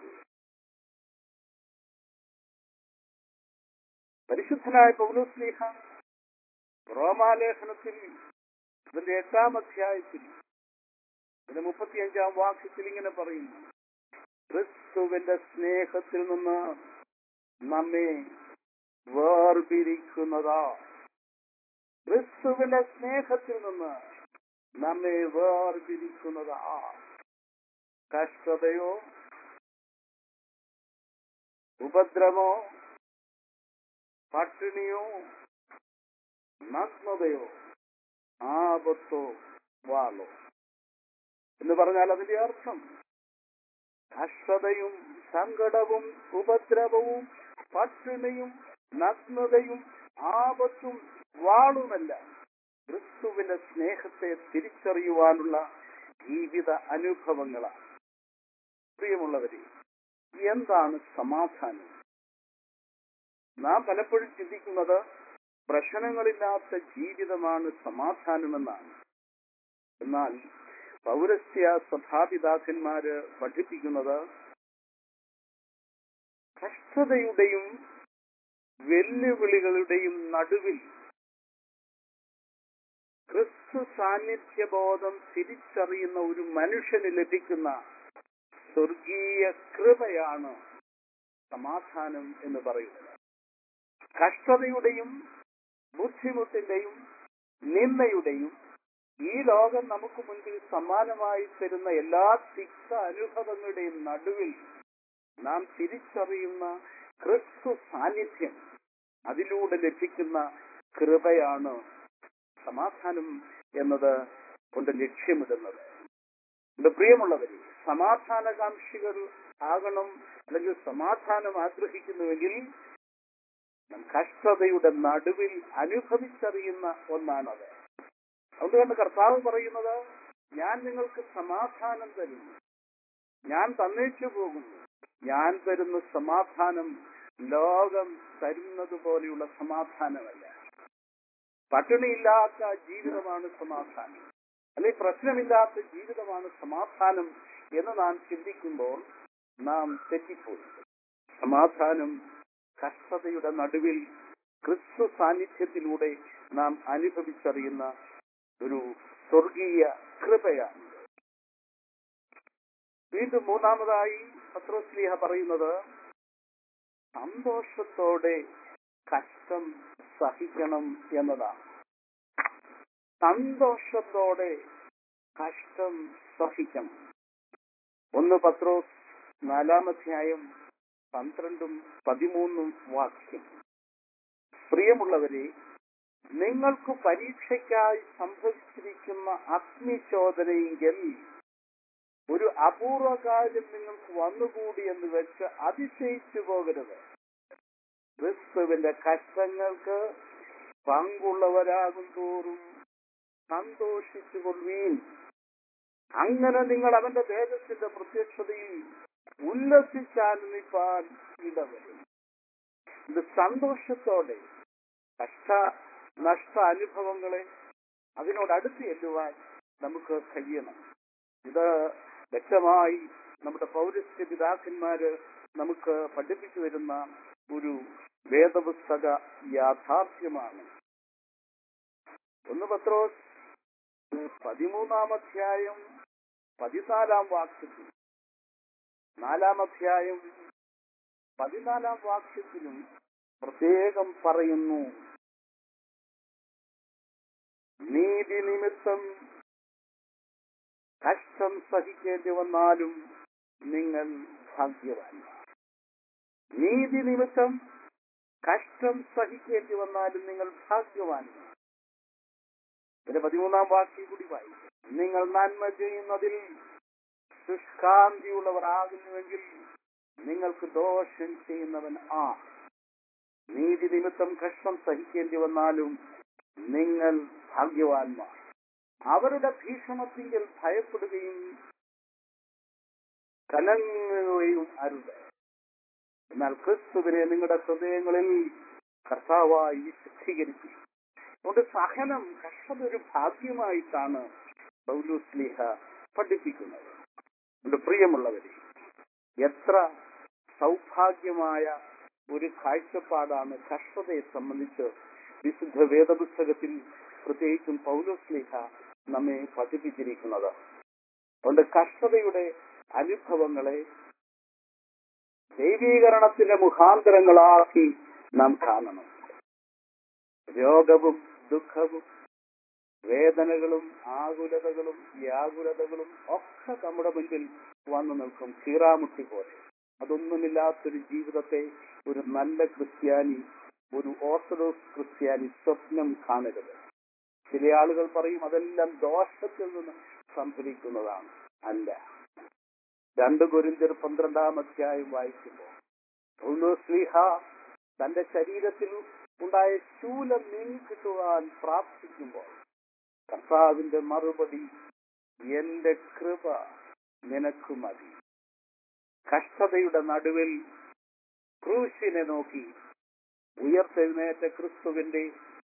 പരിശുദ്ധനായ പൗലോസ്ലീഹ റോമാലേഖനത്തിൽ അതിന്റെ 8-ാം അധ്യായത്തിൽ അതിന്റെ 35-ാം വാക്യത്തിൽ ഇങ്ങനെ പറയുന്നു: ക്രിസ്തുവിന്റെ സ്നേഹത്തിൽ നിന്ന് നമ്മെ വേർപിരിക്കുന്നതാ. ക്രിസ്തുവിന്റെ സ്നേഹത്തിൽ നിന്ന് നമ്മെ വേർപിരിക്കുന്നതാ കഷ്ടതയോ ഉപദ്രവമോ പട്ടിണിയോ നഗ്നതയോ ആപത്തോ വാളോ എന്ന് പറഞ്ഞാൽ അതിന്റെ അർത്ഥം കഷ്ടതയും സങ്കടവും ഉപദ്രവവും പട്ടിണിയും നഗ്നതയും ആപത്തും വാളുമല്ല ക്രിസ്തുവിന്റെ സ്നേഹത്തെ തിരിച്ചറിയുവാനുള്ള ജീവിത അനുഭവങ്ങളാണ്. പ്രിയമുള്ളവരെ, എന്താണ് സമാധാനം? നാം പലപ്പോഴും ചിന്തിക്കുന്നത് പ്രശ്നങ്ങളില്ലാത്ത ജീവിതമാണ് സമാധാനമെന്നാണ്. എന്നാൽ പൗരസ്ത്യ സഭാപിതാക്കന്മാര് പഠിപ്പിക്കുന്നത് കഷ്ടതയുടെയും വെല്ലുവിളികളുടെയും നടുവിൽ ക്രിസ്തു സാന്നിധ്യബോധം തിരിച്ചറിയുന്ന ഒരു മനുഷ്യന് ലഭിക്കുന്ന സ്വർഗീയ കൃപയാണ് സമാധാനം എന്ന് പറയുന്നത്. കഷ്ടതയുടെയും ബുദ്ധിമുട്ടിന്റെയും നിന്ദയുടെയും ഈ ലോകം നമുക്ക് മുൻപിൽ സമ്മാനമായി തരുന്ന എല്ലാ തിക്ത അനുഭവങ്ങളുടെയും നടുവിൽ നാം തിരിച്ചറിയുന്ന ക്രിസ്തു സാന്നിധ്യം, അതിലൂടെ ലഭിക്കുന്ന കൃപയാണ് സമാധാനം എന്നത് കൊണ്ട് ലക്ഷ്യമിടുന്നത്. എന്റെ പ്രിയമുള്ളവരെ, സമാധാനകാംക്ഷികൾ ആകണം, അല്ലെങ്കിൽ സമാധാനം ആഗ്രഹിക്കുന്നുവെങ്കിൽ നാം കഷ്ടതയുടെ നടുവിൽ അനുഭവിച്ചറിയുന്ന ഒന്നാണത്. അതുകൊണ്ട് കർത്താവ് പറയുന്നത്, ഞാൻ നിങ്ങൾക്ക് സമാധാനം തരുന്നു, ഞാൻ തന്നേച്ചു പോകുന്നു. ഞാൻ തരുന്ന സമാധാനം ലോകം തരുന്നത് പോലെയുള്ള സമാധാനമല്ല. പട്ടിണിയില്ലാത്ത ജീവിതമാണ് സമാധാനം, അല്ലെങ്കിൽ പ്രശ്നമില്ലാത്ത ജീവിതമാണ് സമാധാനം എന്ന് നാം ചിന്തിക്കുമ്പോൾ നാം തെറ്റിപ്പോയി. സമാധാനം കഷ്ടതയുടെ നടുവിൽ ക്രിസ്തു സാന്നിധ്യത്തിലൂടെ നാം അനുഭവിച്ചറിയുന്ന ഒരു സ്വർഗീയ കൃപയാണ്. വീണ്ടും മൂന്നാമതായി പത്രോസ്ലീഹ പറയുന്നത് സന്തോഷത്തോടെ കഷ്ടം സഹിക്കണം എന്നതാണ്. സന്തോഷത്തോടെ കഷ്ടം സഹിക്കണം. 1 പത്രോസ് 4-ാം അധ്യായം 12-13 വാക്യം. പ്രിയമുള്ളവരെ, നിങ്ങൾക്ക് പരീക്ഷയ്ക്കായി സംഭവിച്ചിരിക്കുന്ന അഗ്നിശോധനയെങ്കിൽ ഒരു അപൂർവ കാര്യം നിങ്ങൾക്ക് വന്നുകൂടി എന്ന് വെച്ച് അതിശയിച്ചു പോകരുത്. ക്രിസ്തുവിന്റെ കഷ്ടങ്ങൾക്ക് പങ്കുള്ളവരാകും തോറും സന്തോഷിച്ചുകൊള്ളുവീൻ. അങ്ങനെ നിങ്ങൾ അവന്റെ തേജസ്സിന്റെ പ്രത്യക്ഷതയിൽ ഉല്ലസിച്ചാനന്ദിപ്പാൻ ഇടവരും. ഇത് സന്തോഷത്തോടെ കഷ്ട നഷ്ട അനുഭവങ്ങളെ അതിനോടടുത്ത് ചെല്ലുവാൻ നമുക്ക് കഴിയണം. ഇത് വ്യക്തമായി നമ്മുടെ പൗരസ്ത്യ പിതാക്കന്മാര് നമുക്ക് പഠിപ്പിച്ചു വരുന്ന ഒരു വേദപുസ്തക യാഥാർത്ഥ്യമാണ്. 1 പത്രോസ് 13-ാം അധ്യായം 14-ാം വാക്യത്തിൽ, 4-ാം അധ്യായം 14-ാം വാക്യത്തിലും പ്രത്യേകം പറയുന്നു, നീതി നിമിത്തം കഷ്ടം സഹിക്കേണ്ടി വന്നാലും നിങ്ങൾ ഭാഗ്യവാന്മാർ. നീതി നിമിത്തം കഷ്ടം സഹിക്കേണ്ടി വന്നാലും നിങ്ങൾ ഭാഗ്യവാന്മാർ. ഇതിന്റെ 13-ാം വാക്യം കൂടി വായിക്കും. നിങ്ങൾ നന്മ ചെയ്യുന്നതിൽ ശുഷ്കാന്തിയുള്ളവർ ആകുന്നുവെങ്കിൽ നിങ്ങൾക്ക് ദോഷം ചെയ്യുന്നവൻ ആ നീതി നിമിത്തം കഷ്ടം സഹിക്കേണ്ടി വന്നാലും നിങ്ങൾ ഭാഗ്യവാന്മാർ. അവരുടെ ഭീഷണത്തിൽ ഭയപ്പെടുകയും കലങ്ങുകയും അരുത്. എന്നാൽ ക്രിസ്തുവിനെ നിങ്ങളുടെ ഹൃദയങ്ങളിൽ കർത്താവായി വിശുദ്ധീകരിക്കും. അതുകൊണ്ട് സഹനം, കഷ്ടത ഒരു ഭാഗ്യമായിട്ടാണ് പൗലോസ് ശ്ലീഹ പഠിപ്പിക്കുന്നത്. അതുകൊണ്ട് പ്രിയമുള്ളവരെ, എത്ര സൗഭാഗ്യമായ ഒരു കാഴ്ചപ്പാടാണ് കഷ്ടതയെ സംബന്ധിച്ച് വിശുദ്ധ വേദപുസ്തകത്തിൽ പ്രത്യേകിച്ചും പൗലോസ് ശ്ലീഹ നമ്മെ പഠിപ്പിച്ചിരിക്കുന്നത്. അതുകൊണ്ട് കഷ്ടതയുടെ അനുഭവങ്ങളെ ദൈവീകരണത്തിന്റെ മുഖാന്തരങ്ങളാക്കി നാം കാണണം. രോഗവും ദുഃഖവും വേദനകളും ആകുലതകളും വ്യാകുലതകളും ഒക്കെ നമ്മുടെ മുൻപിൽ വന്നു നിൽക്കും കീറാമുട്ടി പോലെ. അതൊന്നുമില്ലാത്തൊരു ജീവിതത്തെ ഒരു നല്ല ക്രിസ്ത്യാനി, ഒരു ഓർത്തഡോക്സ് ക്രിസ്ത്യാനി സ്വപ്നം കാണരുത്. ചില ആളുകൾ പറയും അതെല്ലാം ദോഷത്തിൽ നിന്ന് സംഭവിക്കുന്നതാണ്. അല്ല. 2 കൊരിന്ത്യർ 12-ാം അധ്യായം വായിക്കുമ്പോൾ പൗലോസ് ശ്ലീഹ തന്റെ ശരീരത്തിൽ ഉണ്ടായ ശൂലം നീങ്ങിക്കിട്ടുവാൻ പ്രാർത്ഥിക്കുമ്പോൾ കർത്താവിന്റെ മറുപടി, എന്റെ കൃപ നിനക്ക് മതി. കഷ്ടതയുടെ നടുവിൽ ക്രൂശിനെ നോക്കി ഉയർത്തെഴുന്നേറ്റ ക്രിസ്തുവിന്റെ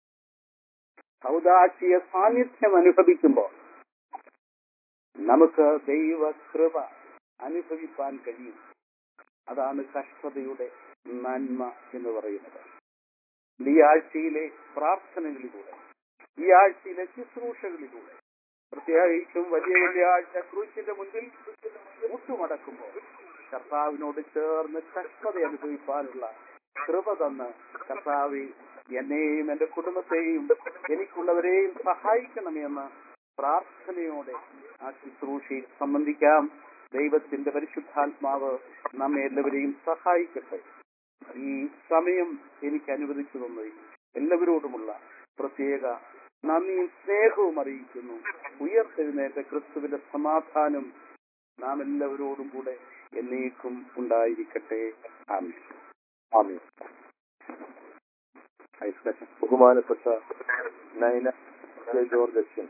ഔദാശിയ സാന്നിധ്യം അനുഭവിക്കുമ്പോൾ നമുക്ക് ദൈവകൃപ അനുഭവിക്കാൻ കഴിയും. അതാണ് കഷ്ടതയുടെ നന്മ എന്ന് പറയുന്നത്. ഈ ആഴ്ചയിലെ പ്രാർത്ഥനകളിലൂടെ, ഈ ആഴ്ചയിലെ ശുശ്രൂഷകളിലൂടെ, പ്രത്യേകിച്ചും വലിയ ആഴ്ച ക്രൂശിന്റെ മുൻപിൽ മുട്ടുമടക്കുമ്പോൾ കർത്താവിനോട് ചേർന്ന് കഷ്ടത അനുഭവിക്കാനുള്ള കൃപ തന്ന് കർത്താവെ എന്നെയും എന്റെ കുടുംബത്തെയും എനിക്കുള്ളവരെയും സഹായിക്കണമെന്ന് പ്രാർത്ഥനയോടെ ആ ശുശ്രൂഷയിൽ സംബന്ധിക്കാം. ദൈവത്തിന്റെ പരിശുദ്ധാത്മാവ് നമ്മെ എല്ലാവരെയും സഹായിക്കട്ടെ. ഈ സമയം എനിക്ക് അനുവദിച്ചു തന്നതിൽ എല്ലാവരോടുമുള്ള പ്രത്യേക നന്ദിയും സ്നേഹവും അറിയിക്കുന്നു. ഉയർത്തെഴുന്നേറ്റ ക്രിസ്തുവിന്റെ സമാധാനം നാം എല്ലാവരോടും കൂടെ എന്നേക്കും ഉണ്ടായിരിക്കട്ടെ. ആമേൻ. ആമേൻ. ബഹുമാനപ്പെട്ട നൈന ജോർജ് അച്ഛൻ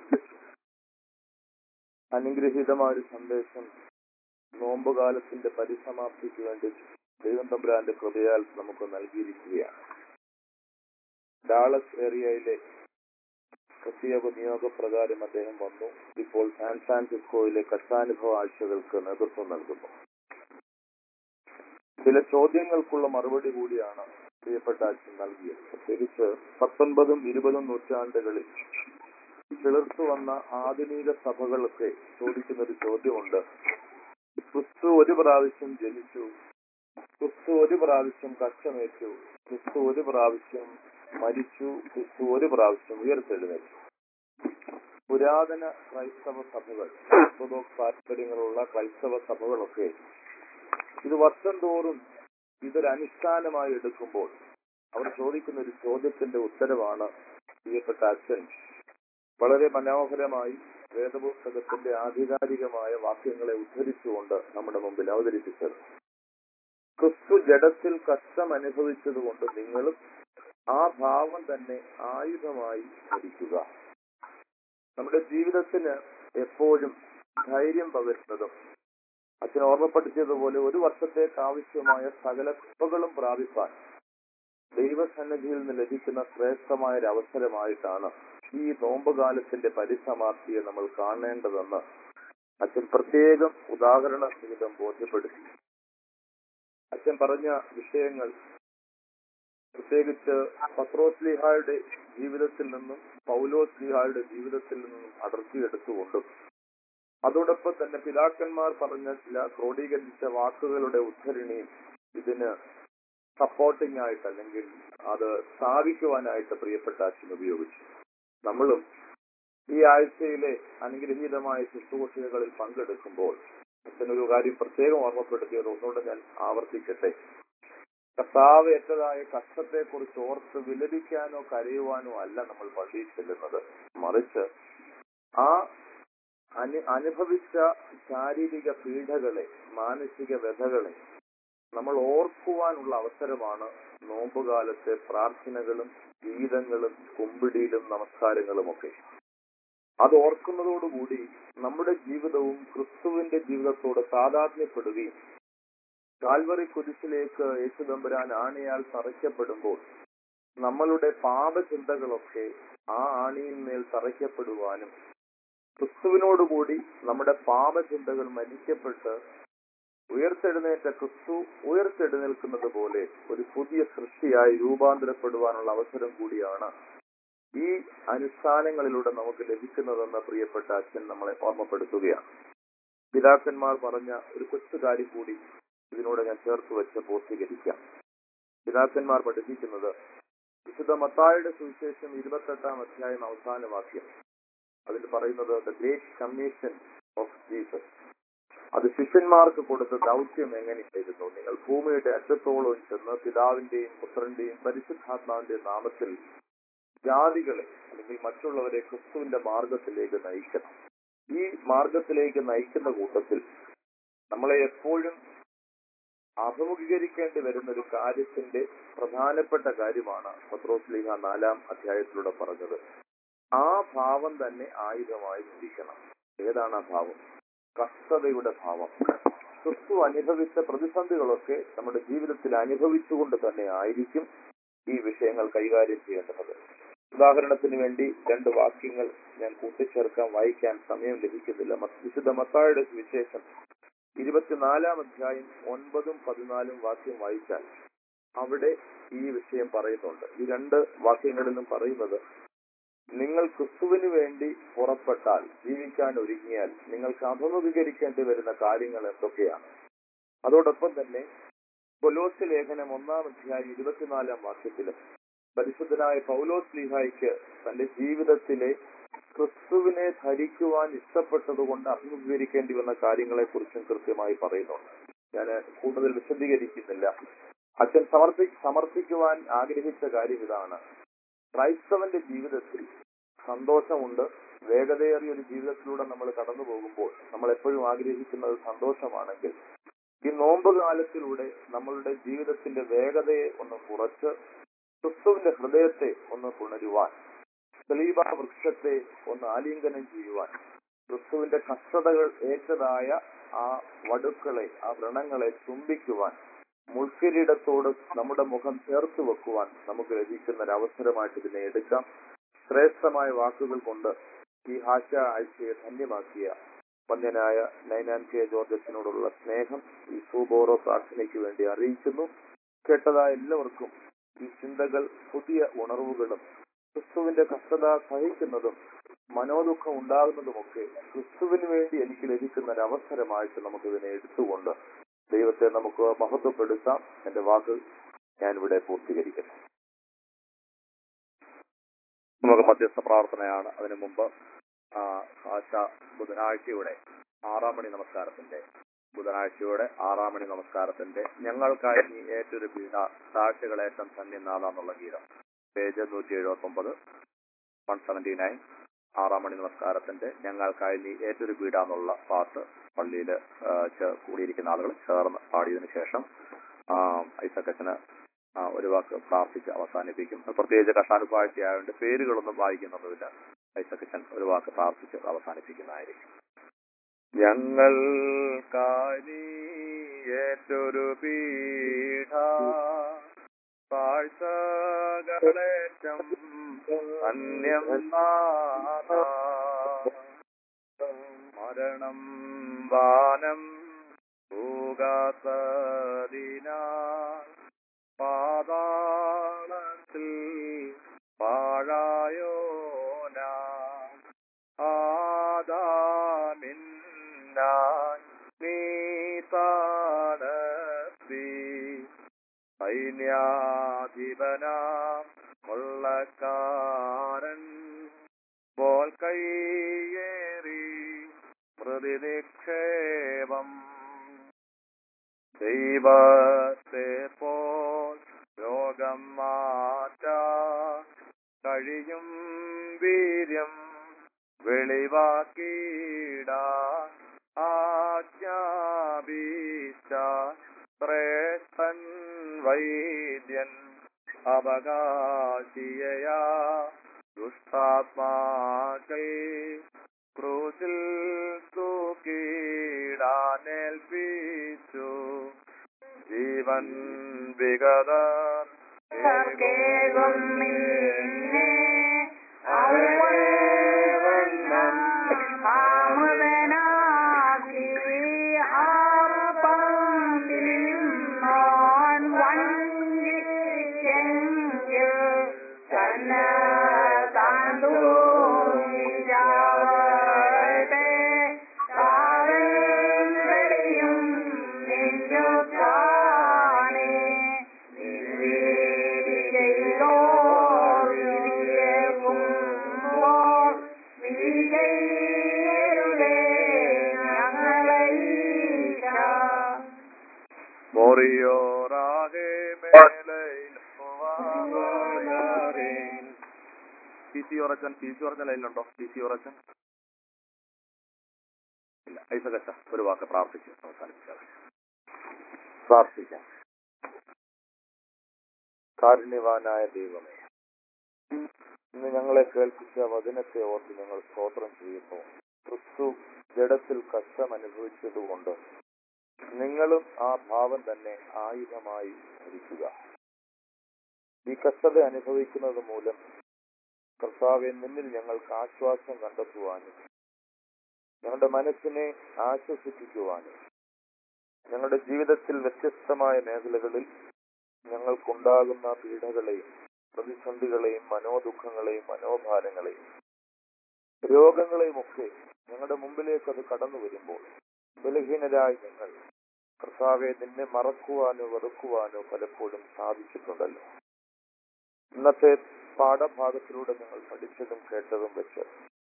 അനുഗ്രഹീതമായ ഒരു സന്ദേശം നോമ്പുകാലത്തിന്റെ പരിസമാപ്തിക്ക് വേണ്ടി ദൈവം തമ്പുരാന്റെ കൃപയാൽ നമുക്ക് നൽകിയിരിക്കുകയാണ്. ഡാളസ് ഏരിയയിലെ പ്രത്യേക നിയോഗപ്രകാരം അദ്ദേഹം വന്നു. ഇപ്പോൾ സാൻ ഫ്രാൻസിസ്കോയിലെ കഷ്ടാനുഭവ ആഴ്ചകൾക്ക് നേതൃത്വം നൽകുന്നു. ചില ചോദ്യങ്ങൾക്കുള്ള മറുപടി കൂടിയാണ് പ്രിയപ്പെട്ട അച്ഛൻ നൽകിയത്. പ്രത്യേകിച്ച് 19ഉം 20ഉം നൂറ്റാണ്ടുകളിൽ കിളിർത്തു വന്ന ആധുനിക സഭകളൊക്കെ ചോദിക്കുന്ന ഒരു ചോദ്യമുണ്ട്. ക്രിസ്തു ഒരു പ്രാവശ്യം ജനിച്ചു, ക്രിസ്തു ഒരു പ്രാവശ്യം കഷ്ടമേറ്റു, ക്രിസ്തു ഒരു പ്രാവശ്യം മരിച്ചു, ക്രിസ്തു ഒരു പ്രാവശ്യം ഉയർത്തെഴുന്നേറ്റു. പുരാതന ക്രൈസ്തവ സഭകൾ, ഓർത്തഡോക്സ് താല്പര്യങ്ങളുള്ള ക്രൈസ്തവ സഭകളൊക്കെ ഇത് വർഷം തോറും ഇതൊരു അനുഷ്ഠാനമായി എടുക്കുമ്പോൾ അവർ ചോദിക്കുന്ന ഒരു ചോദ്യത്തിന്റെ ഉത്തരവാണ് പ്രിയപ്പെട്ട അച്ഛൻ വളരെ മനോഹരമായി വേദപുസ്തകത്തിന്റെ ആധികാരികമായ വാക്യങ്ങളെ ഉദ്ധരിച്ചുകൊണ്ട് നമ്മുടെ മുമ്പിൽ അവതരിപ്പിച്ചത്. ക്രിസ്തു ജഡത്തിൽ കഷ്ടം അനുഭവിച്ചതുകൊണ്ട് നിങ്ങളും ആ ഭാവം തന്നെ ആയുധമായി ധരിക്കുക. നമ്മുടെ ജീവിതത്തിന് എപ്പോഴും ധൈര്യം പകരുന്നതും അച്ഛൻ ഓർമ്മപ്പെടുത്തിയതുപോലെ ഒരു വർഷത്തേക്ക് ആവശ്യമായ സകല കൃപകളും പ്രാപിപ്പാൻ ദൈവസന്നിധിയിൽ നിന്ന് ലഭിക്കുന്ന ശ്രേഷ്ഠമായ ഒരു അവസരമായിട്ടാണ് ഈ നോമ്പുകാലത്തിന്റെ പരിസമാപ്തിയെ നമ്മൾ കാണേണ്ടതെന്ന് അച്ഛൻ പ്രത്യേകം ഉദാഹരണ സഹിതം ബോധ്യപ്പെടുത്തി. അച്ഛൻ പറഞ്ഞ വിഷയങ്ങൾ പ്രത്യേകിച്ച് പത്രോസ്ലീഹായുടെ ജീവിതത്തിൽ നിന്നും പൗലോസ്ലീഹായുടെ ജീവിതത്തിൽ നിന്നും അടർത്തിയെടുത്തുകൊണ്ടും അതോടൊപ്പം തന്നെ പിതാക്കന്മാർ പറഞ്ഞ ചില ക്രോഡീകരിച്ച വാക്കുകളുടെ ഉദ്ധരണിയും ഇതിന് സപ്പോർട്ടിംഗ് ആയിട്ട് അല്ലെങ്കിൽ അത് സ്ഥാപിക്കുവാനായിട്ട് പ്രിയപ്പെട്ട അച്ഛൻ ഉപയോഗിച്ചു. നമ്മളും ഈ ആഴ്ചയിലെ അനുഗ്രഹീതമായ ശുശ്രൂഷകളിൽ പങ്കെടുക്കുമ്പോൾ അച്ഛനൊരു കാര്യം പ്രത്യേകം ഓർമ്മപ്പെടുത്തിയത് ഒന്നുകൊണ്ട് ഞാൻ ആവർത്തിക്കട്ടെ. കർത്താവ് ഏറ്റതായ കഷ്ടത്തെക്കുറിച്ച് ഓർത്ത് വിലപിക്കാനോ കരയുവാനോ അല്ല നമ്മൾ പള്ളിയിൽ ചെല്ലുന്നത്. മറിച്ച് ആ അനുഭവിച്ച ശാരീരിക പീഡകളെ, മാനസിക വ്യഥകളെ നമ്മൾ ഓർക്കുവാനുള്ള അവസരമാണ് നോമ്പുകാലത്തെ പ്രാർത്ഥനകളും ഗീതങ്ങളും കുമ്പിടിയിലും നമസ്കാരങ്ങളുമൊക്കെ. അത് ഓർക്കുന്നതോടുകൂടി നമ്മുടെ ജീവിതവും ക്രിസ്തുവിന്റെ ജീവിതത്തോട് താതാത്മ്യപ്പെടുകയും കാൽവറി കുരിശിലേക്ക് യേശുദമ്പുരാൻ ആണിയാൽ തറയ്ക്കപ്പെടുമ്പോൾ നമ്മളുടെ പാപചിന്തകളൊക്കെ ആ ആണിയിന്മേൽ തറയ്ക്കപ്പെടുവാനും ക്രിസ്തുവിനോടുകൂടി നമ്മുടെ പാപചിന്തകൾ മരിക്കപ്പെട്ട് ഉയർത്തെഴുന്നേറ്റ ക്രിസ്തു ഉയർത്തെഴുന്നേൽക്കുന്നത് പോലെ ഒരു പുതിയ സൃഷ്ടിയായി രൂപാന്തരപ്പെടുവാനുള്ള അവസരം കൂടിയാണ് ഈ അനുഷ്ഠാനങ്ങളിലൂടെ നമുക്ക് ലഭിക്കുന്നതെന്ന് പ്രിയപ്പെട്ട അച്ഛൻ നമ്മളെ ഓർമ്മപ്പെടുത്തുകയാണ്. പിതാക്കന്മാർ പറഞ്ഞ ഒരു കൊച്ചു കാര്യം കൂടി ഇതിനോട് ഞാൻ ചേർത്ത് വെച്ച് പൂർത്തീകരിക്കാം. പിതാക്കന്മാർ പഠിപ്പിക്കുന്നത് വിശുദ്ധ മത്തായിയുടെ സുവിശേഷം 28-ാം അധ്യായം അവസാന വാക്യം. അതിൽ പറയുന്നത് the great commission of Jesus. അത് ശിഷ്യന്മാർക്ക് കൊടുത്ത ദൗത്യം എങ്ങനെയായിരുന്നു? നിങ്ങൾ ഭൂമിയുടെ അറ്റത്തോളം ചെന്ന് പിതാവിന്റെയും പുത്രന്റെയും പരിശുദ്ധാത്മാവിന്റെയും നാമത്തിൽ ജാതികളെ അല്ലെങ്കിൽ മറ്റുള്ളവരെ ക്രിസ്തുവിന്റെ മാർഗത്തിലേക്ക് നയിക്കണം. ഈ മാർഗത്തിലേക്ക് നയിക്കുന്ന കൂട്ടത്തിൽ നമ്മളെ എപ്പോഴും അഭിമുഖീകരിക്കേണ്ടി വരുന്ന ഒരു കാര്യത്തിന്റെ പ്രധാനപ്പെട്ട കാര്യമാണ് പത്രോസ്ലീഹ 4-ാം അധ്യായത്തിലൂടെ പറഞ്ഞത്. ആ ഭാവം തന്നെ ആയുധമായി ഇരിക്കണം. ഏതാണ് ആ ഭാവം? കഷ്ടതയുടെ ഭാവം. ക്രിസ്തു അനുഭവിച്ച പ്രതിസന്ധികളൊക്കെ നമ്മുടെ ജീവിതത്തിൽ അനുഭവിച്ചുകൊണ്ട് തന്നെ ആയിരിക്കും ഈ വിഷയങ്ങൾ കൈകാര്യം ചെയ്യേണ്ടത്. ഉദാഹരണത്തിന് വേണ്ടി 2 വാക്യങ്ങൾ ഞാൻ കൂട്ടിച്ചേർക്കാൻ വായിക്കാൻ സമയം ലഭിക്കുന്നില്ല. വിശുദ്ധ മത്തായിയുടെ സുവിശേഷം 24-ാം അധ്യായം 9-14 വാക്യം വായിച്ചാൽ അവിടെ ഈ വിഷയം പറയുന്നുണ്ട്. ഈ 2 വാക്യങ്ങളിലും പറയുന്നത്, നിങ്ങൾ ക്രിസ്തുവിന് വേണ്ടി പുറപ്പെട്ടാൽ, ജീവിക്കാൻ ഒരുങ്ങിയാൽ നിങ്ങൾക്ക് അഭിമുഖീകരിക്കേണ്ടി വരുന്ന കാര്യങ്ങൾ എന്തൊക്കെയാണ്. അതോടൊപ്പം തന്നെ കൊലോസ്യ ലേഖനം 1-ാം അധ്യായം 24-ാം വാക്യത്തിലും പരിശുദ്ധനായ പൗലോസ് ലീഹായ്ക്ക് തന്റെ ജീവിതത്തിലെ ക്രിസ്തുവിനെ ധരിക്കുവാൻ ഇഷ്ടപ്പെട്ടതുകൊണ്ട് അഭിമുഖീകരിക്കേണ്ടി വന്ന കാര്യങ്ങളെക്കുറിച്ചും കൃത്യമായി പറയുന്നുണ്ട്. ഞാൻ കൂടുതൽ വിശദീകരിക്കുന്നില്ല. അച്ഛൻ സമർപ്പിക്കുവാൻ ആഗ്രഹിച്ച കാര്യം ഇതാണ്. ക്രൈസ്തവന്റെ ജീവിതത്തിൽ സന്തോഷമുണ്ട്. വേഗതയേറിയ ഒരു ജീവിതത്തിലൂടെ നമ്മൾ കടന്നു പോകുമ്പോൾ നമ്മൾ എപ്പോഴും ആഗ്രഹിക്കുന്നത് സന്തോഷമാണെങ്കിൽ, ഈ നോമ്പ് കാലത്തിലൂടെ നമ്മളുടെ ജീവിതത്തിന്റെ വേഗതയെ ഒന്ന് കുറച്ച് ക്രിസ്തുവിന്റെ ഹൃദയത്തെ ഒന്ന് പുണരുവാൻ, സലീബ വൃക്ഷത്തെ ഒന്ന് ആലിംഗനം ചെയ്യുവാൻ, ക്രിസ്തുവിന്റെ കഷ്ടതകൾ ഏറ്റതായ ആ വടുക്കളെ, ആ വ്രണങ്ങളെ ചുംബിക്കുവാൻ, മുൾക്കിരീടത്തോട് നമ്മുടെ മുഖം ചേർത്ത് വെക്കുവാൻ നമുക്ക് ലഭിക്കുന്ന ഒരു അവസരമായിട്ട് ഇതിനെ എടുക്കാം. ശ്രേഷ്ഠമായ വാക്കുകൾ കൊണ്ട് ഈ ഹാസ്യ ആഴ്ചയെ ധന്യമാക്കിയ വന്യനായ നൈനാൻ കെ ജോർജസിനോടുള്ള സ്നേഹം ഈ സൂബോറോ പ്രാർത്ഥനയ്ക്ക് വേണ്ടി അറിയിക്കുന്നു. കേട്ടതായ എല്ലാവർക്കും ഈ ചിന്തകൾ പുതിയ ഉണർവുകളും ക്രിസ്തുവിന്റെ കഷ്ടത സഹിക്കുന്നതും മനോദുഃഖം ഉണ്ടാകുന്നതുമൊക്കെ ക്രിസ്തുവിന് വേണ്ടി എനിക്ക് ലഭിക്കുന്ന ഒരു അവസരമായിട്ട് നമുക്കിതിനെ എടുത്തുകൊണ്ട് ദൈവത്തെ നമുക്ക് മഹത്വപ്പെടുത്താം. എന്റെ വാക്ക് ഞാനിവിടെ പൂർത്തീകരിക്കുന്നു. നമുക്ക് മധ്യസ്ഥ പ്രാർത്ഥനയാണ്. അതിനു മുമ്പ് ബുധനാഴ്ചയുടെ 6-ാം മണി നമസ്കാരത്തിന്റെ ഞങ്ങൾക്കായി നീ ഏറ്റൊരു പീഡ സാക്ഷികളേറ്റം സന്നിനാഥെന്നുള്ള ഗീതം, പേജ് 179, 179, 6-ാം മണി നമസ്കാരത്തിന്റെ ഞങ്ങൾക്കായി നീ ഏറ്റൊരു പീഡ എന്നുള്ള പാട്ട് പള്ളിയിൽ കൂടിയിരിക്കുന്ന ആളുകൾ ചേർന്ന് പാടിയതിനു ശേഷം ഐസക്കച്ചന് ഒരു വാക്ക് പ്രാർത്ഥിച്ച് അവസാനിപ്പിക്കും. പ്രത്യേകിച്ച് കഷ്ടാനുഭാഴ്ചയായതുകൊണ്ട് പേരുകളൊന്നും വായിക്കുന്നതില്ല. ഐസക്കച്ചൻ ഒരു വാക്ക് പ്രാർത്ഥിച്ച് അവസാനിപ്പിക്കുന്നതായിരിക്കും. ഞങ്ങൾക്കായി ഏറ്റൊരു പീഡ താഴ്ചകളേറ്റം അന്യം നാഥ, മരണം വാനം ഭൂഗാസദിനാൽ പാതാളത്തിൽ പാഴായോന ആദാമിന്നായി നീ താണത്തി സൈന്യാധിപനാം കൊള്ളക്കാരൻ പോൽ കൈയേറി പ്രതിനിക്ഷേപം ദൈവത്തെ പോൽ രോഗം മാറ്റാൻ കഴിയും വീര്യം വെളിവാക്കിടാൻ ആജ്ഞാപിച്ച ശ്രേഷ്ഠ വൈദ്യൻ അവകാശിയയാ ദുഷ്ടാത്മാക്കൾ ക്രൂശിൽ തൂക്കിടാനേൽപ്പിച്ചു ജീവൻ വിഗതർ സർക്കേകും നിന്നെ അവളവണ്ണം ആമുദനാക്കി ആർപ്പത്തിൽ നിന്നോൻ വഞ്ചിച്ചെങ്കിൽ തന്നെ താൻ തൂങ്ങിയാവട്ടെ താഴെയും നെഞ്ചുത്താനെ മോറിയോറാകെ മേലെ പി സി ഉറച്ചൻ ലൈനിലുണ്ടോ? പി സി ഉറച്ചൻ ഇല്ല. ഐസകച്ച ഒരു വാക്ക് പ്രാർത്ഥിച്ച് അവസാനിപ്പിക്കാം. പ്രാർത്ഥിക്കാം. കാരുണ്യവാനായ ദൈവമേ, ഇന്ന് ഞങ്ങളെ കേൾപ്പിച്ച വചനത്തെ ഓർത്ത് ഞങ്ങൾ സ്തോത്രം ചെയ്യുന്നു. ക്രിസ്തു ജഡത്തിൽ കഷ്ടം അനുഭവിച്ചതുകൊണ്ട് നിങ്ങളും ആ ഭാവം തന്നെ ആയുധമായി ധരിക്കുക. ഈ കഷ്ടത അനുഭവിക്കുന്നത് മൂലം കർത്താവെ, നിന്നിൽ ഞങ്ങൾക്ക് ആശ്വാസം കണ്ടെത്തുവാനും ഞങ്ങളുടെ മനസ്സിനെ ആശ്വസിപ്പിക്കുവാനും ഞങ്ങളുടെ ജീവിതത്തിൽ വ്യത്യസ്തമായ മേഖലകളിൽ ഞങ്ങൾക്കുണ്ടാകുന്ന പീഡകളെയും പ്രതിസന്ധികളെയും മനോദുഃഖങ്ങളെയും മനോഭാരങ്ങളെയും രോഗങ്ങളെയും ഒക്കെ ഞങ്ങളുടെ മുമ്പിലേക്ക് അത് കടന്നു വരുമ്പോൾ ബലഹീനരായി ഞങ്ങൾ കർത്താവെ നിന്നെ മറക്കുവാനോ വെറുക്കുവാനോ പലപ്പോഴും സാധിച്ചിട്ടുണ്ടല്ലോ. ഇന്നത്തെ പാഠഭാഗത്തിലൂടെ ഞങ്ങൾ പഠിച്ചതും കേട്ടതും വെച്ച്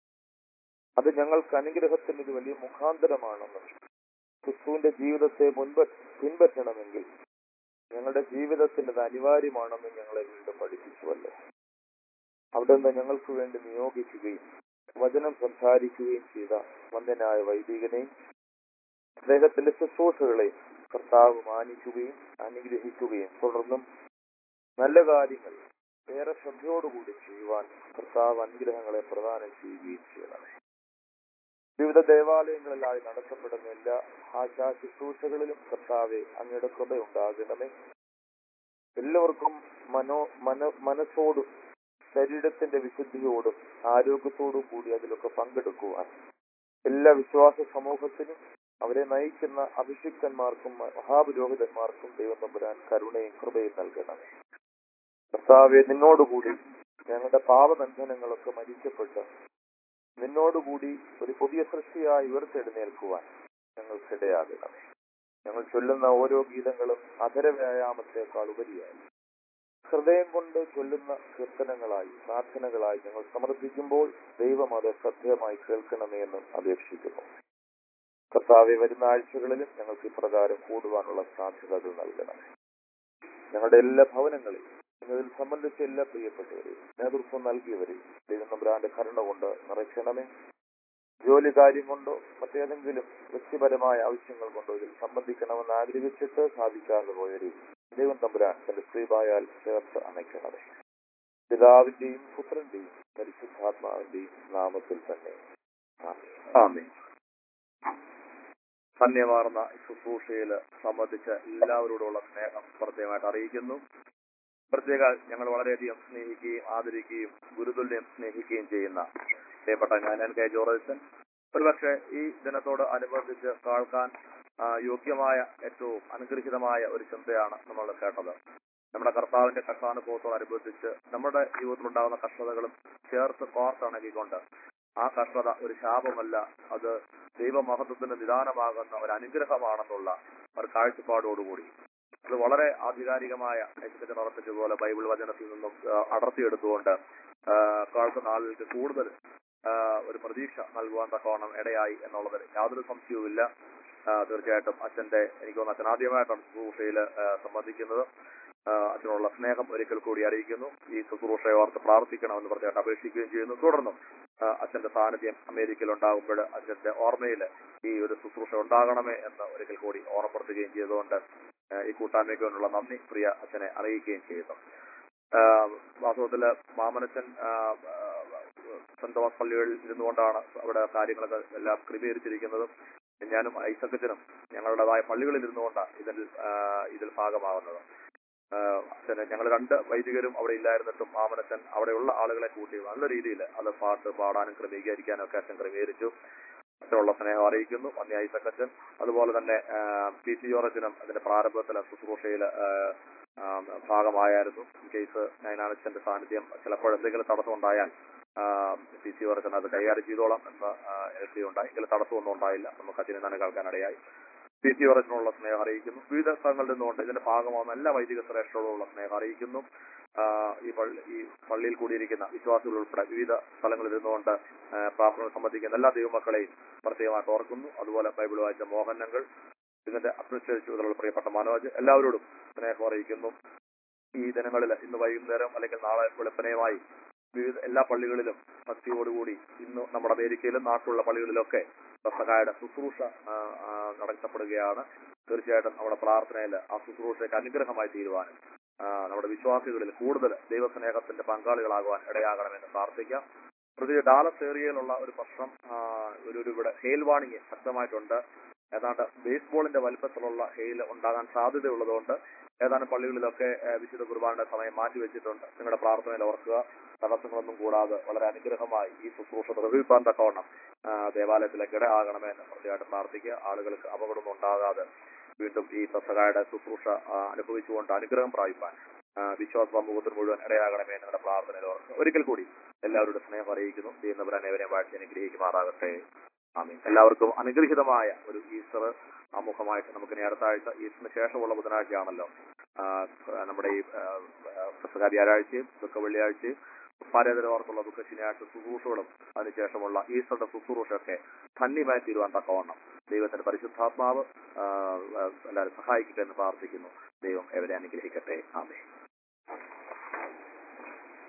അത് ഞങ്ങൾക്ക് അനുഗ്രഹത്തിന് ഒരു വലിയ മുഖാന്തരമാണെന്നും ക്രിസ്തുവിന്റെ ജീവിതത്തെ പിൻപറ്റണമെങ്കിൽ ഞങ്ങളുടെ ജീവിതത്തിന് അത് അനിവാര്യമാണെന്ന് ഞങ്ങളെ വീണ്ടും പഠിപ്പിച്ചുവല്ലോ. അവിടെ നിന്ന് ഞങ്ങൾക്ക് വേണ്ടി നിയോഗിക്കുകയും വചനം സംസാരിക്കുകയും ചെയ്ത വന്ദനായ വൈദികനെയും അദ്ദേഹത്തിന്റെ ശുശ്രൂഷകളെയും കർത്താവ് മാനിക്കുകയും അനുഗ്രഹിക്കുകയും തുടർന്നും നല്ല കാര്യങ്ങൾ ഏറെ ശ്രദ്ധയോടുകൂടി ചെയ്യുവാൻ കർത്താവ് അനുഗ്രഹങ്ങളെ പ്രദാനം ചെയ്യുകയും ചെയ്യണമേ. വിവിധ ദേവാലയങ്ങളിലായി നടത്തപ്പെടുന്ന എല്ലാ ഭാഷാ ശുശ്രൂഷകളിലും കർത്താവെ അങ്ങയുടെ കൃപയുണ്ടാകണമേ. എല്ലാവർക്കും മനസ്സോടും ശരീരത്തിന്റെ വിശുദ്ധിയോടും ആരോഗ്യത്തോടും കൂടി അതിലൊക്കെ പങ്കെടുക്കുവാൻ എല്ലാ വിശ്വാസ സമൂഹത്തിനും അവരെ നയിക്കുന്ന അഭിഷിക്തന്മാർക്കും മഹാപുരോഹിതന്മാർക്കും ദൈവം തമ്പുരാൻ കരുണയും കൃപയും നൽകണമേ. കർത്താവെ, നിന്നോടുകൂടി ഞങ്ങളുടെ പാപബന്ധനങ്ങളൊക്കെ മരിക്കപ്പെട്ട് നിന്നോടുകൂടി ഒരു പുതിയ സൃഷ്ടിയായി ഉയർത്തെഴുന്നേൽക്കുവാൻ ഞങ്ങൾക്കിടയാകണമേ. ഞങ്ങൾ ചൊല്ലുന്ന ഓരോ ഗീതങ്ങളും അധരവ്യായാമത്തെക്കാൾ ഉപരിയായി ഹൃദയം കൊണ്ട് ചൊല്ലുന്ന കീർത്തനങ്ങളായി പ്രാർത്ഥനകളായി ഞങ്ങൾ സമർപ്പിക്കുമ്പോൾ ദൈവം അത് ശ്രദ്ധേയമായി കേൾക്കണമേ എന്നും അപേക്ഷിക്കുന്നു. കർത്താവെ, വരുന്ന ആഴ്ചകളിലും ഞങ്ങൾക്ക് ഇപ്രകാരം കൂടുവാനുള്ള സാധ്യതകൾ നൽകണമേ. ഞങ്ങളുടെ എല്ലാ ഭവനങ്ങളെയും ഇതിൽ സംബന്ധിച്ച എല്ലാ പ്രിയപ്പെട്ടവരെയും നേതൃത്വം നൽകിയവരെയും ദൈവം തമ്പുരാന്റെ കരുണ കൊണ്ട് നിറയ്ക്കണമേ. ജോലി കാര്യം കൊണ്ടോ മറ്റേതെങ്കിലും വ്യക്തിപരമായ ആവശ്യങ്ങൾ കൊണ്ടോ ഇതിൽ സംബന്ധിക്കണമെന്ന് ആഗ്രഹിച്ചിട്ട് സാധിക്കാതെ പോയവരെയും ദൈവം തമ്പുരാൻ തന്റെ ശ്രീവായാൽ ചേർത്ത് അണയ്ക്കണമേ. പിതാവിന്റെയും പുത്രന്റെയും പരിശുദ്ധാത്മാവിന്റെയും നാമത്തിൽ തന്നെ ആമേൻ. ധന്യമാർന്ന ശുശ്രൂഷയിൽ സംബന്ധിച്ച എല്ലാവരോടുള്ള സ്നേഹം പ്രത്യേകമായിട്ട് അറിയിക്കുന്നു. പ്രത്യേക ഞങ്ങൾ വളരെയധികം സ്നേഹിക്കുകയും ആദരിക്കുകയും ഗുരുതുല്യം സ്നേഹിക്കുകയും ചെയ്യുന്ന പ്രിയപ്പെട്ട ഞാൻ കെ ജോർജൻ, ഒരുപക്ഷെ ഈ ദിനത്തോട് അനുബന്ധിച്ച് കേൾക്കാൻ യോഗ്യമായ ഏറ്റവും അനുഗ്രഹീതമായ ഒരു ചിന്തയാണ് നമ്മൾ കേട്ടത്. നമ്മുടെ കർത്താവിന്റെ കഷ്ടാനുഭവത്തോടനുബന്ധിച്ച് നമ്മുടെ ജീവിതത്തിലുണ്ടാകുന്ന കഷ്ടതകളും ചേർത്ത് കോർത്തിണക്കിക്കൊണ്ട് ആ കഷ്ടത ഒരു ശാപമല്ല, അത് ദൈവമഹത്വത്തിന് നിദാനമാകുന്ന ഒരു അനുഗ്രഹമാണെന്നുള്ള ഒരു കാഴ്ചപ്പാടോടുകൂടി അത് വളരെ ആധികാരികമായ നടത്തിച്ചതുപോലെ ബൈബിൾ വചനത്തിൽ നിന്നും അടർത്തിയെടുത്തുകൊണ്ട് കേൾക്കുന്ന ആളുകൾക്ക് കൂടുതൽ ഒരു പ്രതീക്ഷ നൽകുവാൻ തക്കവണ്ണം ഇടയായി എന്നുള്ളതിൽ യാതൊരു സംശയവുമില്ല. തീർച്ചയായിട്ടും അച്ഛന്റെ എനിക്ക് തോന്നുന്നു അച്ഛൻ ആദ്യമായിട്ടാണ് ശുശ്രൂഷയിൽ സംബന്ധിക്കുന്നത്. അച്ഛനുള്ള സ്നേഹം ഒരിക്കൽ കൂടി അറിയിക്കുന്നു. ഈ ശുശ്രൂഷയെ ഓർത്ത് പ്രാർത്ഥിക്കണമെന്ന് പ്രത്യേകം അപേക്ഷിക്കുകയും ചെയ്യുന്നു. തുടർന്നും അച്ഛന്റെ സാന്നിധ്യം അമേരിക്കയിൽ ഉണ്ടാകുമ്പോൾ അച്ഛന്റെ ഓർമ്മയിൽ ഈ ഒരു ശുശ്രൂഷ ഉണ്ടാകണമേ എന്ന് ഒരിക്കൽ കൂടി ഓർമ്മപ്പെടുത്തുകയും ചെയ്തുകൊണ്ട് ഈ കൂട്ടായ്മയ്ക്ക് വേണ്ടിയുള്ള നന്ദി പ്രിയ അച്ഛനെ അറിയിക്കുകയും ചെയ്യുന്നു. വാസ്തവത്തില് മാമനച്ചൻ സെന്റ് തോമസ് പള്ളികളിൽ ഇരുന്നുകൊണ്ടാണ് അവിടെ കാര്യങ്ങളൊക്കെ എല്ലാം ക്രമീകരിച്ചിരിക്കുന്നതും ഞാനും ഐസക്കച്ചനും ഞങ്ങളുടേതായ പള്ളികളിൽ ഇരുന്നുകൊണ്ടാണ് ഇതിൽ ഭാഗമാകുന്നത്. അച്ഛന് ഞങ്ങൾ 2 വൈദികരും അവിടെ ഇല്ലായിരുന്നിട്ടും മാമനച്ചൻ അവിടെയുള്ള ആളുകളെ കൂട്ടി നല്ല രീതിയിൽ അത് പാട്ട് പാടാനും ക്രമീകരിക്കാനും ഒക്കെ അച്ഛൻ ക്രമീകരിച്ചു. അച്ഛനുള്ള സ്നേഹം അറിയിക്കുന്നു. അന്യ ഐസക്കച്ചൻ അതുപോലെ തന്നെ പി സി ജോർജിനും അതിന്റെ പ്രാരംഭത്തിലെ ശുശ്രൂഷയിൽ ഭാഗമായിരുന്നു. ഇൻ കേസ് നയനാനച്ഛന്റെ സാന്നിധ്യം ചിലപ്പോൾ എന്തെങ്കിലും തടസ്സം ഉണ്ടായാൽ പി സി ജോർജൻ അത് കൈകാര്യം ചെയ്തോളാം എന്ന് എഴുതിയുണ്ടായി. എങ്കിലും തടസ്സമൊന്നും ഉണ്ടായില്ല. നമുക്ക് അച്ഛനെ തന്നെ കേൾക്കാനിടയായി. പി സി ജോർജിനുള്ള സ്നേഹം അറിയിക്കുന്നു. വിവിധ സ്ഥലങ്ങളിൽ നിന്നുകൊണ്ട് ഇതിന്റെ ഭാഗമാകുന്ന എല്ലാ വൈദിക ശ്രേഷ്ഠരോടുള്ള സ്നേഹം അറിയിക്കുന്നു. ഈ പള്ളിയിൽ കൂടിയിരിക്കുന്ന വിശ്വാസികൾ ഉൾപ്പെടെ വിവിധ സ്ഥലങ്ങളിൽ നിന്നുകൊണ്ട് പ്രാർത്ഥന സംബന്ധിക്കുന്ന എല്ലാ ദൈവമക്കളെയും പ്രത്യേകമായിട്ട് ഓർക്കുന്നു. അതുപോലെ ബൈബിൾ വായിച്ച മോഹനങ്ങൾ, ഇതിന്റെ അഡ്മിനിസ്ട്രേറ്റീവ് ചുമതലയുള്ള പ്രിയപ്പെട്ട മനോജ്, എല്ലാവരോടും സ്നേഹം അറിയിക്കുന്നു. ഈ ദിനങ്ങളിൽ ഇന്ന് വൈകുന്നേരം അല്ലെങ്കിൽ നാളെ വെളുപ്പനയുമായി വിവിധ എല്ലാ പള്ളികളിലും ഭക്തിയോടുകൂടി ഇന്ന് നമ്മുടെ അമേരിക്കയിലും നാട്ടിലുള്ള പള്ളികളിലൊക്കെ പെസഹായുടെ ശുശ്രൂഷ നടത്തപ്പെടുകയാണ്. തീർച്ചയായിട്ടും നമ്മുടെ പ്രാർത്ഥനയിൽ ആ ശുശ്രൂഷയ്ക്ക് അനുഗ്രഹമായി തീരുവാനും നമ്മുടെ വിശ്വാസികളിൽ കൂടുതൽ ദൈവസ്നേഹത്തിന്റെ പങ്കാളികളാകുവാൻ ഇടയാകണമെന്ന് പ്രാർത്ഥിക്കാം. പ്രത്യേകിച്ച് ഡാലസ് ഏരിയയിലുള്ള ഒരു പ്രശ്നം, ഇവിടെ ഹെയിൽ വാണിംഗ് ശക്തമായിട്ടുണ്ട്. ഏതാണ്ട് ബേസ്ബോളിന്റെ വലിപ്പത്തിലുള്ള ഹെയിൽ ഉണ്ടാകാൻ സാധ്യതയുള്ളതുകൊണ്ട് ഏതാനും പള്ളികളിലൊക്കെ വിശുദ്ധ കുർബാനയുടെ സമയം മാറ്റിവെച്ചിട്ടുണ്ട്. നിങ്ങളുടെ പ്രാർത്ഥനയിൽ ഓർക്കുക. തടസ്സങ്ങളൊന്നും കൂടാതെ വളരെ അനുഗ്രഹമായി ഈ ശുശ്രൂഷ നിർവഹിക്കാൻ തക്കവണ്ണം ദേവാലയത്തിലേക്ക് ഇടയാകണമെന്ന് പ്രത്യേകമായിട്ട് പ്രാർത്ഥിക്കുക. ആളുകൾക്ക് അപകടമൊന്നും ഉണ്ടാകാതെ വീണ്ടും ഈ പെസഹായുടെ ശുശ്രൂഷ അനുഭവിച്ചുകൊണ്ട് അനുഗ്രഹം പ്രാപിപ്പാൻ വിശ്വാസ സമൂഹത്തിന് മുഴുവൻ ഇടയാകണമേ എന്നുള്ള പ്രാർത്ഥനയിൽ ഓർക്കുക. ഒരിക്കൽ കൂടി എല്ലാവരുടെ സ്നേഹം അറിയിക്കുന്നു. ചെയ്യുന്നവരേവരെയും വാഴ്ച അനുഗ്രഹിക്കുമാറാകട്ടെ. ആമീൻ. എല്ലാവർക്കും അനുഗ്രഹീതമായ ഒരു ഈസ്റ്റർ ആമുഖമായിട്ട് നമുക്കിനി അടുത്ത ആഴ്ച ഈസ്റ്ററിന് ശേഷമുള്ള ബുധനാഴ്ചയാണല്ലോ നമ്മുടെ ഈ പെസഹാ വ്യാഴാഴ്ചയും ദുഃഖ വെള്ളിയാഴ്ചയും പാരേതരവാർക്കുള്ള ദുഃഖ ശനിയാഴ്ച ശുശ്രൂഷകളും അതിനുശേഷമുള്ള ഈസ്റ്ററുടെ ശുശ്രൂഷയൊക്കെ ധന്യമായി തീരുവാൻ തക്കവണ്ണം ദൈവത്തിന്റെ പരിശുദ്ധാത്മാവ് എല്ലാവരും സഹായിക്കട്ടെ എന്ന് പ്രാർത്ഥിക്കുന്നു. ദൈവം എവരെ അനുഗ്രഹിക്കട്ടെ. ആമേൻ.